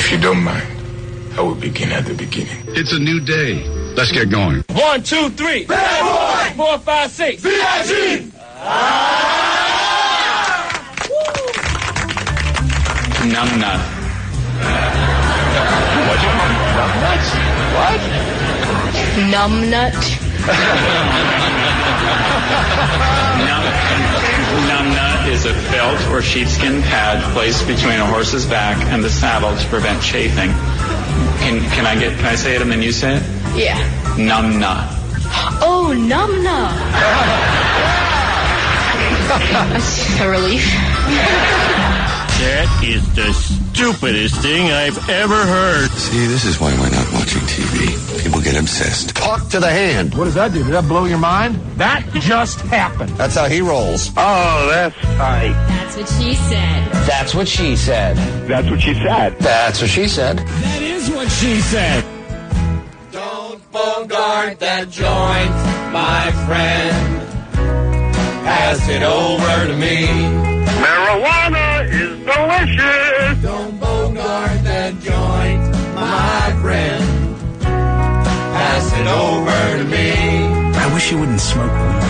If you don't mind, I will begin at the beginning. It's a new day. Let's get going. 1, 2, 3. Bad boy. 4, 5, 6. B.I.G. Numbnut. What? Numbnut. Numbnut is a felt or sheepskin pad placed between a horse's back and the saddle to prevent chafing. Can I say it and then you say it? Yeah. Numbnut. Oh, numbnut. That's a relief. That is the stupidest thing I've ever heard. See, this is why we're not watching TV. People get obsessed. Talk to the hand. What does that do? Did that blow your mind? That just happened. That's how he rolls. Oh, that's tight. That's what she said. That's what she said. That's what she said. That's what she said. That is what she said. Don't bogart that joint, my friend. Pass it over to me. Marijuana is delicious. Don't bogart that joint, my friend. Pass it over to me. I wish you wouldn't smoke weed.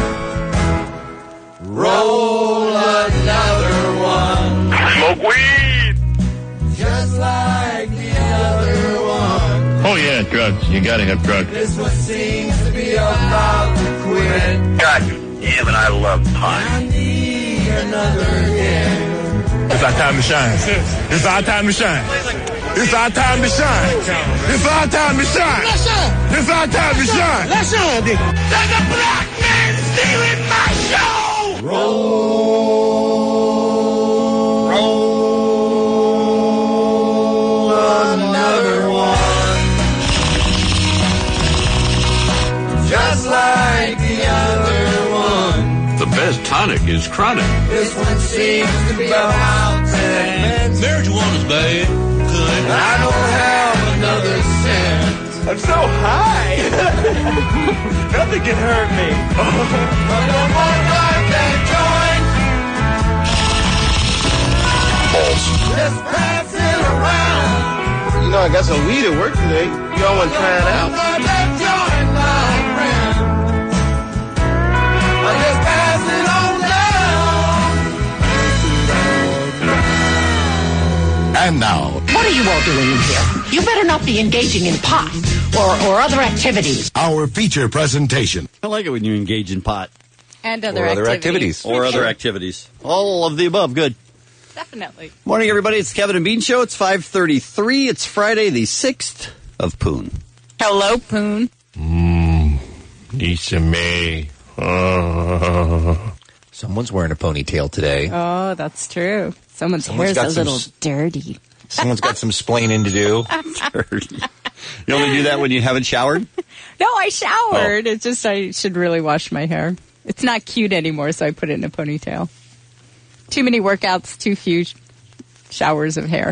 Roll another one. Smoke weed. Just like the other one. Oh, yeah, drugs. You gotta have drugs. This one seems to be about to quit. God damn it, I love pot. I need another hit. It's our time to shine. It's our time to shine. It's our time to shine. It's our time to shine. Let's shine. It's our time to shine. Let's shine, nigga. There's a black man stealing my show. Roll another one. Just like the other one. The best tonic is chronic. This one seems to be about 10. Marijuana's bad. I don't have another cent. I'm so high. Nothing can hurt me. But don't bogart that joint. Let's pass it around. You know, I got some weed at work today. Y'all want to try it out? Bogart that joint, my friend. Just pass it on down. And now, What are you all doing in here? You better not be engaging in pot or other activities. our feature presentation. I like it when you engage in pot. And other activities. Or other activities. All of the above. Good. Definitely. Morning, everybody. It's Kevin and Bean Show. It's 5:33. It's Friday, the 6th of Poon. Hello, Poon. Lisa May. Someone's wearing a ponytail today. Oh, that's true. Someone's hair's a little dirty. Someone's got some splaining to do. Dirty. You only do that when you haven't showered? No, I showered. It's just I should really wash my hair. It's not cute anymore, so I put it in a ponytail. Too many workouts, too few showers of hair.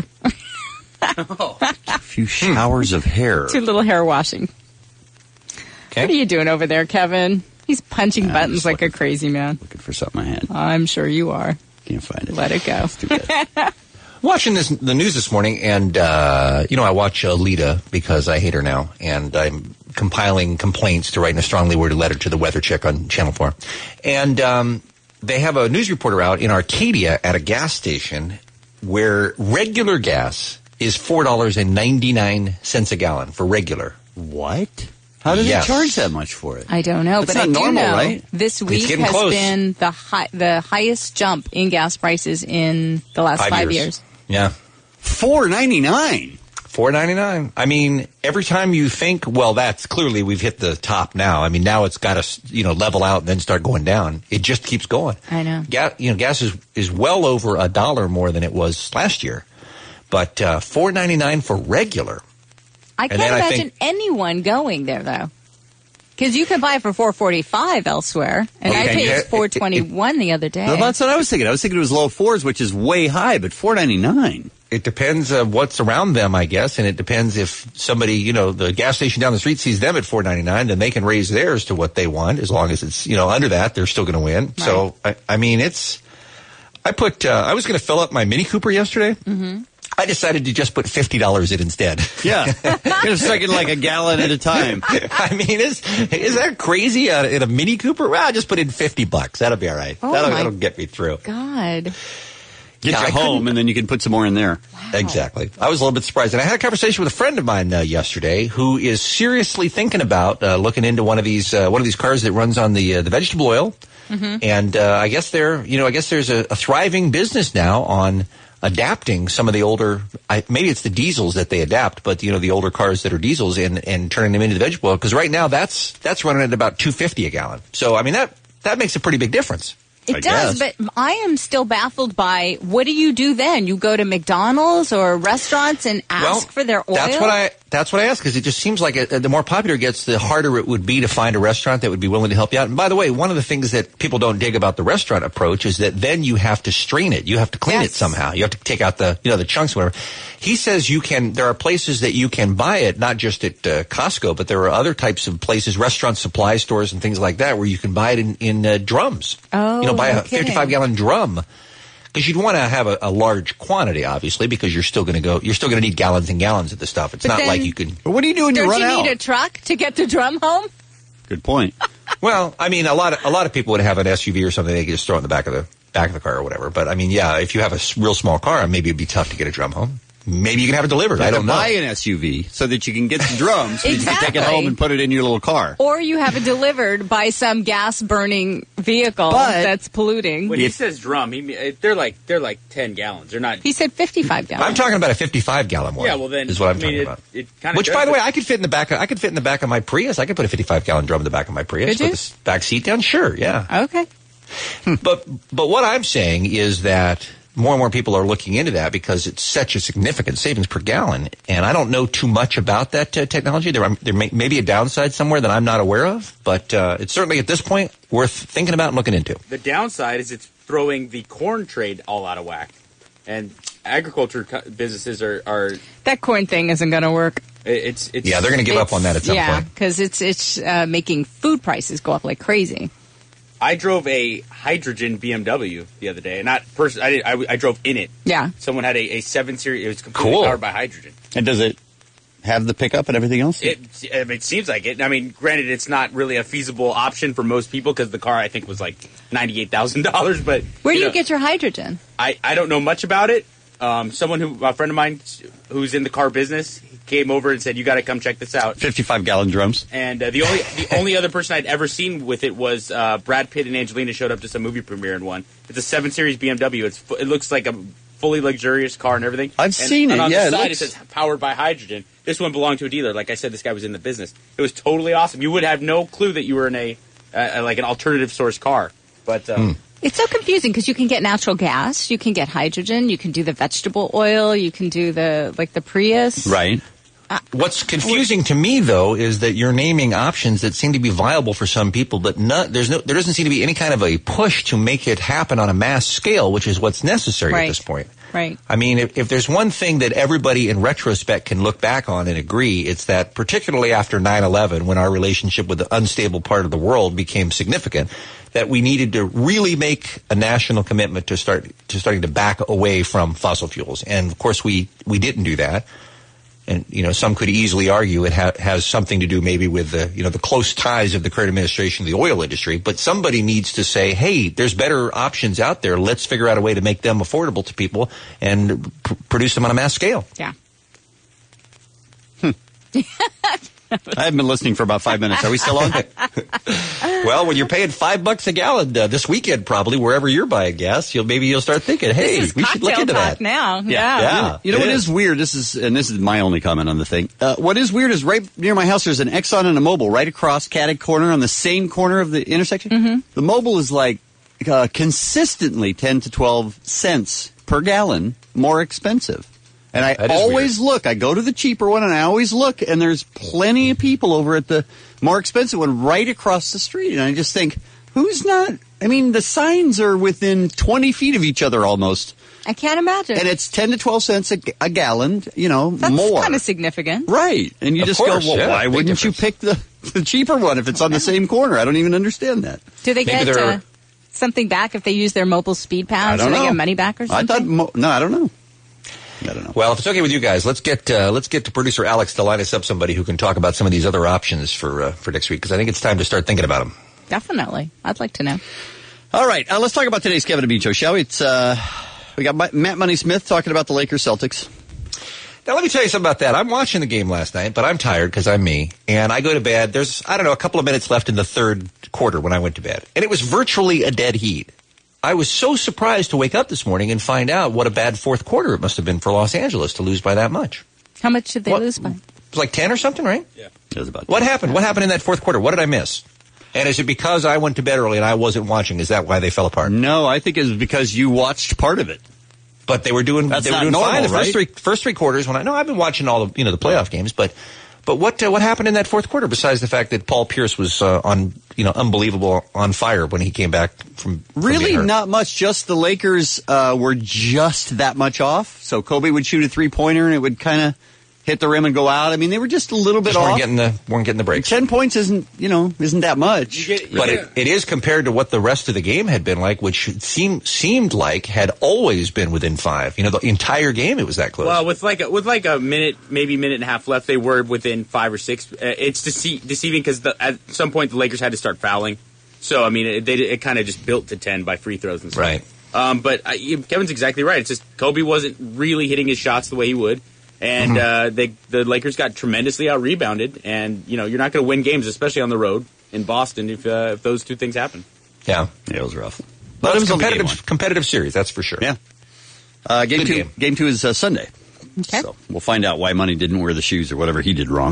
A few showers of hair. Too little hair washing. Okay. What are you doing over there, Kevin? He's punching buttons like a crazy man. Looking for something I had. I'm sure you are. Can't find it. Let it go. Watching the news this morning, and, I watch Alita because I hate her now, and I'm compiling complaints to write in a strongly worded letter to the weather chick on Channel 4. And they have a news reporter out in Arcadia at a gas station where regular gas is $4.99 a gallon for regular. What? How do they charge that much for it? I don't know, That's but not I do normal, know right? this week has close. been the highest jump in gas prices in the last 5 years. Yeah. $4.99. $4.99. I mean, every time you think, well, that's clearly we've hit the top now. I mean, now it's got to, level out and then start going down. It just keeps going. I know. Gas is well over $1 more than it was last year, but $4.99 for regular. I can't imagine anyone going there though, because you can buy it for $4.45 elsewhere, and I paid $4.21 the other day. No, that's what I was thinking. I was thinking it was low fours, which is way high, but $4.99. It depends what's around them, I guess, and it depends if somebody, the gas station down the street sees them at $4.99, then they can raise theirs to what they want. As long as it's, under that, they're still going to win. Right. So, I was going to fill up my Mini Cooper yesterday. Mm-hmm. I decided to just put $50 in instead. Yeah. You're going to start getting like a gallon at a time. I mean, is that crazy in a Mini Cooper? Well, I'll just put in $50. That'll be all right. Oh That'll get me through. God. Get you home, and then you can put some more in there. Wow. Exactly. I was a little bit surprised. And I had a conversation with a friend of mine yesterday who is seriously thinking about looking into one of these cars that runs on the vegetable oil. Mm-hmm. And I guess there's a thriving business now on adapting some of the older, maybe it's the diesels that they adapt, but the older cars that are diesels and turning them into the vegetable oil. Because right now that's running at about $2.50 a gallon. So I mean that makes a pretty big difference. It does, but I am still baffled by what do you do then? You go to McDonald's or restaurants and ask for their oil? That's what I ask, because it just seems like the more popular it gets, the harder it would be to find a restaurant that would be willing to help you out. And by the way, one of the things that people don't dig about the restaurant approach is that then you have to strain it. You have to clean it somehow. You have to take out the chunks, whatever. He says there are places that you can buy it, not just at Costco, but there are other types of places, restaurant supply stores and things like that, where you can buy it in drums. Oh, buy a 55-gallon drum. Because you'd want to have a large quantity, obviously, because you're still going to need gallons and gallons of the stuff. It's not like you can. But what do you do when you run out? Don't you need a truck to get the drum home? Good point. Well, I mean, a lot of people would have an SUV or something they could just throw in the back of the car or whatever. But I mean, yeah, if you have a real small car, maybe it'd be tough to get a drum home. Maybe you can have it delivered. I don't know. Buy an SUV so that you can get the drums. So you can take it home and put it in your little car. Or you have it delivered by some gas-burning vehicle that's polluting. When he says drum, they're like 10 gallons. They're not. He said 55 gallons. I'm talking about a 55-gallon one. Yeah, well then is what I'm talking about. Which, by the way, I could fit in the back. I could fit in the back of my Prius. I could put a 55-gallon drum in the back of my Prius. Could you? Put the back seat down. Sure, yeah. Okay. But what I'm saying is that more and more people are looking into that because it's such a significant savings per gallon. And I don't know too much about that technology. There may be a downside somewhere that I'm not aware of, but it's certainly at this point worth thinking about and looking into. The downside is it's throwing the corn trade all out of whack. And agriculture businesses are that corn thing isn't going to work. They're going to give up on that at some point. Yeah, because it's making food prices go up like crazy. I drove a hydrogen BMW the other day, and I drove in it. Yeah. Someone had a 7 Series. It was completely powered by hydrogen. And does it have the pickup and everything else? It seems like it. I mean, granted, it's not really a feasible option for most people because the car, I think, was like $98,000. But where do you get your hydrogen? I don't know much about it. A friend of mine who's in the car business, he came over and said, "You got to come check this out." 55-gallon drums. And the only other person I'd ever seen with it was Brad Pitt and Angelina showed up to some movie premiere in one. It's a 7 Series BMW. It looks like a fully luxurious car and everything. I've seen it. And on the side it says powered by hydrogen. This one belonged to a dealer. Like I said, this guy was in the business. It was totally awesome. You would have no clue that you were in an alternative source car. But it's so confusing because you can get natural gas, you can get hydrogen, you can do the vegetable oil, you can do the Prius. Right. What's confusing to me, though, is that you're naming options that seem to be viable for some people, but there doesn't seem to be any kind of a push to make it happen on a mass scale, which is what's necessary at this point. Right. I mean, if there's one thing that everybody in retrospect can look back on and agree, it's that particularly after 9/11, when our relationship with the unstable part of the world became significant, that we needed to really make a national commitment to starting to back away from fossil fuels. And of course, we didn't do that. And, some could easily argue it has something to do maybe with the close ties of the current administration to the oil industry. But somebody needs to say, hey, there's better options out there. Let's figure out a way to make them affordable to people and produce them on a mass scale. Yeah. I haven't been listening for about 5 minutes. Are we still on? Well, when you're paying $5 a gallon this weekend, probably wherever you're buying gas, you'll start thinking, "Hey, we should look into that." Now, yeah. You know what is weird? This is my only comment on the thing. What is weird is right near my house, there's an Exxon and a Mobil right across Caddick Corner on the same corner of the intersection. Mm-hmm. The Mobil is like consistently 10 to 12 cents per gallon more expensive. And I always look. I go to the cheaper one, and I always look, and there's plenty of people over at the more expensive one right across the street. And I just think, who's not? I mean, the signs are within 20 feet of each other almost. I can't imagine. And it's 10 to 12 cents a gallon, more. That's kind of significant. Right. And you just go, well, why wouldn't you pick the cheaper one if it's on the same corner? I don't even understand that. Do they get something back if they use their mobile speed pass? I don't know. They get money back or something? I don't know. I don't know. Well, if it's okay with you guys, let's get to producer Alex to line us up somebody who can talk about some of these other options for next week, because I think it's time to start thinking about them. Definitely. I'd like to know. All right, let's talk about today's Kevin and Bean Show, shall we? It's we got Matt Money Smith talking about the Lakers Celtics. Now, let me tell you something about that. I'm watching the game last night, but I'm tired because I'm me. And I go to bed. There's, a couple of minutes left in the third quarter when I went to bed. And it was virtually a dead heat. I was so surprised to wake up this morning and find out what a bad fourth quarter it must have been for Los Angeles to lose by that much. How much did they lose by? It was like 10 or something, right? Yeah. It was about 10. What happened? What happened in that fourth quarter? What did I miss? And is it because I went to bed early and I wasn't watching? Is that why they fell apart? No, I think it was because you watched part of it. But they were doing That's they were not doing normal, fine the right? first three quarters. I've been watching all the the playoff games, but what happened in that fourth quarter besides the fact that Paul Pierce was unbelievable on fire when he came back from really being hurt? Not much. Just the Lakers were just that much off. So Kobe would shoot a 3-pointer and it would kind of hit the rim and go out. I mean, they were just a little bit off. Weren't getting the breaks. 10 points isn't that much. But it is compared to what the rest of the game had been like, which seemed like had always been within 5. The entire game it was that close. Well, with like a minute, maybe minute and a half left, they were within 5 or 6. It's deceiving because at some point the Lakers had to start fouling. So I mean, it kind of just built to 10 by free throws and stuff. Right. But Kevin's exactly right. It's just Kobe wasn't really hitting his shots the way he would. And the Lakers got tremendously out-rebounded. And, you're not going to win games, especially on the road in Boston, if those two things happen. Yeah. It was rough. But it was a competitive series, that's for sure. Yeah. Game 2 is Sunday. Okay. So we'll find out why Money didn't wear the shoes or whatever he did wrong.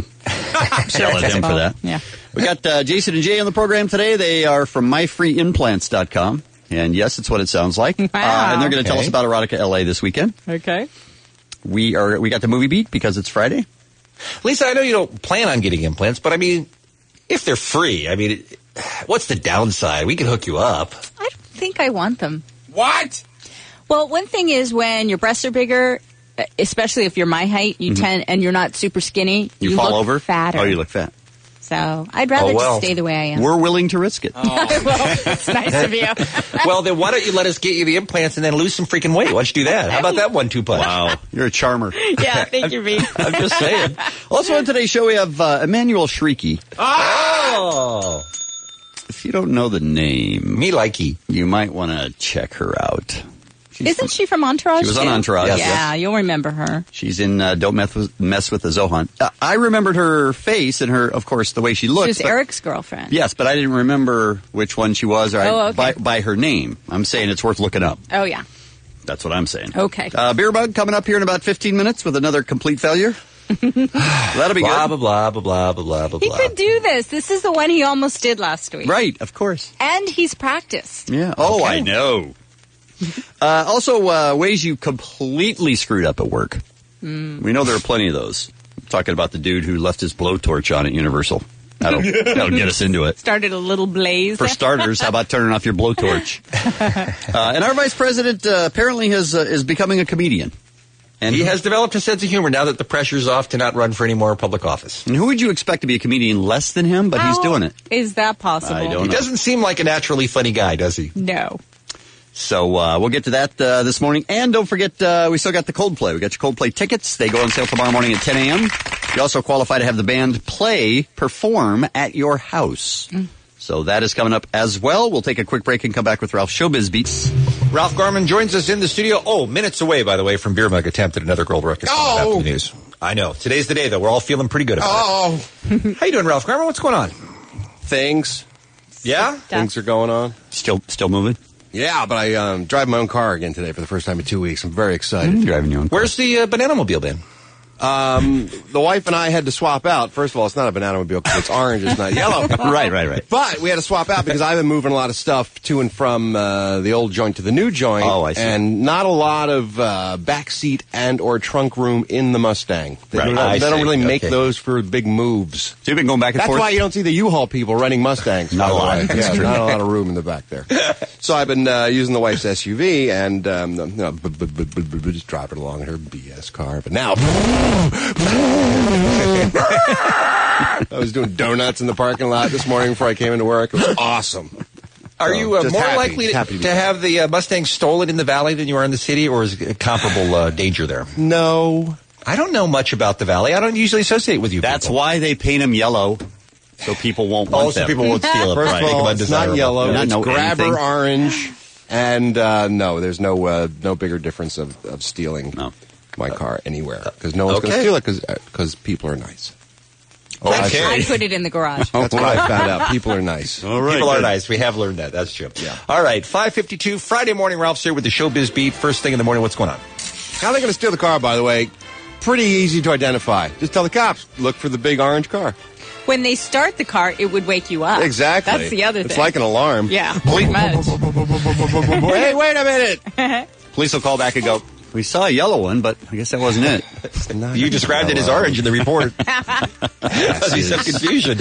Yell at him for that. Yeah. We got Jason and Jay on the program today. They are from myfreeimplants.com. And yes, it's what it sounds like. Wow. And they're going to tell us about Erotica LA this weekend. Okay. We got the movie beat because it's Friday. Lisa, I know you don't plan on getting implants, but I mean, if they're free, I mean, what's the downside? We can hook you up. I don't think I want them. What? Well, one thing is when your breasts are bigger, especially if you're my height, you tend, and you're not super skinny, you fall look over? fatter. Oh, you look fat. So I'd rather just stay the way I am. We're willing to risk it. Well, it's nice of you. Well, then why don't you let us get you the implants and then lose some freaking weight? Why don't you do that? How about that 1-2 punch? Wow, you're a charmer. Yeah, thank you, B. I'm just saying. Also on today's show, we have Emmanuel Shrieky. Oh! If you don't know the name, me likey, you might want to check her out. Isn't she from Entourage? She was on Entourage. Yeah, yes. You'll remember her. She's in Don't Mess with the Zohan. I remembered her face and her, of course, the way she looked. She was Eric's girlfriend. Yes, but I didn't remember which one she was okay. by her name. I'm saying it's worth looking up. Oh, yeah. That's what I'm saying. Okay. Beer Bug coming up here in about 15 minutes with another complete failure. That'll be blah, good. Blah, blah, blah, blah, blah, blah, He blah. could do this. This is the one he almost did last week. Right, of course. And he's practiced. Yeah. Oh, okay. I know. Also, ways you completely screwed up at work. We know there are plenty of those. I'm talking about the dude who left his blowtorch on at Universal. That'll get us into it. Started a little blaze. For starters, how about turning off your blowtorch? And our vice president apparently is becoming a comedian. And he has developed a sense of humor now that the pressure's off to not run for any more public office. And who would you expect to be a comedian less than him? But he's doing it. Is that possible? I don't know. He doesn't seem like a naturally funny guy, does he? No. So we'll get to that this morning. And don't forget, we still got the Coldplay. We got your Coldplay tickets. They go on sale tomorrow morning at 10 a.m. You also qualify to have the band perform at your house. So that is coming up as well. We'll take a quick break and come back with Ralph's Showbiz Beats. Ralph Garman joins us in the studio. Oh, minutes away, by the way, from Beer Mug attempt at another gold record after the news. I know. Today's the day, though. We're all feeling pretty good about it. How you doing, Ralph Garman? What's going on? Things. Yeah? Things are going on. Still moving? Yeah, but I drive my own car again today for the first time in 2 weeks. I'm very excited. Driving your own car. Where's the Bananamobile been? The wife and I had to swap out. First of all, it's not a Bananamobile because it's orange, it's not yellow. Right. But we had to swap out because I've been moving a lot of stuff to and from the old joint to the new joint. Oh, I see. And not a lot of backseat and or trunk room in the Mustang. They don't really make those for big moves. So you've been going back and That's forth? why you don't see the U-Haul people renting Mustangs. Not a lot. Yeah, not a lot of room in the back there. So I've been using the wife's SUV and just driving along in her BS car. But now... I was doing donuts in the parking lot this morning before I came into work. It was awesome. Are So, you more just happy likely to be to have the Mustang stolen in the valley than you are in the city, or is it comparable danger there? No. I don't know much about the valley. I don't usually associate with you. That's people. why they paint them yellow, so people won't want so them. people won't steal it. First Right. of all, it's not yellow. Not It's know grabber anything. orange. And no, there's no bigger difference of stealing my car anywhere. Because no one's going to steal it because people are nice. Okay. I put it in the garage. That's what I found out. People are nice. All right, People are good. nice. We have learned that. That's true. Yeah. All right, 5:52, Friday morning. Ralph's here with the Showbiz Beat. First thing in the morning, what's going on? How are they going to steal the car, by the way? Pretty easy to identify. Just tell the cops, look for the big orange car. When they start the car, it would wake you up. Exactly. That's the other thing. It's like an alarm. Yeah, pretty much. Hey, wait a minute. Police will call back and go, we saw a yellow one, but I guess that wasn't it. You described it as orange in the report. Causing some confusion.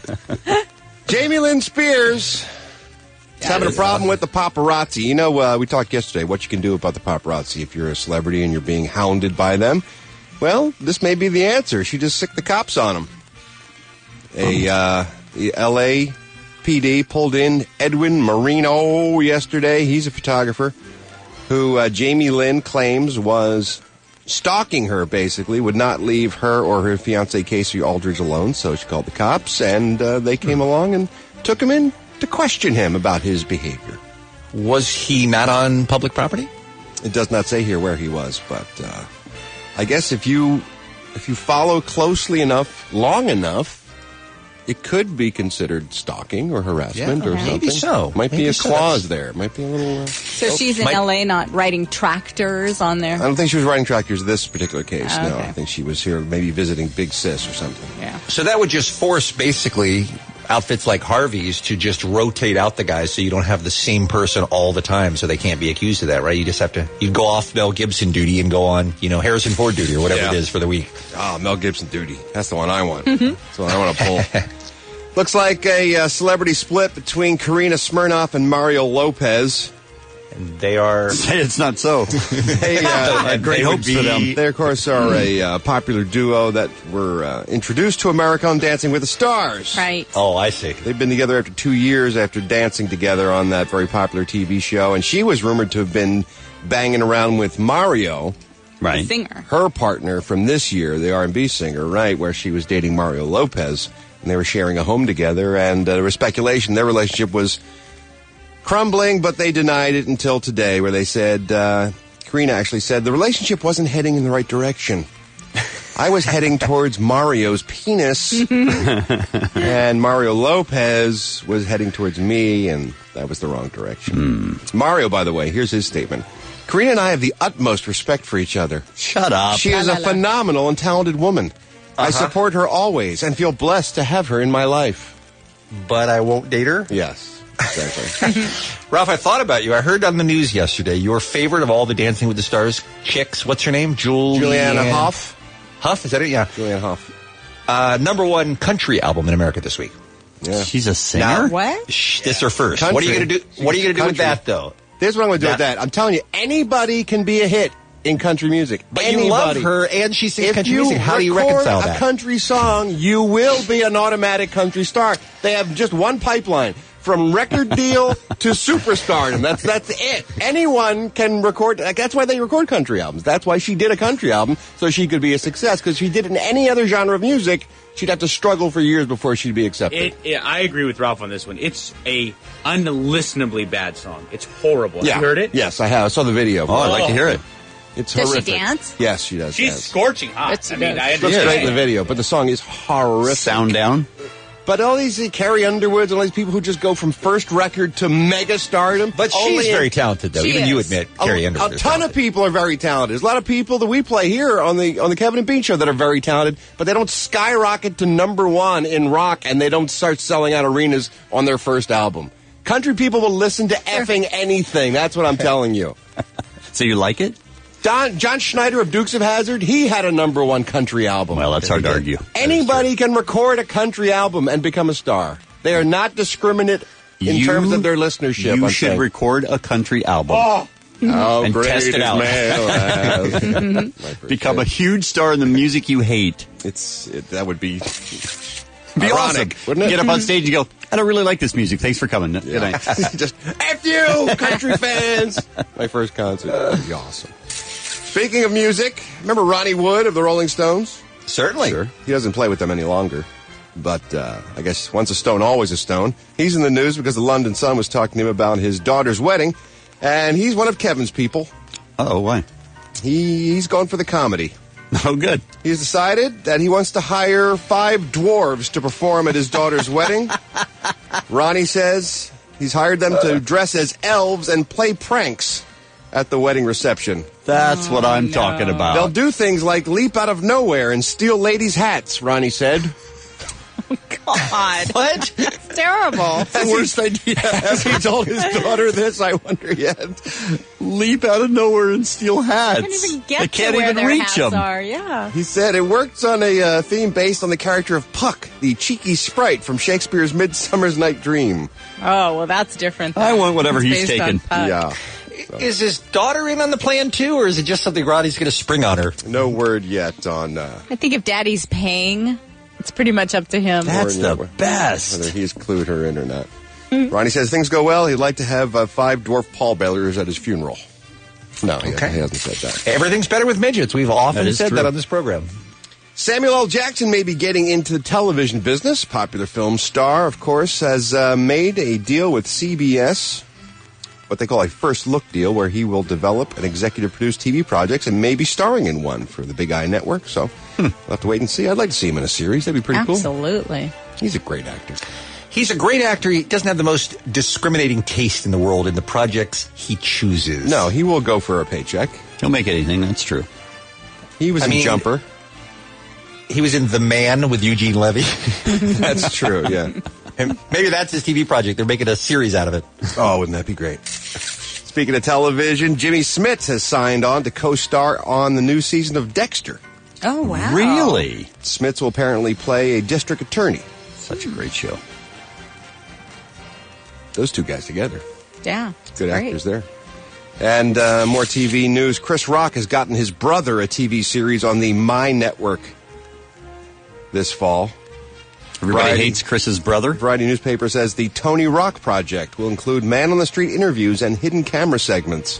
Jamie Lynn Spears is having a problem with the paparazzi. You know, we talked yesterday what you can do about the paparazzi if you're a celebrity and you're being hounded by them. Well, this may be the answer. She just sicked the cops on them. The L.A. PD pulled in Edwin Marino yesterday. He's a photographer who Jamie Lynn claims was stalking her, basically, would not leave her or her fiancee Casey Aldridge alone. So she called the cops, and they came along and took him in to question him about his behavior. Was he not on public property? It does not say here where he was, but I guess if you follow closely enough, long enough, it could be considered stalking or harassment or something. Maybe so. Might Maybe be a so. clause there. Might be a little... So she's in L.A. not riding tractors on there? I don't think she was riding tractors in this particular case, Oh, no. okay. I think she was here maybe visiting Big Sis or something. Yeah. So that would just force, basically, outfits like Harvey's to just rotate out the guys so you don't have the same person all the time so they can't be accused of that, right? You just have to, you'd go off Mel Gibson duty and go on, Harrison Ford duty or whatever it is for the week. Oh, Mel Gibson duty. That's the one I want. That's the one I want to pull. Looks like a celebrity split between Karina Smirnoff and Mario Lopez. And they are... Say it's not so. They, great hopes for them. They, of course, are a popular duo that were introduced to America on Dancing with the Stars. Right. Oh, I see. They've been together after 2 years after dancing together on that very popular TV show. And she was rumored to have been banging around with Mario. Right. The singer. Her partner from this year, the R&B singer, right, where she was dating Mario Lopez. And they were sharing a home together. And there was speculation their relationship was crumbling, but they denied it until today, where they said, Karina actually said, the relationship wasn't heading in the right direction. I was heading towards Mario's penis, and Mario Lopez was heading towards me, and that was the wrong direction. Mario, by the way, here's his statement. Karina and I have the utmost respect for each other. Shut up. She is a phenomenal and talented woman. I support her always and feel blessed to have her in my life. But I won't date her? Yes, exactly. Ralph, I thought about you. I heard on the news yesterday, your favorite of all the Dancing with the Stars chicks, what's her name? Juliana Hough. Hough, is that it? Yeah. Julianne Hough. Number one country album in America this week. Yeah. She's a singer? Now, What? this is her first. Country. What are you going to do? What are you going to do with Country. that, though? Here's what I'm going to do with that. I'm telling you, anybody can be a hit in country music. But anybody. you love her, and she sings If country you music. How do you record reconcile a that? country song, you will be an automatic country star. They have just one pipeline. From record deal to superstardom. That's it. Anyone can record. That's why they record country albums. That's why she did a country album, so she could be a success. Because if she did in any other genre of music, she'd have to struggle for years before she'd be accepted. I agree with Ralph on this one. It's a unlistenably bad song. It's horrible. Have you heard it? Yes, I have. I saw the video. Oh, I'd like to hear it. It's Does horrific. she dance? Yes, she does. She's dance. scorching hot. Yes, she I mean, does. I She looks great in the understand. video, but the song is horrific. Sound down. But all these Carrie Underwoods and all these people who just go from first record to mega stardom. But she's only very talented, though. She Even you is. admit Carrie a Underwood is ton of talented. people are very talented. There's a lot of people that we play here on the Kevin and Bean show that are very talented, but they don't skyrocket to number one in rock, and they don't start selling out arenas on their first album. Country people will listen to effing anything. That's what I'm telling you. So you like it? John Schneider of Dukes of Hazzard, he had a number one country album. Well, that's hard to argue. Anybody can record a country album and become a star. They are not discriminate in terms of their listenership. You I'm should saying. record a country album. Oh, and great test it out. Man. Become a huge star in the music you hate. That would be Be Ironic, awesome. wouldn't it? Get up on stage and go, I don't really like this music. Thanks for coming. Good night. Just, F you, country fans. My first concert. That'd be awesome. Speaking of music, remember Ronnie Wood of the Rolling Stones? Certainly. Sure. He doesn't play with them any longer. But I guess once a stone, always a stone. He's in the news because the London Sun was talking to him about his daughter's wedding. And he's one of Kevin's people. Uh-oh, why? He's going for the comedy. Oh, good. He's decided that he wants to hire 5 dwarves to perform at his daughter's wedding. Ronnie says he's hired them to dress as elves and play pranks at the wedding reception. That's what I'm talking about. They'll do things like leap out of nowhere and steal ladies' hats, Ronnie said. God. What? It's terrible. That's the worst idea. Has he told his daughter this? I wonder yet. Leap out of nowhere and steal hats. I can't even get they can't to where even their reach hats them. are. Yeah. He said it works on a theme based on the character of Puck, the cheeky sprite from Shakespeare's Midsummer's Night Dream. Oh, well, that's different. I want whatever It's he's based on taking. Puck. Yeah. Is his daughter in on the plan, too, or is it just something Ronnie's going to spring on her? No word yet on... I think if Daddy's paying, it's pretty much up to him. That's the whether best. he's clued her in or not. Ronnie says things go well. He'd like to have 5 dwarf pallbearers at his funeral. No, he hasn't said that. Everything's better with midgets. We've often is said true. that on this program. Samuel L. Jackson may be getting into the television business. Popular film star, of course, has made a deal with CBS, what they call a first look deal, where he will develop and executive produce TV projects and maybe starring in one for the Big Eye Network. So we'll have to wait and see. I'd like to see him in a series. That'd be pretty cool. Absolutely. He's a great actor. He's a great actor. He doesn't have the most discriminating taste in the world in the projects he chooses. No, he will go for a paycheck. He'll make anything, that's true. He was in Jumper. He was in The Man with Eugene Levy. That's true, yeah. And maybe that's his TV project. They're making a series out of it. Oh, wouldn't that be great? Speaking of television, Jimmy Smits has signed on to co-star on the new season of Dexter. Oh, wow. Really? Smits will apparently play a district attorney. Such a great show. Those two guys together. Yeah. Good great. actors there. And more TV news. Chris Rock has gotten his brother a TV series on the My Network this fall. Everybody hates Chris's brother. Variety newspaper says the Tony Rock Project will include man-on-the-street interviews and hidden camera segments.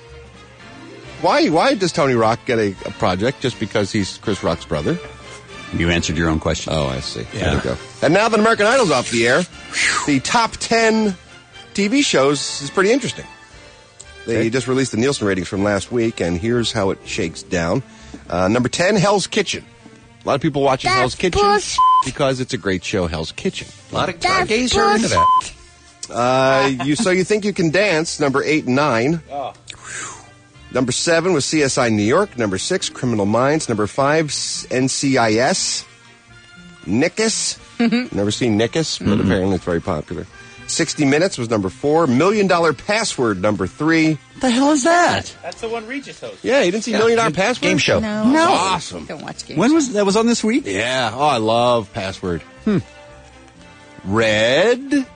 Why does Tony Rock get a project? Just because he's Chris Rock's brother? You answered your own question. Oh, I see. Yeah. There you go. And now that American Idol's off the air, the top 10 TV shows is pretty interesting. They just released the Nielsen ratings from last week, and here's how it shakes down. Number 10, Hell's Kitchen. A lot of people watching Hell's Kitchen because it's a great show, Hell's Kitchen. A lot of gays are into that. You think you can dance, number 8 and 9. Oh. Number 7 was CSI New York. Number 6, Criminal Minds. Number 5, NCIS. Nickus. Never seen Nickus, but apparently it's very popular. 60 Minutes was number 4. $1 Million Password, number 3. What the hell is that? That's the one Regis hosts. Yeah, you didn't see $1 Million Password? Game show. No. That's awesome. I don't watch games. When was that? Was on this week? Yeah. Oh, I love Password. Red.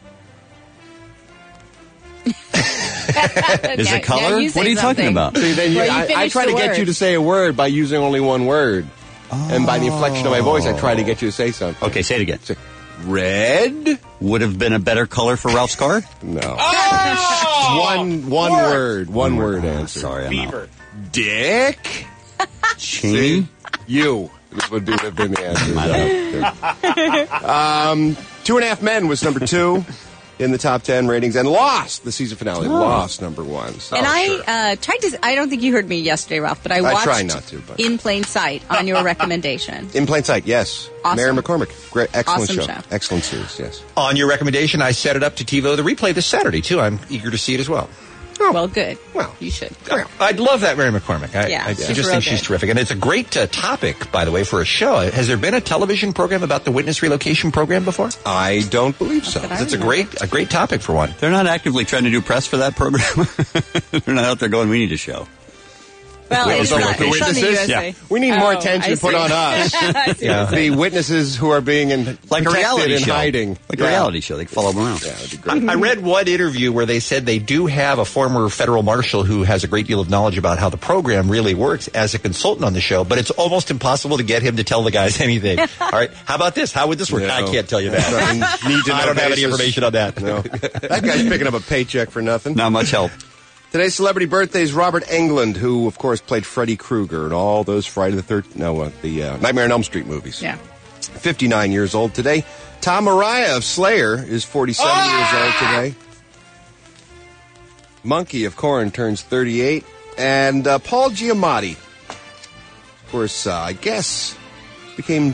Is it color? What are you talking about? See, then I try to get you to say a word by using only one word. And by the inflection of my voice, I try to get you to say something. Okay, say it again. Red would have been a better color for Ralph's car? No. Oh! One word. One word answer. Sorry, I'm out. Beaver. Dick. Cheney? You. This would have been the answer. 2.5 Men was number 2 in the top 10 ratings, and Lost, the season finale. Lost, number 1. So, And I tried to. I don't think you heard me yesterday, Ralph, but I watched try not to, but- In Plain Sight on your recommendation. In Plain Sight, yes. Awesome. Mary McCormick. Great, excellent Awesome show. show. Excellent series, yes. On your recommendation, I set it up to TiVo the replay this Saturday, too. I'm eager to see it as well. Well, good. Well, you should. I'd love that Mary McCormick. I she's just real think she's good. terrific. And it's a great topic, by the way, for a show. Has there been a television program about the witness relocation program before? I don't believe so. It's a great topic for one. They're not actively trying to do press for that program. They're not out there going, we need a show. Well, it's not the USA. Yeah. We need more attention I put see. on us. I see what you're The saying. witnesses who are being Like a reality in show. hiding. Like a reality show. They can follow them around. Yeah, that'd be great. I read one interview where they said they do have a former federal marshal who has a great deal of knowledge about how the program really works as a consultant on the show, but it's almost impossible to get him to tell the guys anything. All right, how about this? How would this work? No. I can't tell you that. I don't have any information on that. No. That guy's picking up a paycheck for nothing. Not much help. Today's celebrity birthday is Robert Englund, who, of course, played Freddy Krueger in all those the Nightmare on Elm Street movies. Yeah. 59 years old today. Tom Araya of Slayer is 47 years old today. Monkey of Korn turns 38. And Paul Giamatti, of course, I guess, became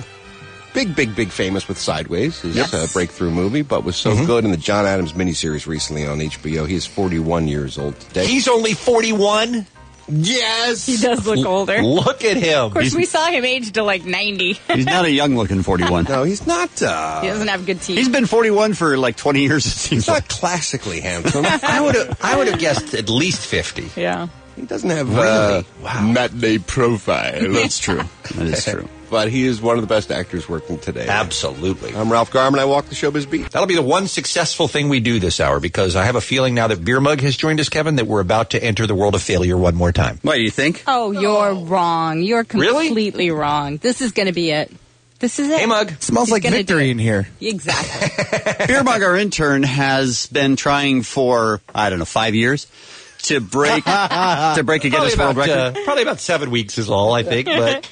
big famous with Sideways, his breakthrough movie, but was so good in the John Adams miniseries recently on HBO. He's 41 years old today. He's only 41? Yes! He does look older. Look at him. Of course, we saw him aged to like 90. He's not a young-looking 41. No, he's not. He doesn't have good teeth. He's been 41 for like 20 years, it seems He's not classically handsome. I would have guessed at least 50. Yeah. He doesn't have Really? matinee profile. That's true. That is true. But he is one of the best actors working today. Absolutely. I'm Ralph Garman. I walk the showbiz beat. That'll be the one successful thing we do this hour, because I have a feeling now that Beer Mug has joined us, Kevin, that we're about to enter the world of failure one more time. What do you think? Oh, you're wrong. You're completely wrong. This is going to be it. This is it. Hey, Mug. Smells He's like gonna victory do it. in here. Exactly. Beer Mug, our intern, has been trying for, 5 years to break a Guinness World Record. Probably about 7 weeks is all, I think,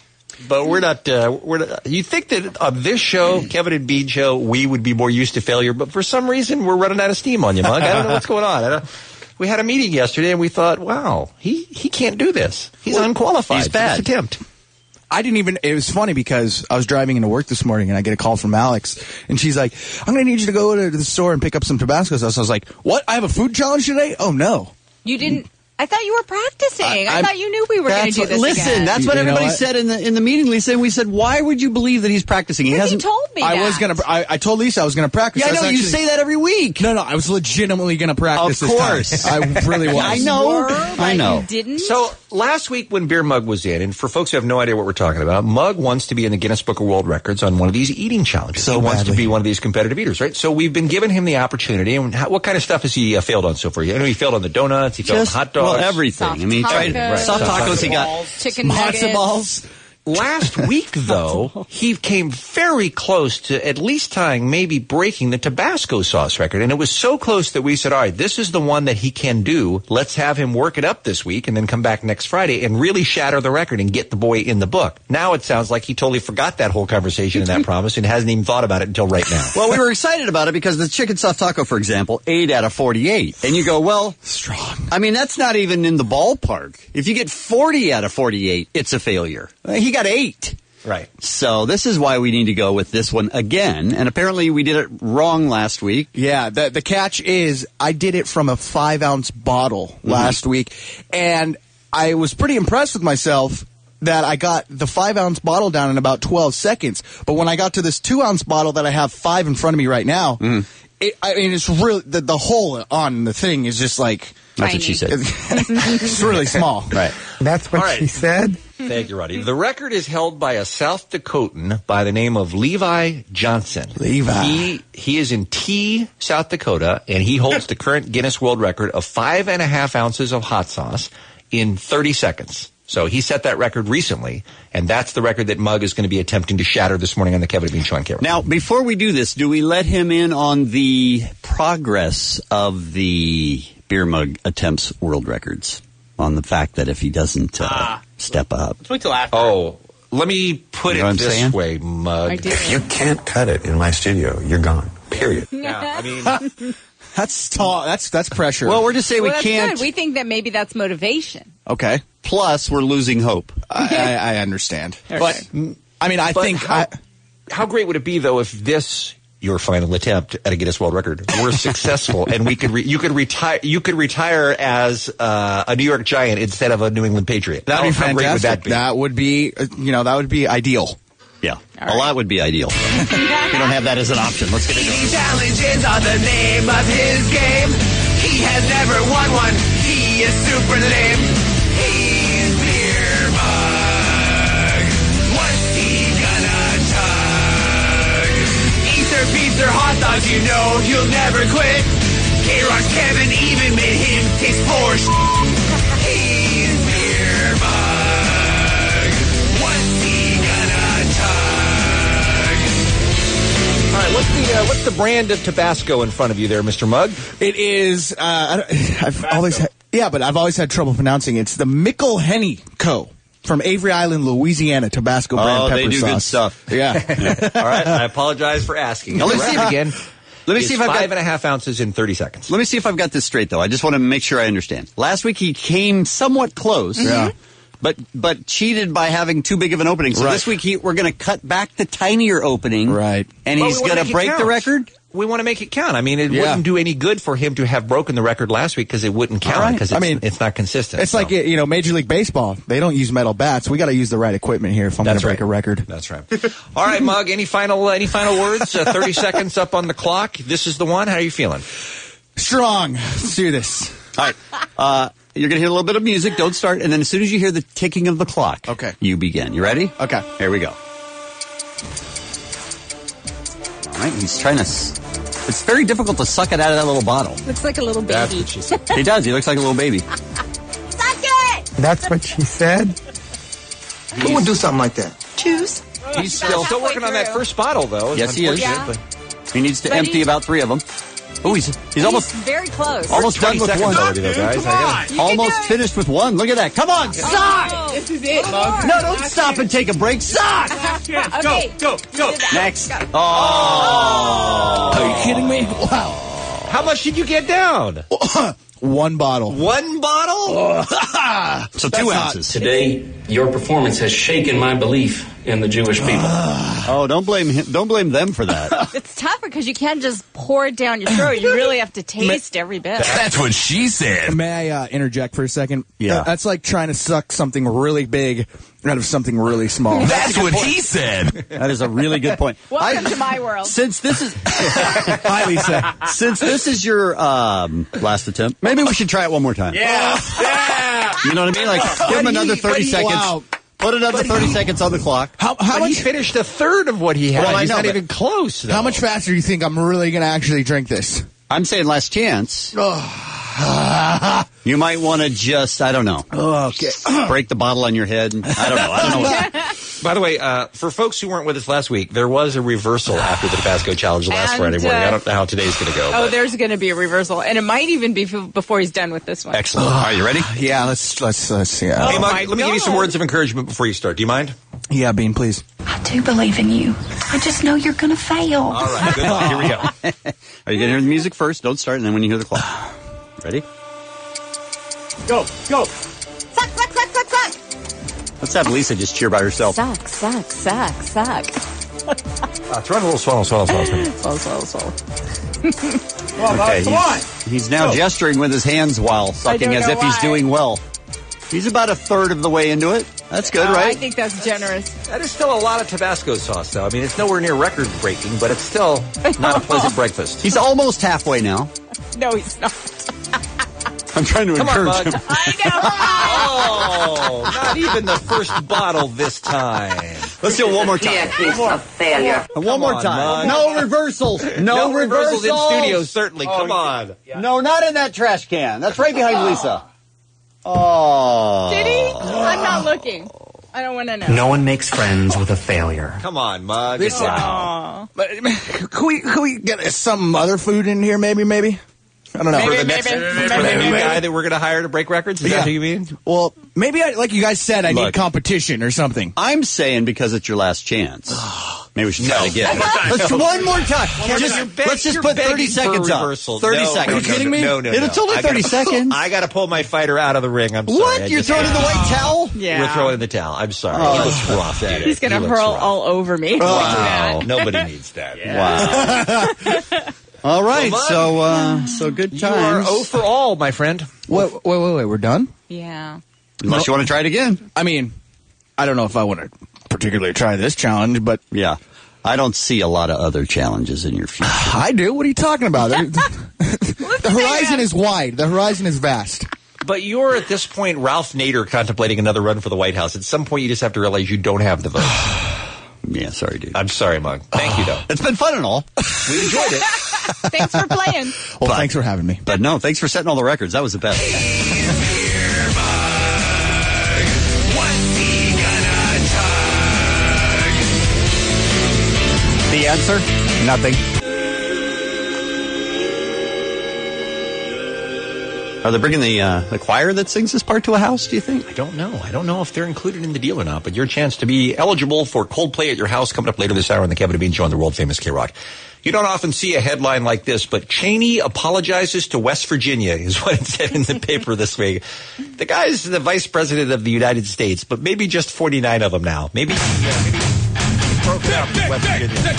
but we're not. You think that on this show, Kevin and Bean show, we would be more used to failure, but for some reason we're running out of steam on you, Mug. I don't know what's going on. We had a meeting yesterday and we thought, wow, he can't do this. He's unqualified. He's bad. For this attempt. I didn't even, it was funny because I was driving into work this morning and I get a call from Alex and she's like, I'm going to need you to go to the store and pick up some Tabasco sauce. I was like, what? I have a food challenge today? Oh, no. You didn't. I thought you were practicing. I thought you knew we were going to do this Listen, again. that's what everybody said in the meeting, Lisa. And we said, why would you believe that he's practicing? He hasn't. He told me that. I told Lisa I was going to practice. Yeah, I know. You say that every week. No, I was legitimately going to practice Of course. this time. I really was. I know. I know. You didn't? So last week when Beer Mug was in, and for folks who have no idea what we're talking about, Mug wants to be in the Guinness Book of World Records on one of these eating challenges. So he wants to badly. be one of these competitive eaters, right? So we've been giving him the opportunity. And what kind of stuff has he failed on so far? I know he failed on the donuts. He failed on the hot dogs. Well, everything. I mean, soft tacos. He got chicken matzo nuggets. balls. Last week, though, he came very close to at least tying, maybe breaking the Tabasco sauce record. And it was so close that we said, all right, this is the one that he can do. Let's have him work it up this week and then come back next Friday and really shatter the record and get the boy in the book. Now it sounds like he totally forgot that whole conversation and that promise and hasn't even thought about it until right now. Well, we were excited about it because the chicken soft taco, for example, 8 out of 48. And you go, well, strong. I mean, that's not even in the ballpark. If you get 40 out of 48, it's a failure. He got 8. Right. So this is why we need to go with this one again. And apparently we did it wrong last week. Yeah, the catch is I did it from a 5-ounce bottle last week, and I was pretty impressed with myself that I got the 5-ounce bottle down in about 12 seconds. But when I got to this 2-ounce bottle that I have 5 in front of me right now, it's really the hole on the thing is just like. That's what she said. It's really small. Right. That's what she said? Thank you, Roddy. The record is held by a South Dakotan by the name of Levi Johnson. Levi. He is in T, South Dakota, and he holds the current Guinness World Record of 5.5 ounces of hot sauce in 30 seconds. So he set that record recently, and that's the record that Mug is going to be attempting to shatter this morning on the Kevin and Bean Show on camera. Now, before we do this, do we let him in on the progress of the Beer Mug attempts world records? On the fact that if he doesn't step up. Let's wait till after. Oh, let me put You know what it I'm this saying? way, Mug. If you can't cut it in my studio, you're gone. Period. Yeah, I mean, That's tall. That's pressure. Well, we're just saying Well, we that's can't. good. We think that maybe that's motivation. okay. Plus, we're losing hope. I understand. Okay. But, I mean, I think... How great would it be, though, if this, your final attempt at a Guinness World Record, were successful and we could you could retire as a New York Giant instead of a New England Patriot? That'd be How fantastic. great would that be? That would be, that would be ideal. Yeah, a lot would be ideal. We don't have that as an option. Let's get into it. Challenges are the name of his game. He has never won one. He is super lame. He's Beer 'cause you know he'll never quit. K-Rock's Kevin even made him taste Porsche. He's Beer Mug. What's he gonna tug? All right, what's the brand of Tabasco in front of you there, Mr. Mugg? It is. I've always had trouble pronouncing it. It's the Mickle-Henny Co. from Avery Island, Louisiana, Tabasco brand pepper they do sauce. good stuff. Yeah. All right, I apologize for asking. Now, let's see if again. Let me see if I've got 5.5 ounces in 30 seconds. Let me see if I've got this straight, though. I just want to make sure I understand. Last week he came somewhat close. Yeah. But cheated by having too big of an opening. So this week we're going to cut back the tinier opening. Right. And he's going to break the record? We want to make it count. I mean, it wouldn't do any good for him to have broken the record last week because it wouldn't count because it's not consistent. It's like, Major League Baseball. They don't use metal bats. We got to use the right equipment here if I'm going to break a record. That's right. All right, Mug, any final words? 30 seconds up on the clock. This is the one. How are you feeling? Strong. Let's do this. All right. You're going to hear a little bit of music. Don't start. And then as soon as you hear the ticking of the clock, you begin. You ready? Okay. Here we go. All right. He's trying to... It's very difficult to suck it out of that little bottle. Looks like a little baby. That's what she said. He does. He looks like a little baby. Suck it! That's what she said? Who would do something like that? Juice. He's still working on that first bottle, though. Yes, he is. Yeah. He needs to empty about 3 of them. Oh, he's almost very close. Almost done with one. Already, though, guys. Almost finished with one. Look at that. Come on, suck! This is it, Mug. No, don't stop and take a break. Suck! Okay. Go. Next. Go. Oh. Are you kidding me? Wow. How much did you get down? One bottle. One bottle? So 2 ounces. Today, your performance has shaken my belief in the Jewish people. Oh, don't blame him. Don't blame them for that. It's tougher because you can't just pour it down your throat. You really have to taste every bit. That's what she said. May I interject for a second? Yeah. That's like trying to suck something really big out of something really small. That's what he said. That is a really good point. Welcome to my world. Since this is Hi, Lisa. since this is your last attempt, maybe we should try it one more time. Yeah. You know what I mean? Like give him another 30 seconds. Wow. Put another 30 seconds on the clock. How But much? he finished a third of what he had. Well, I He's know, not but- even close, though. How much faster do you think I'm really going to actually drink this? I'm saying last chance. You might want to just, I don't know, Okay. break the bottle on your head. I don't know. By the way, for folks who weren't with us last week, there was a reversal after the Tabasco Challenge last Friday morning. I don't know how today's going to go. Oh, but- there's going to be a reversal, and it might even be before he's done with this one. Excellent. All right, you ready? Yeah, let's see. Oh, Hey, Mug, my let me give you some God. words of encouragement before you start. Do you mind? Yeah, Bean, please. I do believe in you. I just know you're going to fail. All right, good luck. Here we go. Are you going to hear the music first? Don't start, and then when you hear the clock. Ready? Go. Suck, suck, suck, suck, suck. Let's have Lisa just cheer by herself. Suck, suck, suck, suck. Throw in a little swallow. Swallow. Okay, Come on. he's now gesturing with his hands while sucking don't as know if he's why. doing well. He's about a third of the way into it. That's good, I right? think that's generous. That is still a lot of Tabasco sauce, though. I mean, it's nowhere near record breaking, but it's still not a pleasant breakfast. He's almost halfway now. No, he's not. I'm trying to Come on, encourage Mug. him. Oh, not even the first bottle this time. Let's do it one more time. failure. One more on, time. Mug. No reversals. No reversals in studio, certainly. Come on. No, not in that trash can. That's right behind Lisa. Oh. Did he? I'm not looking. I don't want to know. No one makes friends with a failure. Come on, Mug. Aw. But, can we get some other food in here, maybe? I don't know. For the next new guy that we're going to hire to break records? Is that who you mean? Well, maybe, like you guys said, I need Look. competition or something. I'm saying because it's your last chance. Maybe we should try it again. Let's do one more time. Let's just put 30 seconds on. 30 seconds. Are you kidding me? No. It's only 30 seconds. I got to pull my fighter out of the ring. I'm sorry. What? You're throwing in the white towel? Yeah. We're throwing in the towel. I'm sorry. Oh. He looks rough. He's going to hurl all over me. Wow. Nobody needs that. Wow. All right, Well, so good You are times. 0 for all, my friend. Wait, we're done? Yeah. Unless you want to try it again. I mean, I don't know if I want to particularly try this challenge, but Yeah. I don't see a lot of other challenges in your future. I do. What are you talking about? The horizon is wide. The horizon is vast. But you're at this point Ralph Nader contemplating another run for the White House. At some point, you just have to realize you don't have the vote. Yeah, sorry, dude. I'm sorry, Mug. Thank you, though. It's been fun and all. We enjoyed it. Thanks for playing. Well, thanks for having me. But no, thanks for setting all the records. That was the best. The answer? Nothing. Are they bringing the choir that sings this part to a house, do you think? I don't know. I don't know if they're included in the deal or not, but your chance to be eligible for Coldplay at your house coming up later this hour on the Kevin and Bean Show on the world-famous K-Rock. You don't often see a headline like this, but Cheney apologizes to West Virginia is what it said in the paper this week. The guy's the vice president of the United States, but maybe just 49 of them now. Maybe broke it up with West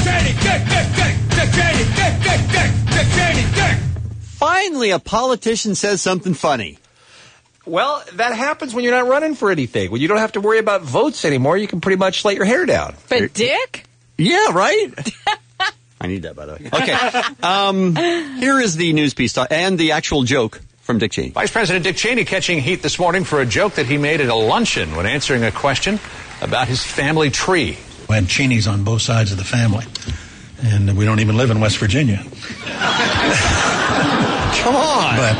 Virginia. Finally, a politician says something funny. Well, that happens when you're not running for anything. When you don't have to worry about votes anymore, you can pretty much let your hair down. But Dick? Yeah, right? I need that, by the way. Okay. Here is the news piece and the actual joke from Dick Cheney. Vice President Dick Cheney catching heat this morning for a joke that he made at a luncheon when answering a question about his family tree. We had Cheneys on both sides of the family, and we don't even live in West Virginia. Come on. But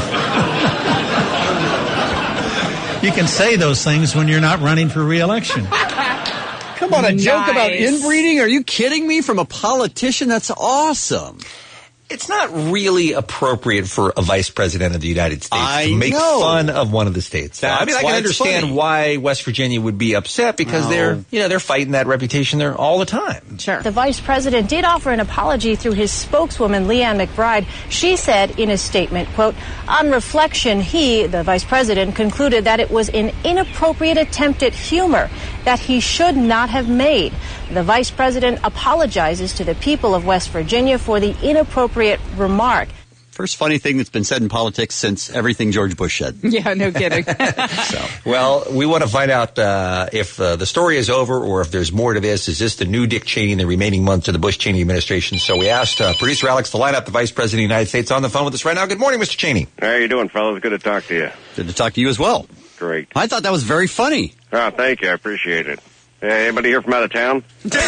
you can say those things when you're not running for re-election. Come on, a joke about inbreeding? Are you kidding me? From a politician? That's awesome. It's not really appropriate for a vice president of the United States to make fun of one of the states. I mean, I can understand why West Virginia would be upset because they're fighting that reputation there all the time. Sure. The vice president did offer an apology through his spokeswoman, Leanne McBride. She said in a statement, quote, on reflection, he, the vice president, concluded that it was an inappropriate attempt at humor that he should not have made. The vice president apologizes to the people of West Virginia for the inappropriate remark. First funny thing that's been said in politics since everything George Bush said. Yeah, no kidding. Well, we want to find out if the story is over or if there's more to this. Is this the new Dick Cheney in the remaining months of the Bush-Cheney administration? So we asked producer Alex to line up the vice president of the United States on the phone with us right now. Good morning, Mr. Cheney. How you doing, fellas? Good to talk to you. Good to talk to you as well. Great. I thought that was very funny. Oh, thank you. I appreciate it. Anybody here from out of town?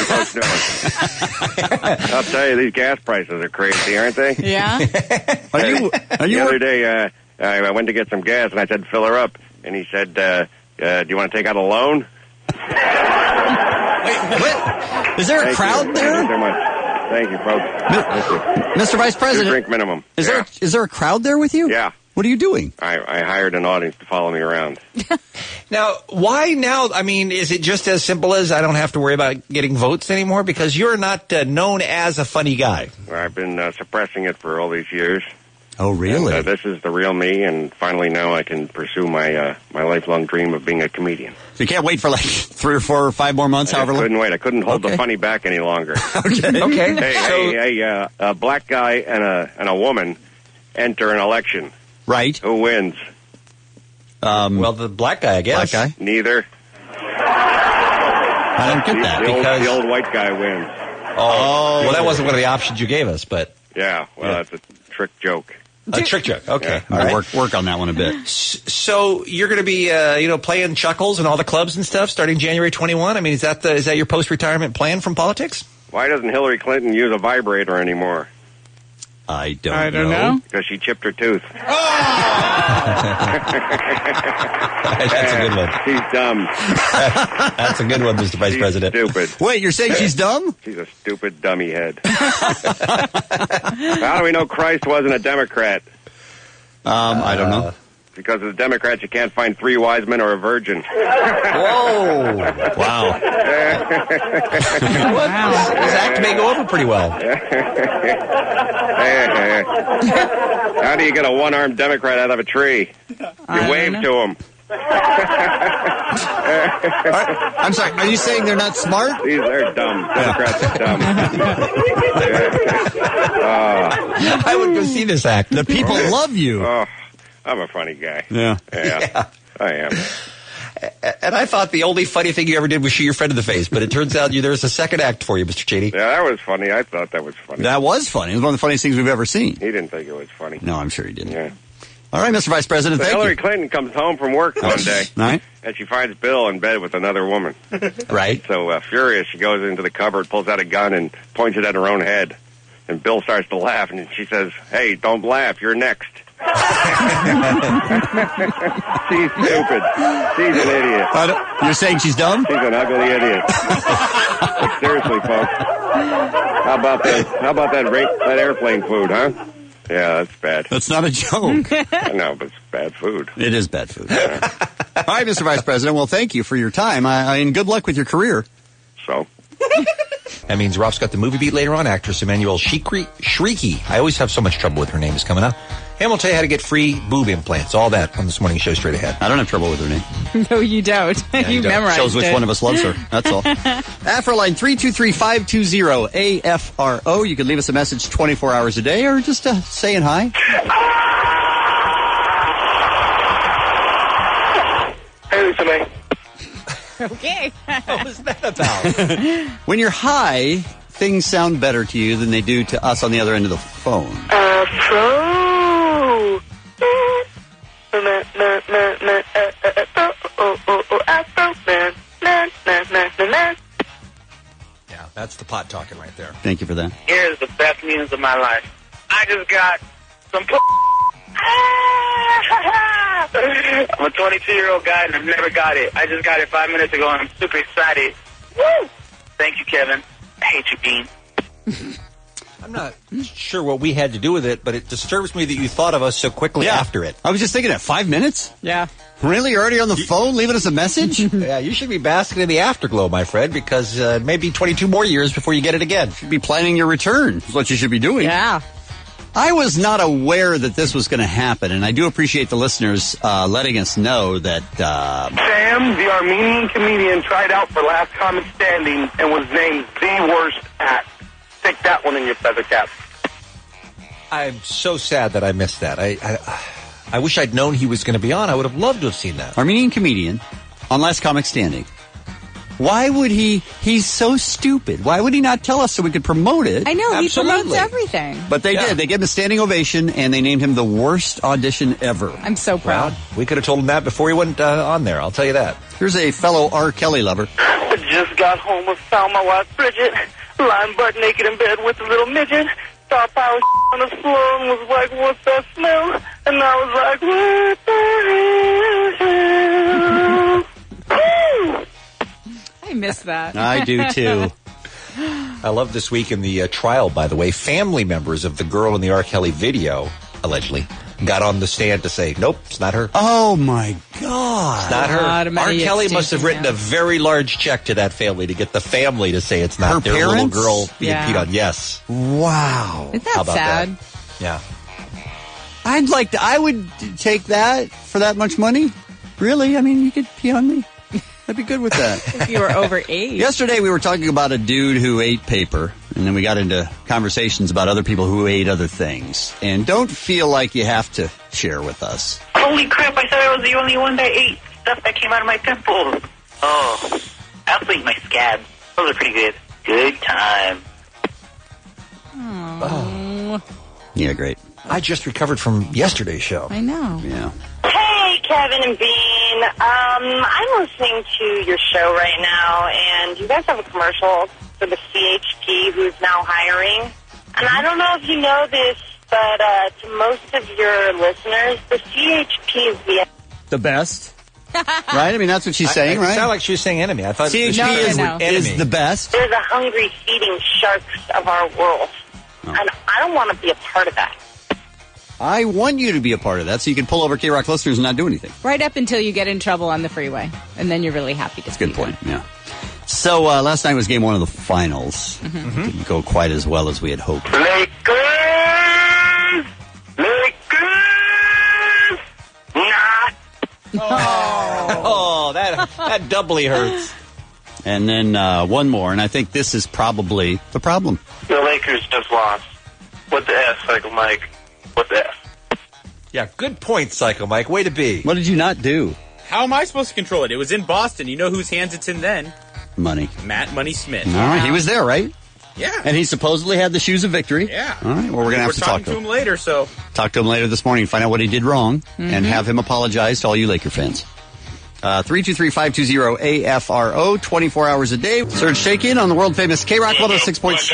I'll tell you, these gas prices are crazy, aren't they? Yeah. The other day, I went to get some gas, and I said, fill her up. And he said, do you want to take out a loan? Wait, what? Is there a crowd there? Thank you so much. Thank you, folks. Mr. Vice President. 2 drink minimum. Is there a crowd there with you? Yeah. What are you doing? I hired an audience to follow me around. Now, why now? I mean, is it just as simple as I don't have to worry about getting votes anymore? Because you're not known as a funny guy. I've been suppressing it for all these years. Oh, really? And, this is the real me, and finally now I can pursue my my lifelong dream of being a comedian. So you can't wait for like 3 or 4 or 5 more months, however long? I couldn't wait. I couldn't hold the funny back any longer. Okay. Hey, a black guy and a woman enter an election. Right. Who wins? Well, the black guy, I guess. Black guy? Neither. I don't get that. The old white guy wins. Oh, well, that wasn't one of the options you gave us, but... Yeah, that's a trick joke. A trick joke. Okay. Yeah. All right. Work on that one a bit. So you're going to be, playing Chuckles and all the clubs and stuff starting January 21? I mean, is that your post-retirement plan from politics? Why doesn't Hillary Clinton use a vibrator anymore? I don't know. Because she chipped her tooth. That's a good one. She's dumb. That's a good one, Mr. Vice President. Stupid. Wait, you're saying she's dumb? She's a stupid dummy head. How do we know Christ wasn't a Democrat? I don't know. Because of the Democrats, you can't find 3 wise men or a virgin. Whoa! Wow. This act may go over pretty well. How do you get a one-armed Democrat out of a tree? You wave to him. I'm sorry, are you saying they're not smart? They're dumb. Democrats are dumb. I would go see this act. The people love you. Oh, I'm a funny guy. Yeah. I am. And I thought the only funny thing you ever did was shoot your friend in the face, but it turns out there's a second act for you, Mr. Cheney. Yeah, that was funny. I thought that was funny. That was funny. It was one of the funniest things we've ever seen. He didn't think it was funny. No, I'm sure he didn't. Yeah. All right, Mr. Vice President, thank Hillary you. Clinton comes home from work one day, right? And she finds Bill in bed with another woman. Right. So, furious, she goes into the cupboard, pulls out a gun, and points it at her own head. And Bill starts to laugh, and she says, "Hey, don't laugh. You're next." She's stupid. She's an idiot. You're saying she's dumb? She's an ugly idiot. But seriously, folks, how about that airplane food, huh? Yeah, that's bad. That's not a joke. I know, but it's bad food. It is bad food. All right, Mr. Vice President. Well, thank you for your time. And good luck with your career. So. That means Ralph's got the movie beat later on. Actress Emmanuelle Shrieky. I always have so much trouble with her name is coming up. And we'll tell you how to get free boob implants. All that on this morning's show straight ahead. I don't have trouble with her name. No, you don't. Yeah, you memorized Shows which it. one of us loves her. That's all. Afro line 323-520-AFRO. You can leave us a message 24 hours a day or just saying hi. Hey, Lisa May. Okay. What was that about? When you're high, things sound better to you than they do to us on the other end of the phone. Afro. Yeah, that's the pot talking right there. Thank you for that. Here's the best news of my life. I just got some I'm a 22-year-old guy and I've never got it. I just got it 5 minutes ago and I'm super excited. Woo! Thank you, Kevin. I hate you, Bean. I'm not sure what we had to do with it, but it disturbs me that you thought of us so quickly after it. I was just thinking that 5 minutes? Yeah. Really? You're already on the phone leaving us a message? Yeah, you should be basking in the afterglow, my friend, because maybe 22 more years before you get it again. You should be planning your return. That's what you should be doing. Yeah. I was not aware that this was going to happen, and I do appreciate the listeners letting us know that... Sam, the Armenian comedian, tried out for Last Comic Standing and was named the worst act. Stick that one in your feather cap. I'm so sad that I missed that. I wish I'd known he was going to be on. I would have loved to have seen that. Armenian comedian on Last Comic Standing. Why would he? He's so stupid. Why would he not tell us so we could promote it? I know, Absolutely. he promotes everything. But they did. They gave him a standing ovation, and they named him the worst audition ever. I'm so proud. Well, we could have told him that before he went on there. I'll tell you that. Here's a fellow R. Kelly lover. I just got home and found my wife Bridget lying butt naked in bed with a little midget. Thought I was on the floor and was like, "What's that smell?" And I was like, "What the hell?" I miss that. I do, too. I love this week in the trial, by the way, family members of the girl in the R. Kelly video, allegedly, got on the stand to say, nope, it's not her. Oh, my God. It's not her. R. Kelly must have written a very large check to that family to get the family to say it's not Her their parents? little girl being Yeah. peed on. Yes. Wow. Isn't How that about sad? that? Yeah. I would take that for that much money. Really? I mean, you could pee on me. I'd be good with that. If you were over 8. Yesterday we were talking about a dude who ate paper, and then we got into conversations about other people who ate other things. And don't feel like you have to share with us. Holy crap, I thought I was the only one that ate stuff that came out of my pimples. Oh, I also ate my scabs. Those are pretty good. Good time. Oh. Yeah, great. I just recovered from yesterday's show. I know. Yeah. Hey, Kevin and Bean. I'm listening to your show right now, and you guys have a commercial for the CHP who's now hiring. And I don't know if you know this, but to most of your listeners, the CHP is The best. Right? I mean, that's what she's saying, It right? sounded like she was saying enemy. I thought CHP is the best. They're the hungry, feeding sharks of our world. Oh. And I don't want to be a part of that. I want you to be a part of that so you can pull over K-Rock listeners and not do anything. Right up until you get in trouble on the freeway. And then you're really happy to That's a good point, yeah. So last night was game 1 of the finals. Mm-hmm. Didn't go quite as well as we had hoped. Oh, that doubly hurts. And then one more, and I think this is probably the problem. The Lakers just lost. What the F, Psycho Mike? What the F? Yeah, good point, Psycho Mike. Way to be. What did you not do? How am I supposed to control it? It was in Boston. You know whose hands it's in then? Money. Matt Money Smith. All right, he was there, right? Yeah. And he supposedly had the shoes of victory. Yeah. All right, well, we're going to have to talk talking to him. later, so. Talk to him later this morning, find out what he did wrong, and Mhm. have him apologize to all you Laker fans. 323-520-AFRO, 24 hours a day. Serge Shake-In on the world-famous K-Rock 106.6.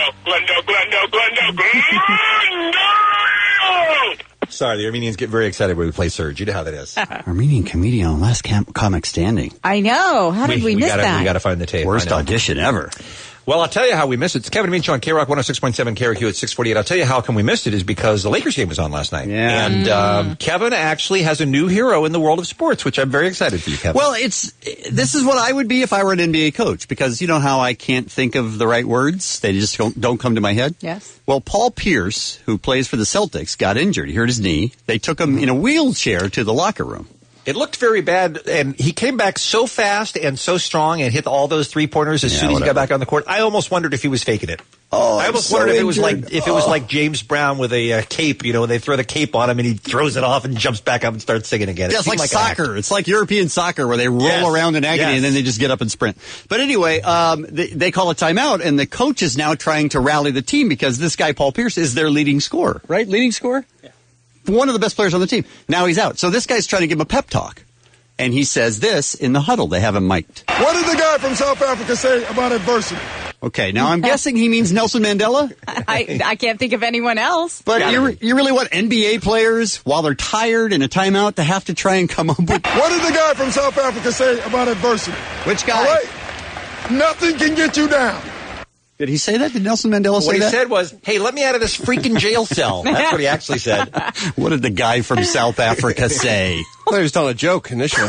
Sorry, the Armenians get very excited when we play Surge. You know how that is. Armenian comedian on Last Comic Standing. I know. How did we miss that? We got to find the tape. Worst audition ever. Well, I'll tell you how we missed it. It's Kevin and Bean Show on K-Rock 106.7, KRQ at 648. I'll tell you how come we missed it is because the Lakers game was on last night. Yeah. And Kevin actually has a new hero in the world of sports, which I'm very excited for you, Kevin. Well, this is what I would be if I were an NBA coach, because you know how I can't think of the right words? They just don't come to my head? Yes. Well, Paul Pierce, who plays for the Celtics, got injured. He hurt his knee. They took him in a wheelchair to the locker room. It looked very bad, and he came back so fast and so strong and hit all those three-pointers as soon as he got back on the court. I almost wondered if he was faking it. Oh, I almost wondered if it was like James Brown with a cape, when they throw the cape on him and he throws it off and jumps back up and starts singing again. Yeah, it's like soccer. It's like European soccer where they roll around in agony and then they just get up and sprint. But anyway, they call a timeout, and the coach is now trying to rally the team because this guy, Paul Pierce, is their leading scorer, right? Leading scorer? Yeah. One of the best players on the team. Now he's out. So this guy's trying to give him a pep talk. And he says this in the huddle. They have him mic'd. What did the guy from South Africa say about adversity? Okay, now I'm guessing he means Nelson Mandela. I can't think of anyone else. But you really want NBA players, while they're tired in a timeout, to have to try and come up with... What did the guy from South Africa say about adversity? Which guy? All right? Nothing can get you down. Did he say that? Did Nelson Mandela say that? What he said was, hey, let me out of this freaking jail cell. That's what he actually said. What did the guy from South Africa say? Well, he was telling a joke initially.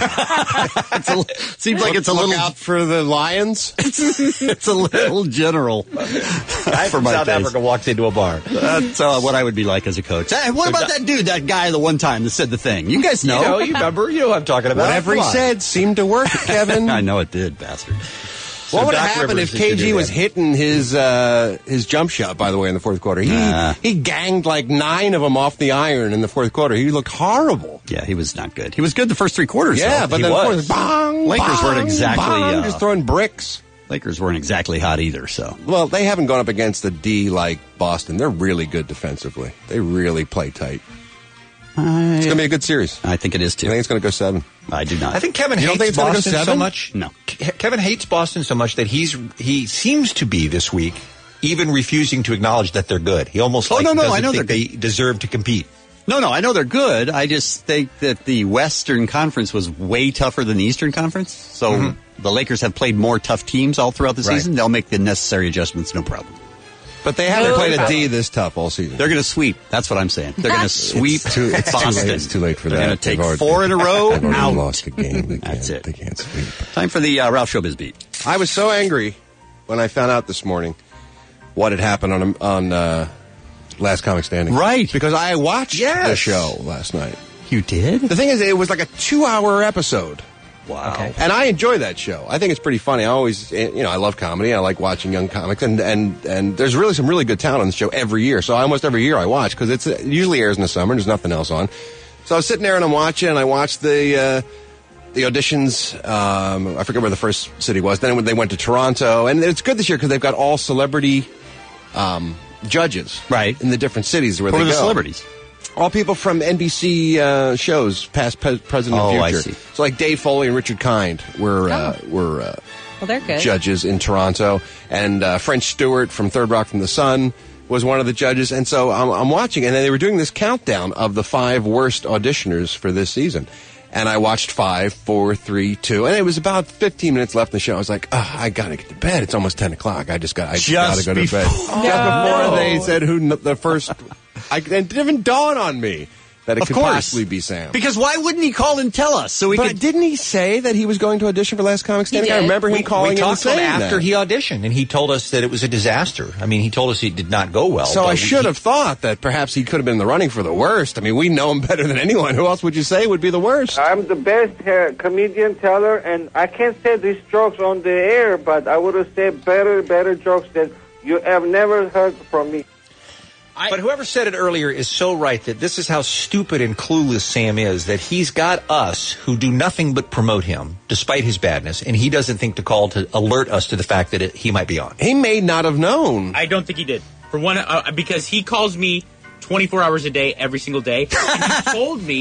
Seems like it's a little... Look out for the lions. It's a little general. Guy from South Africa walks into a bar. That's what I would be like as a coach. Hey, what about that dude, that guy the one time that said the thing? You guys know. You remember. You know what I'm talking about. Whatever he said seemed to work, Kevin. I know it did, bastard. What would have happened if KG was hitting his jump shot, by the way, in the fourth quarter? He ganged like 9 of them off the iron in the fourth quarter. He looked horrible. Yeah, he was not good. He was good the first 3 quarters. Yeah, though. but then the fourth, bang, Lakers weren't exactly just throwing bricks. Lakers weren't exactly hot either. So well, they haven't gone up against the D like Boston. They're really good defensively. They really play tight. It's going to be a good series. I think it is too. I think it's going to go 7. I do not. I think Kevin hates Boston so much. No, Kevin hates Boston so much that he seems to be this week even refusing to acknowledge that they're good. He almost doesn't think they deserve to compete. No, I know they're good. I just think that the Western Conference was way tougher than the Eastern Conference. So the Lakers have played more tough teams all throughout the season. They'll make the necessary adjustments, no problem. But they haven't played a D this tough all season. They're going to sweep. That's what I'm saying. They're going to sweep Boston. It's too late for that. They're going to take 4 in a row. They've already lost a game. That's it. They can't sweep. Time for the Ralph Showbiz Beat. I was so angry when I found out this morning what had happened on Last Comic Standing. Right. Because I watched the show last night. You did? The thing is, it was like a 2-hour episode. Wow. Okay. And I enjoy that show. I think it's pretty funny. I always, I love comedy. I like watching young comics. And there's really some really good talent on the show every year. So almost every year I watch because it usually airs in the summer and there's nothing else on. So I was sitting there and I'm watching and I watched the auditions. I forget where the first city was. Then they went to Toronto. And it's good this year because they've got all celebrity judges. Right. In the different cities where they go. Who are the celebrities? All people from NBC shows, past, present, and future. I see. So like Dave Foley and Richard Kind were they're good. judges in Toronto, and French Stewart from Third Rock from the Sun was one of the judges. And so I'm watching, and then they were doing this countdown of the 5 worst auditioners for this season. And I watched 5, 4, 3, 2, and it was about 15 minutes left in the show. I was like, I got to get to bed. It's almost 10 o'clock. I just got to go to bed. Just before they said who the first... it didn't even dawn on me that it could possibly be Sam. Because why wouldn't he call and tell us? Didn't he say that he was going to audition for Last Comic Standing? I remember him calling we in and talked to him saying after that. he auditioned, and he told us that it was a disaster. I mean, he told us it did not go well. So I should have thought that perhaps he could have been in the running for the worst. I mean, we know him better than anyone. Who else would you say would be the worst? I'm the best comedian teller, and I can't say these jokes on the air, but I would have said better jokes that you have never heard from me. But whoever said it earlier is so right that this is how stupid and clueless Sam is, that he's got us who do nothing but promote him, despite his badness, and he doesn't think to call to alert us to the fact that he might be on. He may not have known. I don't think he did. For one, because he calls me 24 hours a day, every single day. And he told me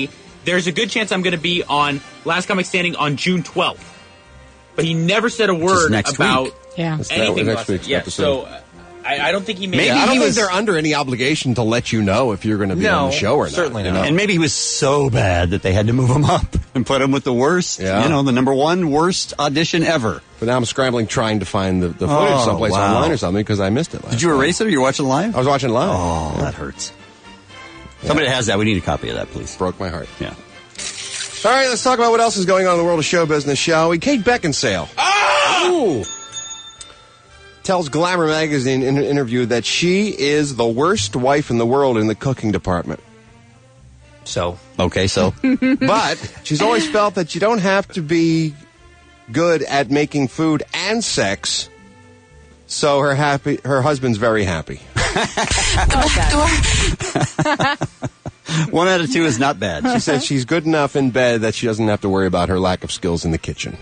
there's a good chance I'm going to be on Last Comic Standing on June 12th. But he never said a word about week. anything next week's Yeah, episode. so I don't think he made. Maybe I don't think they're under any obligation to let you know if you're going to be on the show or not. Certainly not. You know? And maybe he was so bad that they had to move him up and put him with the worst, Yeah. you know, the number one worst audition ever. But now I'm scrambling trying to find the footage someplace online or something because I missed it last Did you erase it or you were watching live? I was watching live. Oh, that hurts. Somebody has that. We need a copy of that, please. Broke my heart. Yeah. All right, let's talk about what else is going on in the world of show business, shall we? Kate Beckinsale. Ooh. Tells Glamour magazine in an interview that she is the worst wife in the world in the cooking department. So? Okay, so? But she's always felt that you don't have to be good at making food and sex. So her husband's very happy. One out of two is not bad. She says she's good enough in bed that she doesn't have to worry about her lack of skills in the kitchen.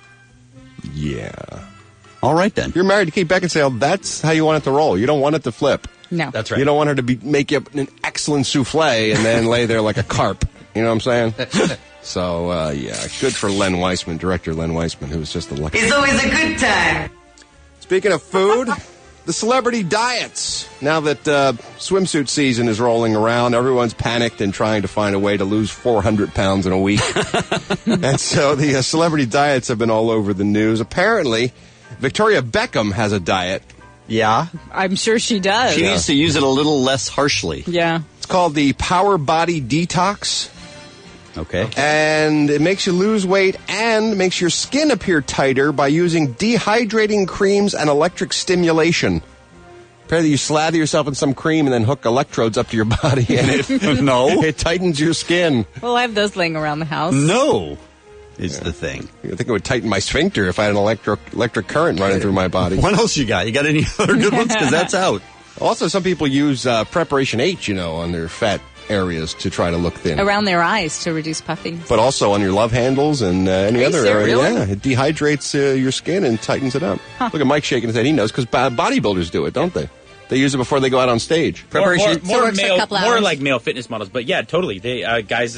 Yeah. All right, then. You're married to Kate Beckinsale. That's how you want it to roll. You don't want it to flip. No. That's right. You don't want her to make you an excellent souffle and then lay there like a carp. You know what I'm saying? So, yeah, good for Len Weissman, director Len Weissman, who was just a lucky... It's always a good time. Speaking of food, the celebrity diets. Now that swimsuit season is rolling around, everyone's panicked and trying to find a way to lose 400 pounds in a week. And so the celebrity diets have been all over the news. Apparently, Victoria Beckham has a diet. Yeah. I'm sure she does. She needs to use it a little less harshly. Yeah. It's called the Power Body Detox. Okay. And it makes you lose weight and makes your skin appear tighter by using dehydrating creams and electric stimulation. Apparently you slather yourself in some cream and then hook electrodes up to your body and it tightens your skin. Well, I have those laying around the house. No. Is the thing. I think it would tighten my sphincter if I had an electric current running through my body. What else you got? You got any other good ones? Because that's out. Also, some people use Preparation H, on their fat areas to try to look thin. Around their eyes to reduce puffing. But also on your love handles and any other area. Really? Yeah, it dehydrates your skin and tightens it up. Look at Mike shaking his head. He knows because bodybuilders do it, don't they? They use it before they go out on stage. More hours. like male fitness models, but yeah, totally. They guys,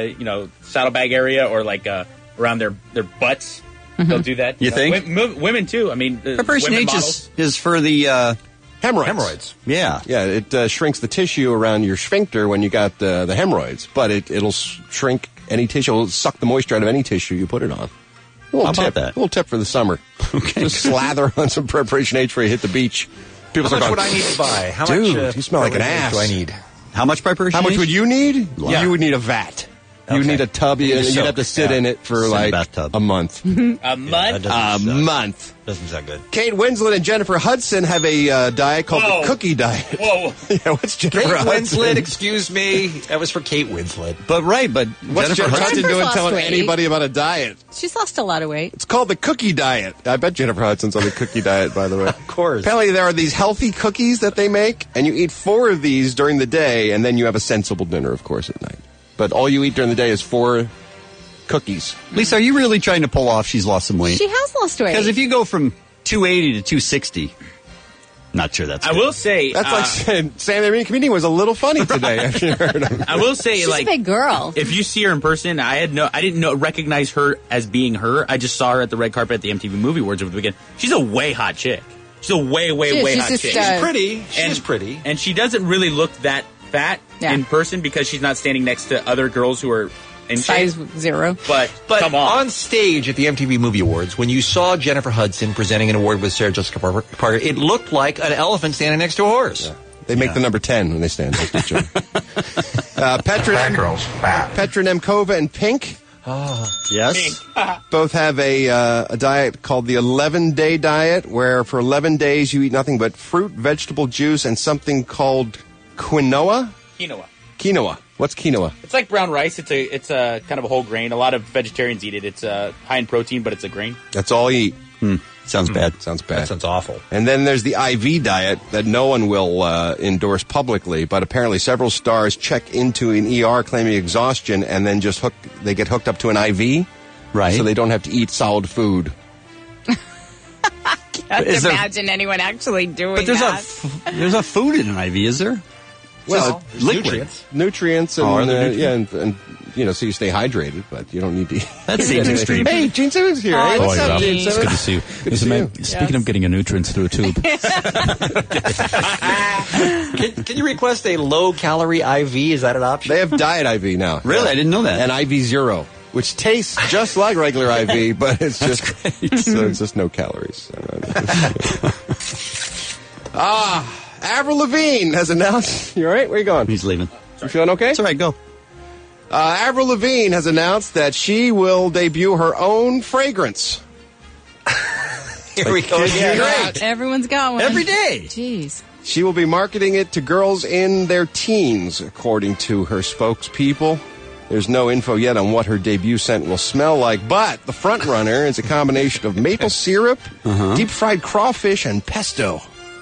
saddlebag area or like around their butts, they'll do that. You think? Women too. I mean, Preparation women H is for the hemorrhoids. Yeah, yeah. It shrinks the tissue around your sphincter when you got the hemorrhoids, but it'll shrink any tissue. It'll suck the moisture out of any tissue you put it on. How about that? A little tip for the summer. Okay, just slather on some Preparation H before you hit the beach. People How start much going, would I need to buy? How Dude, much? you smell like an Preparation ass. Do I need? How much preparation? How much H? would you need? Yeah. You would need a vat. You would Okay. need a tub. You'd have to sit in it for Sit in a like bathtub. a month. A month. A month. Doesn't sound good. Kate Winslet and Jennifer Hudson have a diet called Whoa. the Cookie Diet. Whoa. Yeah, what's Jennifer Kate Hudson? Winslet, excuse me. That was for Kate Winslet. But What's Jennifer Hudson Jennifer's doing lost telling weight. anybody about a diet? She's lost a lot of weight. It's called the Cookie Diet. I bet Jennifer Hudson's on the Cookie Diet, by the way. Of course. Apparently there are these healthy cookies that they make, and you eat 4 of these during the day, and then you have a sensible dinner, of course, at night. But all you eat during the day is 4 cookies. Lisa, are you really trying to pull off she's lost some weight? She has lost weight. Because if you go from 280 to 260, not sure that's I good. will say, That's like saying Sam the Marine comedian was a little funny today. After you heard him. I will say, She's like, a big girl. if you see her in person, I didn't recognize her as being her. I just saw her at the red carpet at the MTV Movie Awards over the weekend. She's a way hot chick. She's a way She's hot just, chick. She's Pretty. She's pretty. And she doesn't really look that fat Yeah. in person because she's not standing next to other girls who are in Size shape. 0. But come on. Stage at the MTV Movie Awards, when you saw Jennifer Hudson presenting an award with Sarah Jessica Parker, it looked like an elephant standing next to a horse. Yeah. They make the number 10 when they stand next to each other. Petra Nemkova and Pink. Yes. Both have a diet called the 11-day diet, where for 11 days you eat nothing but fruit, vegetable juice, and something called quinoa. Quinoa. What's quinoa? It's like brown rice. It's a kind of a whole grain. A lot of vegetarians eat it. It's high in protein, but it's a grain. That's all you eat. Sounds bad. Sounds bad. That sounds awful. And then there's the IV diet that no one will endorse publicly, but apparently several stars check into an ER claiming exhaustion and then just they get hooked up to an IV. Right. So they don't have to eat solid food. Can't imagine anyone actually doing But there's that. there's a food in an IV, is there? Well, liquid. Nutrients and, Oh, are there nutrients? and you know, so you stay hydrated, but you don't need to. That seems extreme. Hey, Gene Simmons here. Hey, what's up, Gene It's good to see you. Good to see you. Speaking of getting a nutrients through a tube. Can you request a low-calorie IV? Is that an option? They have Diet IV now. Really? I didn't know that. And IV Zero, which tastes just like regular IV, but it's just so it's just no calories. Avril Lavigne has announced. You all right? Where you going? He's leaving. You feeling okay? It's all right. Go. Avril Lavigne has announced that she will debut her own fragrance. Here we go again. Great. Everyone's got one. Every day. Jeez. She will be marketing it to girls in their teens, according to her spokespeople. There's no info yet on what her debut scent will smell like, but the front runner is a combination of maple syrup, deep-fried crawfish, and pesto.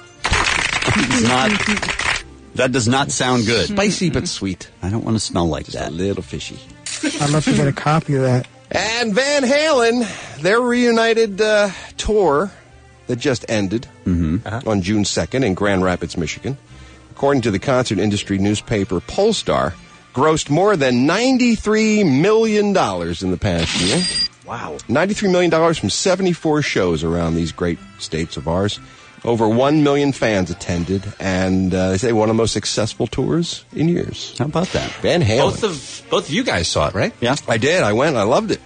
That does not sound good. Spicy but sweet. I don't want to smell like that. A little fishy. I'd love to get a copy of that. And Van Halen, their reunited tour that just ended on June 2nd in Grand Rapids, Michigan, according to the concert industry newspaper Polestar, grossed more than $93 million in the past year. Wow. $93 million from 74 shows around these great states of ours. Over 1 million fans attended, and they say one of the most successful tours in years. How about that? Van Halen. Both of you guys saw it, right? Yeah. I did. I went. I loved it.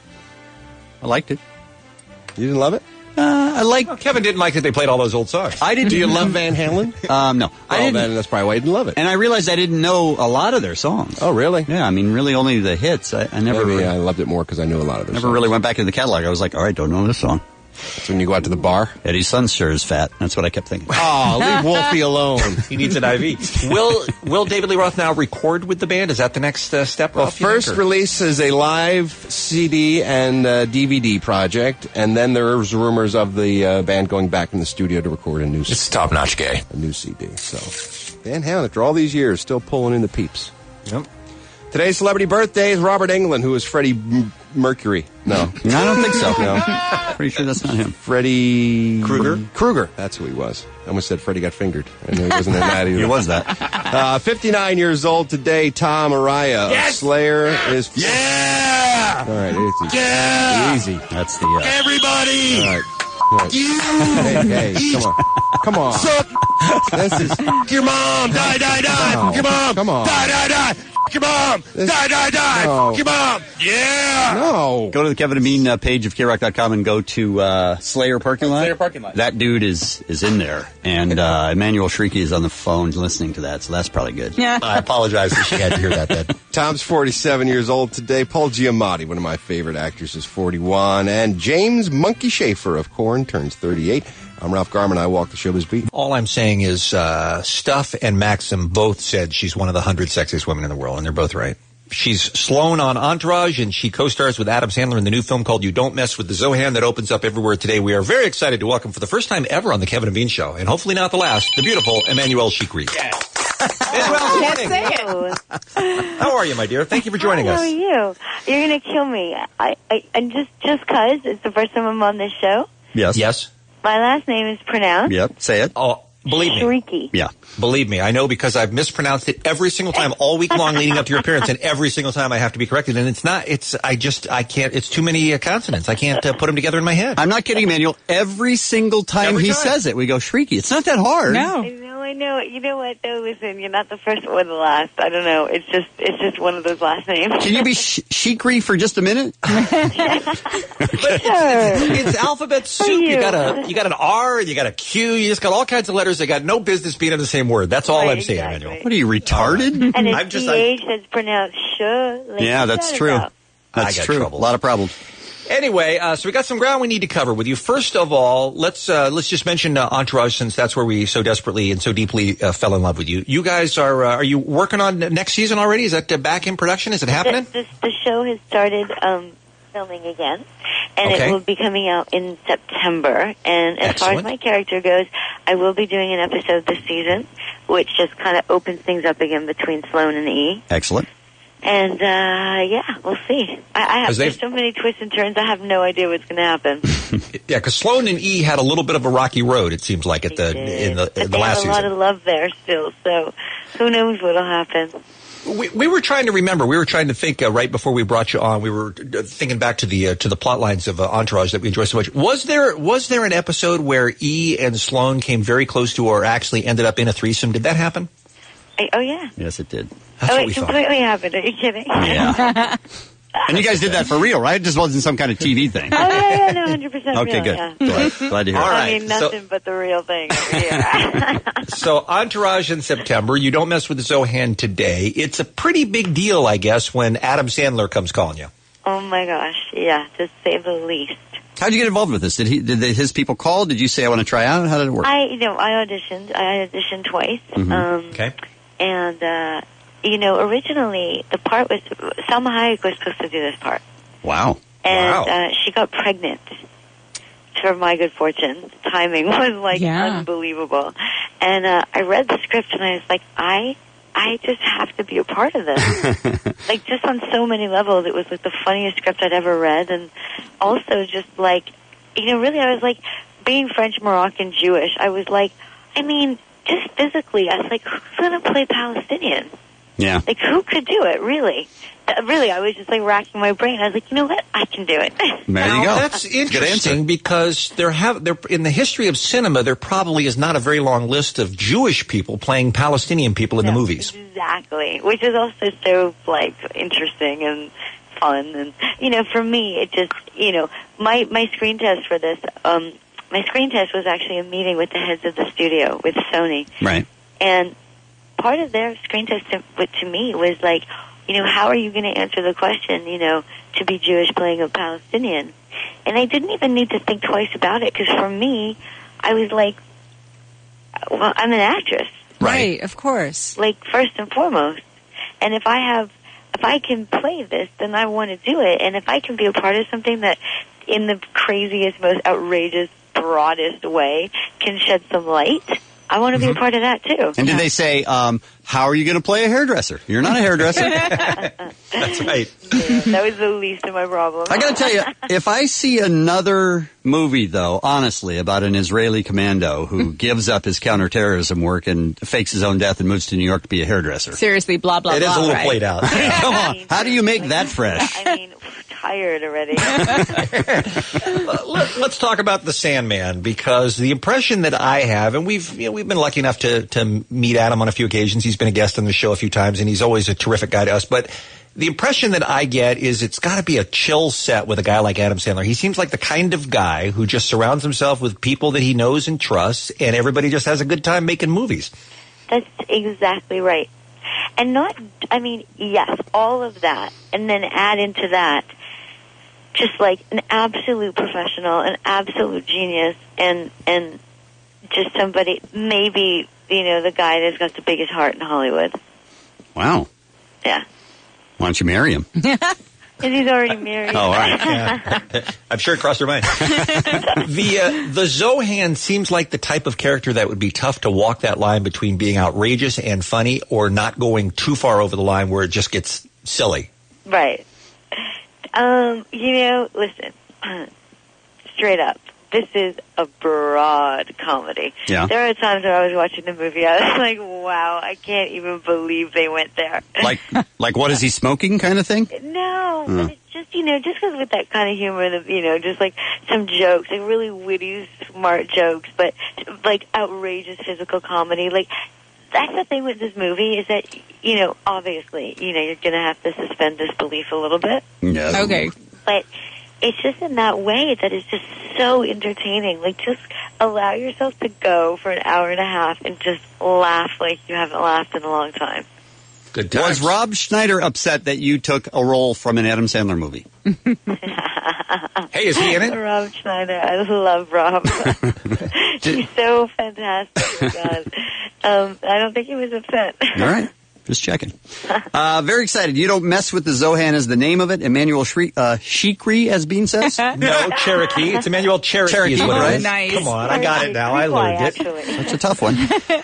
I liked it. You didn't love it? I like. Well, Kevin didn't like that they played all those old songs. I did. Do you love Van Halen? No. I Well, didn't. then that's probably why you didn't love it. And I realized I didn't know a lot of their songs. Oh, really? Yeah, I mean, really only the hits. I never Maybe I loved it more because I knew a lot of their never songs. really went back into the catalog. I was like, all right, don't know this song. That's when you go out to the bar. Eddie's son sure is fat. That's what I kept thinking. Oh, leave Wolfie alone. He needs an IV. Will David Lee Roth now record with the band? Is that the next step? Well, Roth, you first think, or- release is a live CD and DVD project, and then there's rumors of the band going back in the studio to record a new. It's top-notch gay. A new CD. So, Van Halen, after all these years, still pulling in the peeps. Yep. Today's celebrity birthday is Robert Englund, who is Freddie Mercury. No, I don't think so. No, Pretty sure that's not him. Freddie Krueger? Krueger. That's who he was. I almost said Freddie got fingered. I knew he wasn't in that either. He was that. 59 years old today. Tom Araya of Slayer is. Yeah! All right, easy. Yeah! Easy. That's the. Everybody! All right. Right. You! Hey, come on. Suck! This is. Fuck your mom! Die, die, die! No. Fuck your mom! Come on. Die, die, die! Fuck your mom! This- Die, die, die! No. Fuck your mom! Yeah! No. Go to the Kevin and Bean page of KRock.com and go to Slayer Parking Lot. Slayer Parking Lot. That dude is in there. And Emmanuel Shrieky is on the phone listening to that, so that's probably good. Yeah. I apologize that she had to hear that, Dad. Tom's 47 years old today. Paul Giamatti, one of my favorite actors, is 41. And James Monkey Schaefer of Korn turns 38. I'm Ralph Garman. I walk the showbiz beat. All I'm saying is Stuff and Maxim both said she's one of the 100 sexiest women in the world, and they're both right. She's Sloane on Entourage, and she co-stars with Adam Sandler in the new film called You Don't Mess with the Zohan that opens up everywhere today. We are very excited to welcome for the first time ever on the Kevin and Bean Show, and hopefully not the last, the beautiful Emmanuel Chikri. Can't say it. How are you, my dear? Thank you for joining us. How are you? You're going to kill me. I just cause it's the first time I'm on this show. Yes. Yes. My last name is pronounced Yep. Say it. Oh, believe me. Shrieky. Yeah. Believe me, I know because I've mispronounced it every single time all week long leading up to your appearance, and every single time I have to be corrected. And I can't, it's too many consonants. I can't put them together in my head. I'm not kidding, Emmanuel. Every single time he says it, we go Shrieky. It's not that hard. No. I know. You know what, though? Listen, you're not the first or the last. I don't know. It's just one of those last names. Can you be Shikri for just a minute? It's alphabet soup. You got an R, you got a Q, you just got all kinds of letters that got no business being in the same word. That's all Right, I'm saying, exactly. Emmanuel. What are you, retarded? And I'm it's just- CH that's pronounced sh. Like Yeah, you that's said true. about. That's I got true. trouble. A lot of problems. Anyway, so we got some ground we need to cover with you. First of all, let's just mention Entourage, since that's where we so desperately and so deeply fell in love with you. You guys are you working on next season already? Is that back in production? Is it happening? The show has started filming again, and Okay. it will be coming out in September. And as far as Excellent. my character goes, I will be doing an episode this season, which just kind of opens things up again between Sloane and E. Excellent. And yeah, we'll see. There's so many twists and turns. I have no idea what's going to happen. Yeah, because Sloane and E had a little bit of a rocky road. It seems like in the But they last have a lot season. of love there still. So who knows what'll happen. We were trying to remember. We were trying to think right before we brought you on. We were thinking back to the plot lines of Entourage that we enjoy so much. Was there an episode where E and Sloane came very close to or actually ended up in a threesome? Did that happen? Oh, yeah. Yes, it did. That's what we it completely happened. Are you kidding? Yeah. And you guys did that for real, right? It just wasn't some kind of TV thing. Oh, yeah, no, 100% Okay, real, good. yeah. Glad to hear it. All right. I mean, nothing but the real thing over here. So, Entourage in September. You don't mess with Zohan today. It's a pretty big deal, I guess, when Adam Sandler comes calling you. Oh, my gosh. Yeah, to say the least. How'd you get involved with this? Did his people call? Did you say, I want to try out? How did it work? I auditioned. I auditioned twice. Mm-hmm. Okay. And, originally the part was, Salma Hayek was supposed to do this part. Wow. And she got pregnant. For my good fortune. Timing was, unbelievable. And I read the script and I was like, I just have to be a part of this. Just on so many levels. It was, the funniest script I'd ever read. And also just, really, I was like, being French, Moroccan, Jewish, I was like, just physically, I was like, who's going to play Palestinian? Yeah. Who could do it, really? Really, I was just, racking my brain. I was like, you know what? I can do it. There you go. That's interesting because there in the history of cinema, there probably is not a very long list of Jewish people playing Palestinian people in the movies. Exactly. Which is also so, interesting and fun. And, for me, it just, my screen test for this, my screen test was actually a meeting with the heads of the studio, with Sony. Right. And part of their screen test to me was how are you going to answer the question, to be Jewish playing a Palestinian? And I didn't even need to think twice about it, because for me, I was like, well, I'm an actress. Right, of course. First and foremost. And if I can play this, then I want to do it. And if I can be a part of something that, in the craziest, most outrageous, broadest way, can shed some light, I want to be a part of that, too. And did they say, how are you going to play a hairdresser? You're not a hairdresser. That's right. Yeah, that was the least of my problems. I got to tell you, if I see another movie, though, honestly, about an Israeli commando who gives up his counterterrorism work and fakes his own death and moves to New York to be a hairdresser. Seriously, blah, blah, blah. It is a little right? played out. Come on. How do you make that fresh? Tired already. Let's talk about the Sandman, because the impression that I have, and we've been lucky enough to meet Adam on a few occasions. He's been a guest on the show a few times, and he's always a terrific guy to us. But the impression that I get is it's got to be a chill set with a guy like Adam Sandler. He seems like the kind of guy who just surrounds himself with people that he knows and trusts, and everybody just has a good time making movies. That's exactly right. And yes, all of that, and then add into that just an absolute professional, an absolute genius, and just somebody, maybe, the guy that's got the biggest heart in Hollywood. Wow. Yeah. Why don't you marry him? Because he's already married. Oh, all right. Yeah. I'm sure it crossed her mind. The Zohan seems like the type of character that would be tough to walk that line between being outrageous and funny or not going too far over the line where it just gets silly. Right. Listen, straight up, this is a broad comedy. Yeah. There are times where I was watching the movie, I was like, wow, I can't even believe they went there. Like what is he smoking kind of thing? No, but it's just, just because with that kind of humor, just some jokes, really witty, smart jokes, but outrageous physical comedy, that's the thing with this movie is that, obviously, you're going to have to suspend disbelief a little bit. Yeah. Okay. But it's just in that way that it's just so entertaining. Just allow yourself to go for an hour and a half and just laugh like you haven't laughed in a long time. Good times. Was Rob Schneider upset that you took a role from an Adam Sandler movie? Hey, is he in it? Rob Schneider. I love Rob. He's so fantastic. God. I don't think he was upset. All right. Just checking. Very excited. You don't mess with the Zohan as the name of it. Emmanuel Shikri, as Bean says? No, Cherokee. It's Emmanuel Cherokee is what it is. Nice. Come on, I got it now. I learned it. Actually. That's a tough one.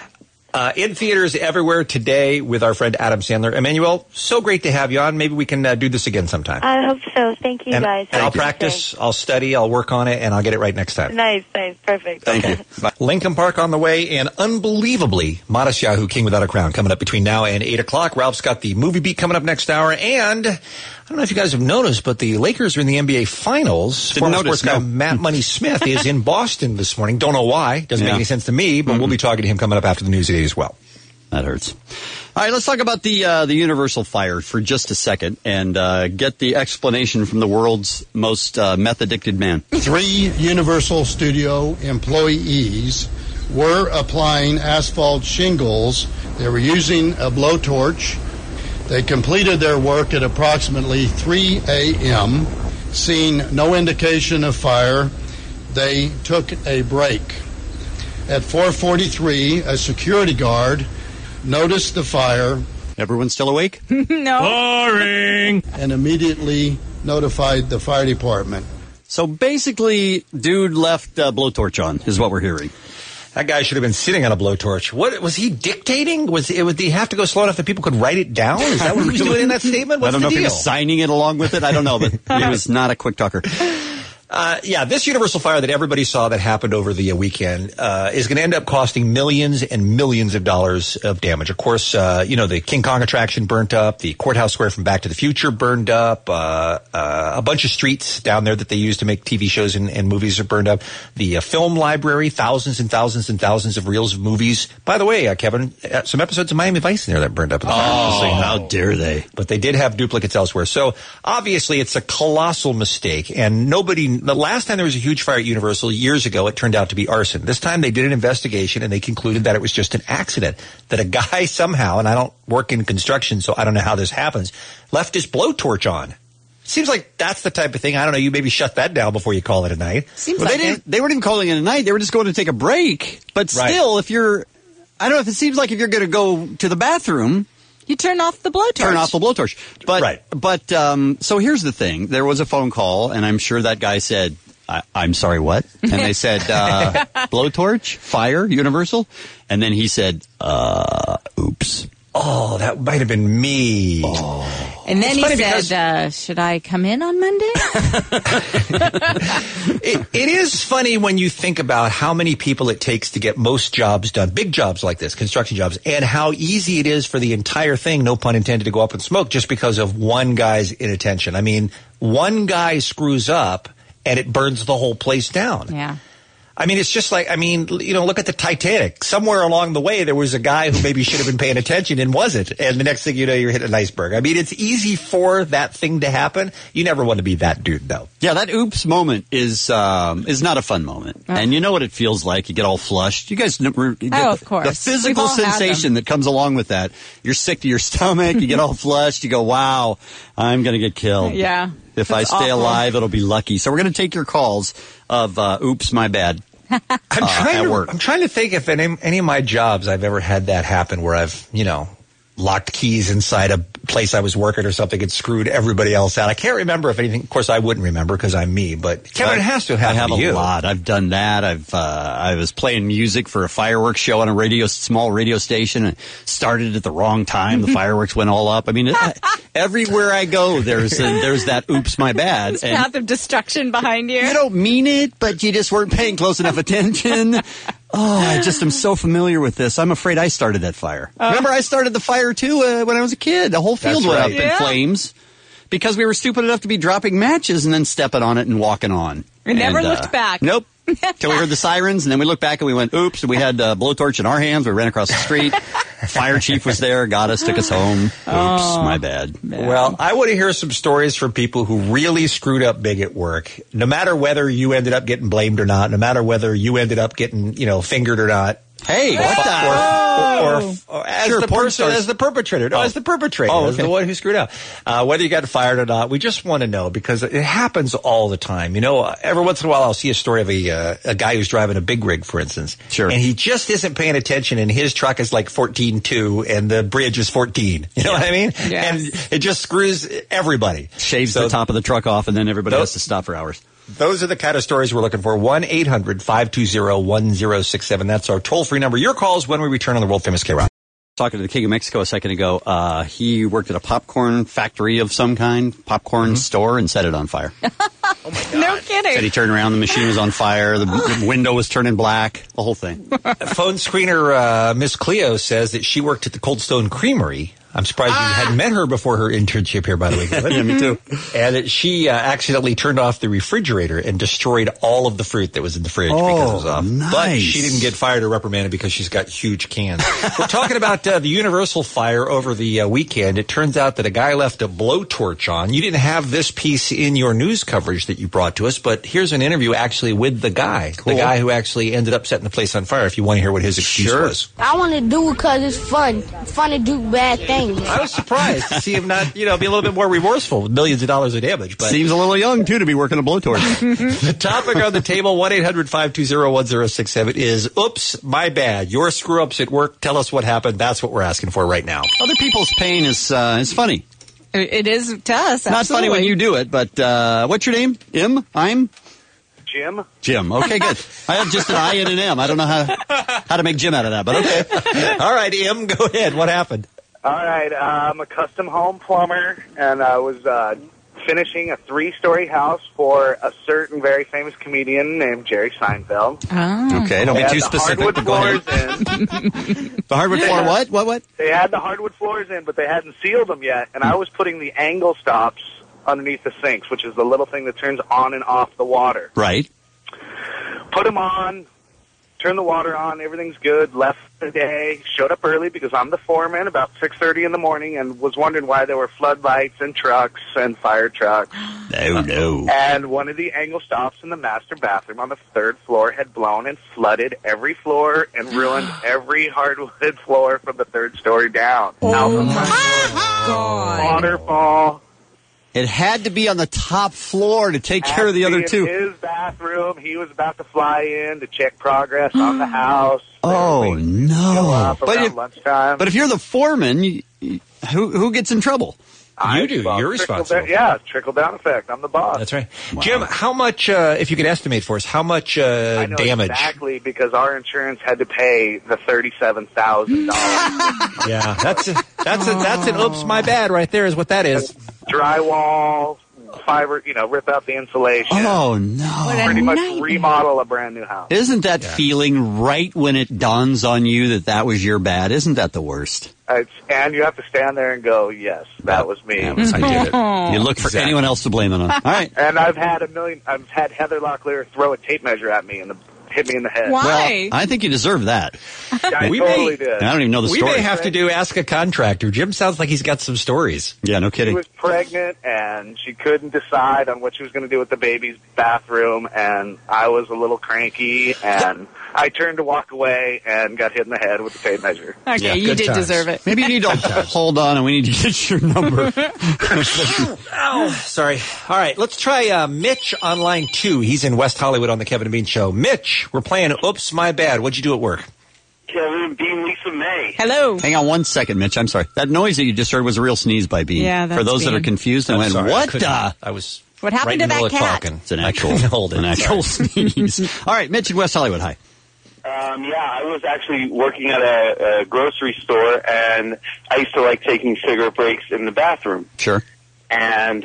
In theaters everywhere today with our friend Adam Sandler. Emmanuel, so great to have you on. Maybe we can do this again sometime. I hope so. Thank you, guys. And I'll practice, I'll study, I'll work on it, and I'll get it right next time. Nice. Perfect. Thank you. Lincoln Park on the way, and unbelievably, Modest Yahoo, King Without a Crown, coming up between now and 8 o'clock. Ralph's got the movie beat coming up next hour, and I don't know if you guys have noticed, but the Lakers are in the NBA Finals. Former sports guy Matt Money Smith is in Boston this morning. Don't know why. Doesn't make any sense to me, but we'll be talking to him coming up after the news today as well. That hurts. All right, let's talk about the Universal fire for just a second and get the explanation from the world's most meth-addicted man. 3 Universal Studio employees were applying asphalt shingles. They were using a blowtorch. They completed their work at approximately 3 a.m. Seeing no indication of fire, they took a break. At 4:43, a security guard noticed the fire. Everyone's still awake? No. Boring. And immediately notified the fire department. So basically, dude left a blowtorch on, is what we're hearing. That guy should have been sitting on a blowtorch. What was he dictating? Did he have to go slow enough that people could write it down? Is that what he was doing in that statement? What's I don't know the if he deal? was signing it along with it. I don't know, but he was not a quick talker. This Universal fire that everybody saw that happened over the weekend is going to end up costing millions and millions of dollars of damage. Of course, the King Kong attraction burnt up. The Courthouse Square from Back to the Future burned up. A bunch of streets down there that they use to make TV shows and movies are burned up. The film library, thousands and thousands and thousands of reels of movies. By the way, Kevin, some episodes of Miami Vice in there that burned up. How dare they? But they did have duplicates elsewhere. So obviously it's a colossal mistake, and the last time there was a huge fire at Universal years ago, it turned out to be arson. This time they did an investigation and they concluded that it was just an accident, that a guy somehow, and I don't work in construction, so I don't know how this happens, left his blowtorch on. Seems like that's the type of thing. I don't know. You maybe shut that down before you call it a night. They weren't even calling it a night. They were just going to take a break. But still, I don't know if it seems like if you're going to go to the bathroom, you turn off the blowtorch. But so here's the thing. There was a phone call, and I'm sure that guy said, I'm sorry, what? And they said, blowtorch, fire, Universal. And then he said, oops. Oh, that might have been me. Oh. And then he said, should I come in on Monday? It is funny when you think about how many people it takes to get most jobs done, big jobs like this, construction jobs, and how easy it is for the entire thing, no pun intended, to go up in smoke just because of one guy's inattention. I mean, one guy screws up and it burns the whole place down. Yeah. I mean, it's just like, look at the Titanic. Somewhere along the way, there was a guy who maybe should have been paying attention and wasn't. And the next thing you know, you're hitting an iceberg. I mean, it's easy for that thing to happen. You never want to be that dude, though. Yeah, that oops moment is not a fun moment. And you know what it feels like. You get all flushed. You guys get of course. The physical sensation that comes along with that. You're sick to your stomach. You get all flushed. You go, wow, I'm going to get killed. Yeah. If I stay alive, it'll be lucky. So we're going to take your calls of oops, my bad. I'm trying to think if any of my jobs I've ever had that happen where I've, locked keys inside a place I was working or something and screwed everybody else out. I can't remember if anything. Of course, I wouldn't remember because I'm me. But Kevin, it has to happen to you. I have a lot. I've done that. I was playing music for a fireworks show on a small radio station, and started at the wrong time. The fireworks went all up. I mean, everywhere I go, there's that. Oops, my bad. This path of destruction behind you. You don't mean it, but you just weren't paying close enough attention. Oh, I just am so familiar with this. I'm afraid I started that fire. Remember, I started the fire, too, when I was a kid. The whole field went up in flames because we were stupid enough to be dropping matches and then stepping on it and walking on. We never looked back. Nope. Till we heard the sirens, and then we looked back and we went, oops, and we had a blowtorch in our hands. We ran across the street. Fire chief was there, got us, took us home. Oops, my bad. Well, I want to hear some stories from people who really screwed up big at work. No matter whether you ended up getting blamed or not, no matter whether you ended up getting, fingered or not. Hey, what or as the perpetrator. No, as the perpetrator. As the one who screwed up. Whether you got fired or not, we just want to know because it happens all the time. Every once in a while I'll see a story of a guy who's driving a big rig, for instance. Sure. And he just isn't paying attention and his truck is like 14.2 and the bridge is 14. You know what I mean? Yes. And it just screws everybody. Shaves the top of the truck off and then everybody has to stop for hours. Those are the kind of stories we're looking for. 1-800-520-1067. That's our toll-free number. Your calls when we return on the world famous K-Rock. Talking to the King of Mexico a second ago, he worked at a popcorn factory of some kind, popcorn store, and set it on fire. No kidding. Said he turned around, the machine was on fire, the window was turning black, the whole thing. Phone screener Miss Cleo says that she worked at the Cold Stone Creamery. I'm surprised you hadn't met her before her internship here, by the way. Yeah, me too. And that she accidentally turned off the refrigerator and destroyed all of the fruit that was in the fridge because it was off. Nice. But she didn't get fired or reprimanded because she's got huge cans. We're talking about the Universal fire over the weekend. It turns out that a guy left a blowtorch on. You didn't have this piece in your news coverage that you brought to us, but here's an interview actually with the guy. Cool. The guy who actually ended up setting the place on fire, if you want to hear what his excuse was. I want to do it because it's fun. Fun to do bad things. I was surprised to see him not, be a little bit more remorseful with millions of dollars of damage. But seems a little young, too, to be working a blowtorch. The topic on the table, 1-800-520-1067, is, oops, my bad. Your screw-ups at work. Tell us what happened. That's what we're asking for right now. Other people's pain is funny. It is to us, Not funny when you do it, but what's your name? I'm Jim. Okay, good. I have just an I and an M. I don't know how to make Jim out of that, but okay. All right, M, go ahead. What happened? All right, I'm a custom home plumber, and I was finishing a 3-story house for a certain very famous comedian named Jerry Seinfeld. Oh. Okay, don't be too specific, but go ahead. The hardwood floor, what? They had the hardwood floors in, but they hadn't sealed them yet, and I was putting the angle stops underneath the sinks, which is the little thing that turns on and off the water. Right. Put them on, turned the water on, everything's good, left the day, showed up early because I'm the foreman about 6:30 in the morning and was wondering why there were floodlights and trucks and fire trucks. No. And one of the angle stops in the master bathroom on the 3rd floor had blown and flooded every floor and ruined every hardwood floor from the 3rd story down. Oh, my God. Waterfall. It had to be on the top floor to take care of the other two. In his bathroom, he was about to fly in to check progress on the house. Oh, no. Lunchtime. But if you're the foreman, who gets in trouble? You do. You're responsible. Trickle-down effect. I'm the boss. That's right. Wow. Jim, how much, if you could estimate for us, how much I know damage? Exactly, because our insurance had to pay the $37,000. Yeah, that's an oops, my bad right there is what that is. Drywall, fiber, rip out the insulation. Oh, no. Pretty much remodel a brand new house. Isn't that feeling right when it dawns on you that was your bad? Isn't that the worst? And you have to stand there and go, yes, that was me. I did it. You look for anyone else to blame it on. All right. And I've had Heather Locklear throw a tape measure at me and hit me in the head. Why? Well, I think you deserve that. I totally did. I don't even know the story. We may have to ask a contractor. Jim sounds like he's got some stories. Yeah, no kidding. She was pregnant, and she couldn't decide on what she was going to do with the baby's bathroom, and I was a little cranky, and I turned to walk away and got hit in the head with the tape measure. Okay, you did deserve it. Maybe you need to hold on, and we need to get your number. Oh, sorry. All right, let's try Mitch on line 2. He's in West Hollywood on the Kevin and Bean Show. Mitch, we're playing Oops, My Bad. What'd you do at work? Kevin and Bean, Lisa May. Hello. Hang on 1 second, Mitch. I'm sorry. That noise that you just heard was a real sneeze by Bean. Yeah, that's For those that are Bean. confused and went, sorry, what I was What happened right to in the that middle of cat? talking. It's an actual sneeze. All right, Mitch in West Hollywood. Hi. I was actually working at a grocery store, and I used to like taking cigarette breaks in the bathroom. Sure. And,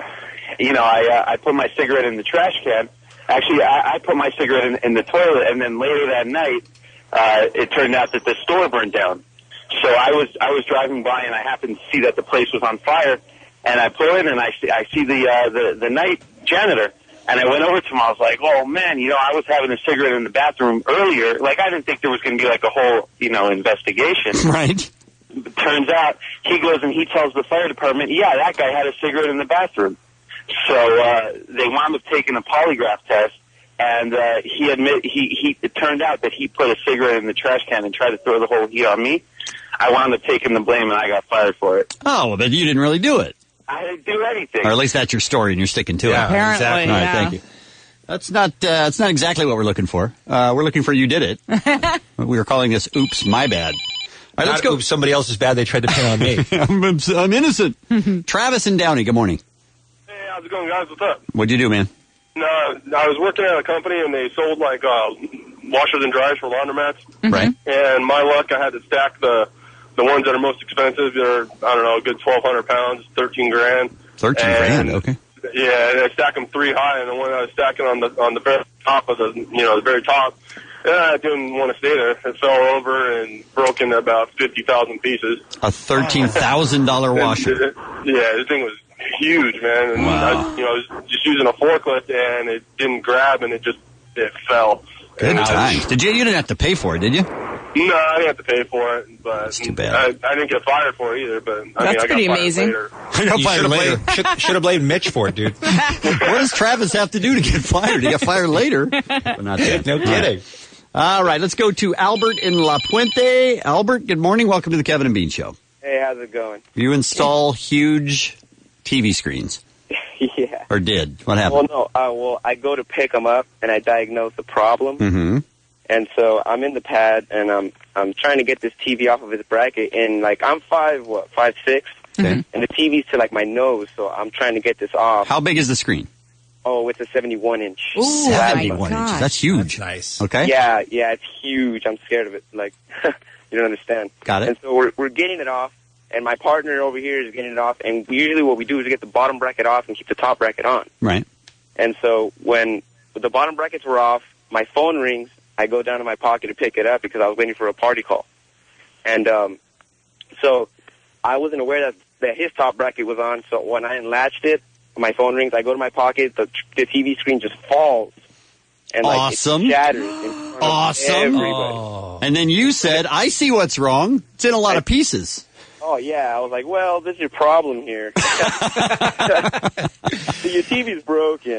I put my cigarette in the trash can. Actually, I put my cigarette in the toilet, and then later that night, it turned out that the store burned down. So I was driving by, and I happened to see that the place was on fire, and I pull in, and I see the night janitor. And I went over to him. I was like, oh, man, I was having a cigarette in the bathroom earlier. Like, I didn't think there was going to be, like, a whole, investigation. Right. Turns out he goes and he tells the fire department, yeah, that guy had a cigarette in the bathroom. So they wound up taking a polygraph test. And it turned out that he put a cigarette in the trash can and tried to throw the whole heat on me. I wound up taking the blame, and I got fired for it. Oh, well, but you didn't really do it. I didn't do anything. Or at least that's your story, and you're sticking to it. Apparently, exactly. All right, thank you. That's not exactly what we're looking for. We're looking for you did it. We were calling this "Oops, My Bad." All right, let's go. Oops, somebody else is bad. They tried to pin on me. I'm innocent. Travis and Downey. Good morning. Hey, how's it going, guys? What's up? What'd you do, man? No, I was working at a company, and they sold like washers and dryers for laundromats. Right. And my luck, I had to stack the ones that are most expensive. They're, I don't know, a good 1,200 pounds, 13 grand. 13 grand, okay. Yeah, and I stack them 3 high, and the one I was stacking on the very top of the very top, I didn't want to stay there. It fell over and broke into about 50,000 pieces. A $13,000 washer. Yeah, this thing was huge, man. And wow. I was just using a forklift, and it didn't grab, and it fell. Good and times. You didn't have to pay for it, did you? No, I didn't have to pay for it, but that's too bad. I didn't get fired for it either. But I got pretty amazing. Later. I got fired later. Should have blamed Mitch for it, dude. What does Travis have to do to get fired? He got fired later, but not that. No kidding. All right, let's go to Albert in La Puente. Albert, good morning. Welcome to the Kevin and Bean Show. Hey, how's it going? You install huge TV screens. Yeah. Or did? What happened? Well, no. I go to pick them up, and I diagnose the problem. Mm-hmm. And so I'm in the pad, and I'm trying to get this TV off of its bracket, and I'm 5'6", okay. and the TV's to like my nose, so I'm trying to get this off. How big is the screen? Oh, it's a 71-inch. Ooh, 71 inches. That's huge. That's nice. Okay. Yeah, it's huge. I'm scared of it. Like, you don't understand. Got it. And so we're getting it off, and my partner over here is getting it off, and usually what we do is get the bottom bracket off and keep the top bracket on. Right. And so when the bottom brackets were off, my phone rings. I go down to my pocket to pick it up because I was waiting for a party call. And so I wasn't aware that his top bracket was on. So when I unlatched it, my phone rings, I go to my pocket, the TV screen just falls. And awesome. It shatters in front of awesome. everybody. Oh. And then you said, I see what's wrong. It's in a lot of pieces. Oh, yeah. I was like, well, this is your problem here. So your TV's broken.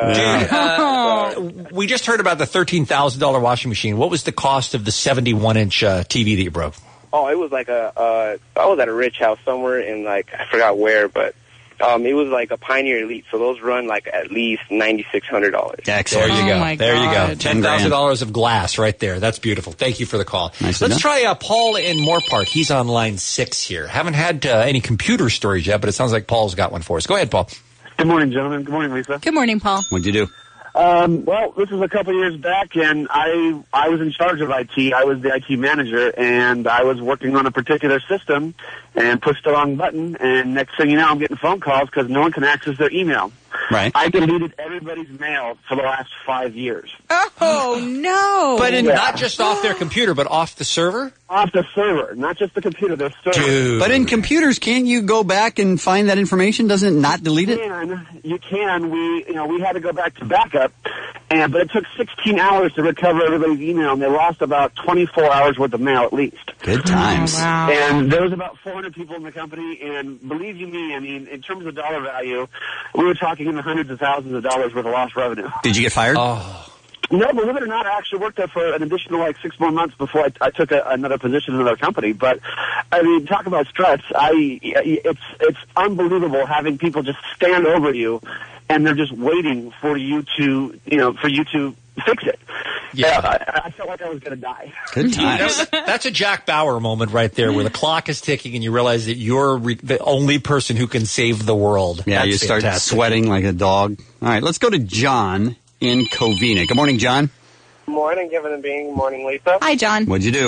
Dude, we just heard about the $13,000 washing machine. What was the cost of the 71-inch TV that you broke? Oh, it was like I was at a rich house somewhere in, I forgot where, but it was like a Pioneer Elite, so those run at least $9,600. Excellent. There you go. My there God. you go. $10,000 of glass right there. That's beautiful. Thank you for the call. Nicely Let's done. try Paul in Moorpark. He's on line 6 here. Haven't had any computer stories yet, but it sounds like Paul's got one for us. Go ahead, Paul. Good morning, gentlemen. Good morning, Lisa. Good morning, Paul. What'd you do? Well, this was a couple years back, and I was in charge of IT. I was the IT manager, and I was working on a particular system and pushed the wrong button, and next thing you know, I'm getting phone calls because no one can access their email. Right. I deleted everybody's mail for the last 5 years. Oh, no. But not just off their computer, but off the server? Off the server, not just the computer, the server. Dude. But in computers, can't you go back and find that information? Doesn't it not delete it? You can. We had to go back to backup, but it took 16 hours to recover everybody's email, and they lost about 24 hours worth of mail at least. Good times. Oh, wow. And there was about 400 people in the company, and believe you me, I mean, in terms of dollar value, we were talking in the hundreds of thousands of dollars worth of lost revenue. Did you get fired? No, believe it or not, I actually worked there for an additional 6 more months before I took another position in another company. But I mean, talk about stress. It's unbelievable having people just stand over you, and they're just waiting for you to fix it. Yeah, I felt like I was going to die. Good times. That's a Jack Bauer moment right there, where the clock is ticking and you realize that you're the only person who can save the world. Yeah, That's you start fantastic. sweating like a dog. All right, let's go to John in Covina. Good morning, John. Good morning, Kevin and Bean. Good morning, Lisa. Hi, John. What'd you do?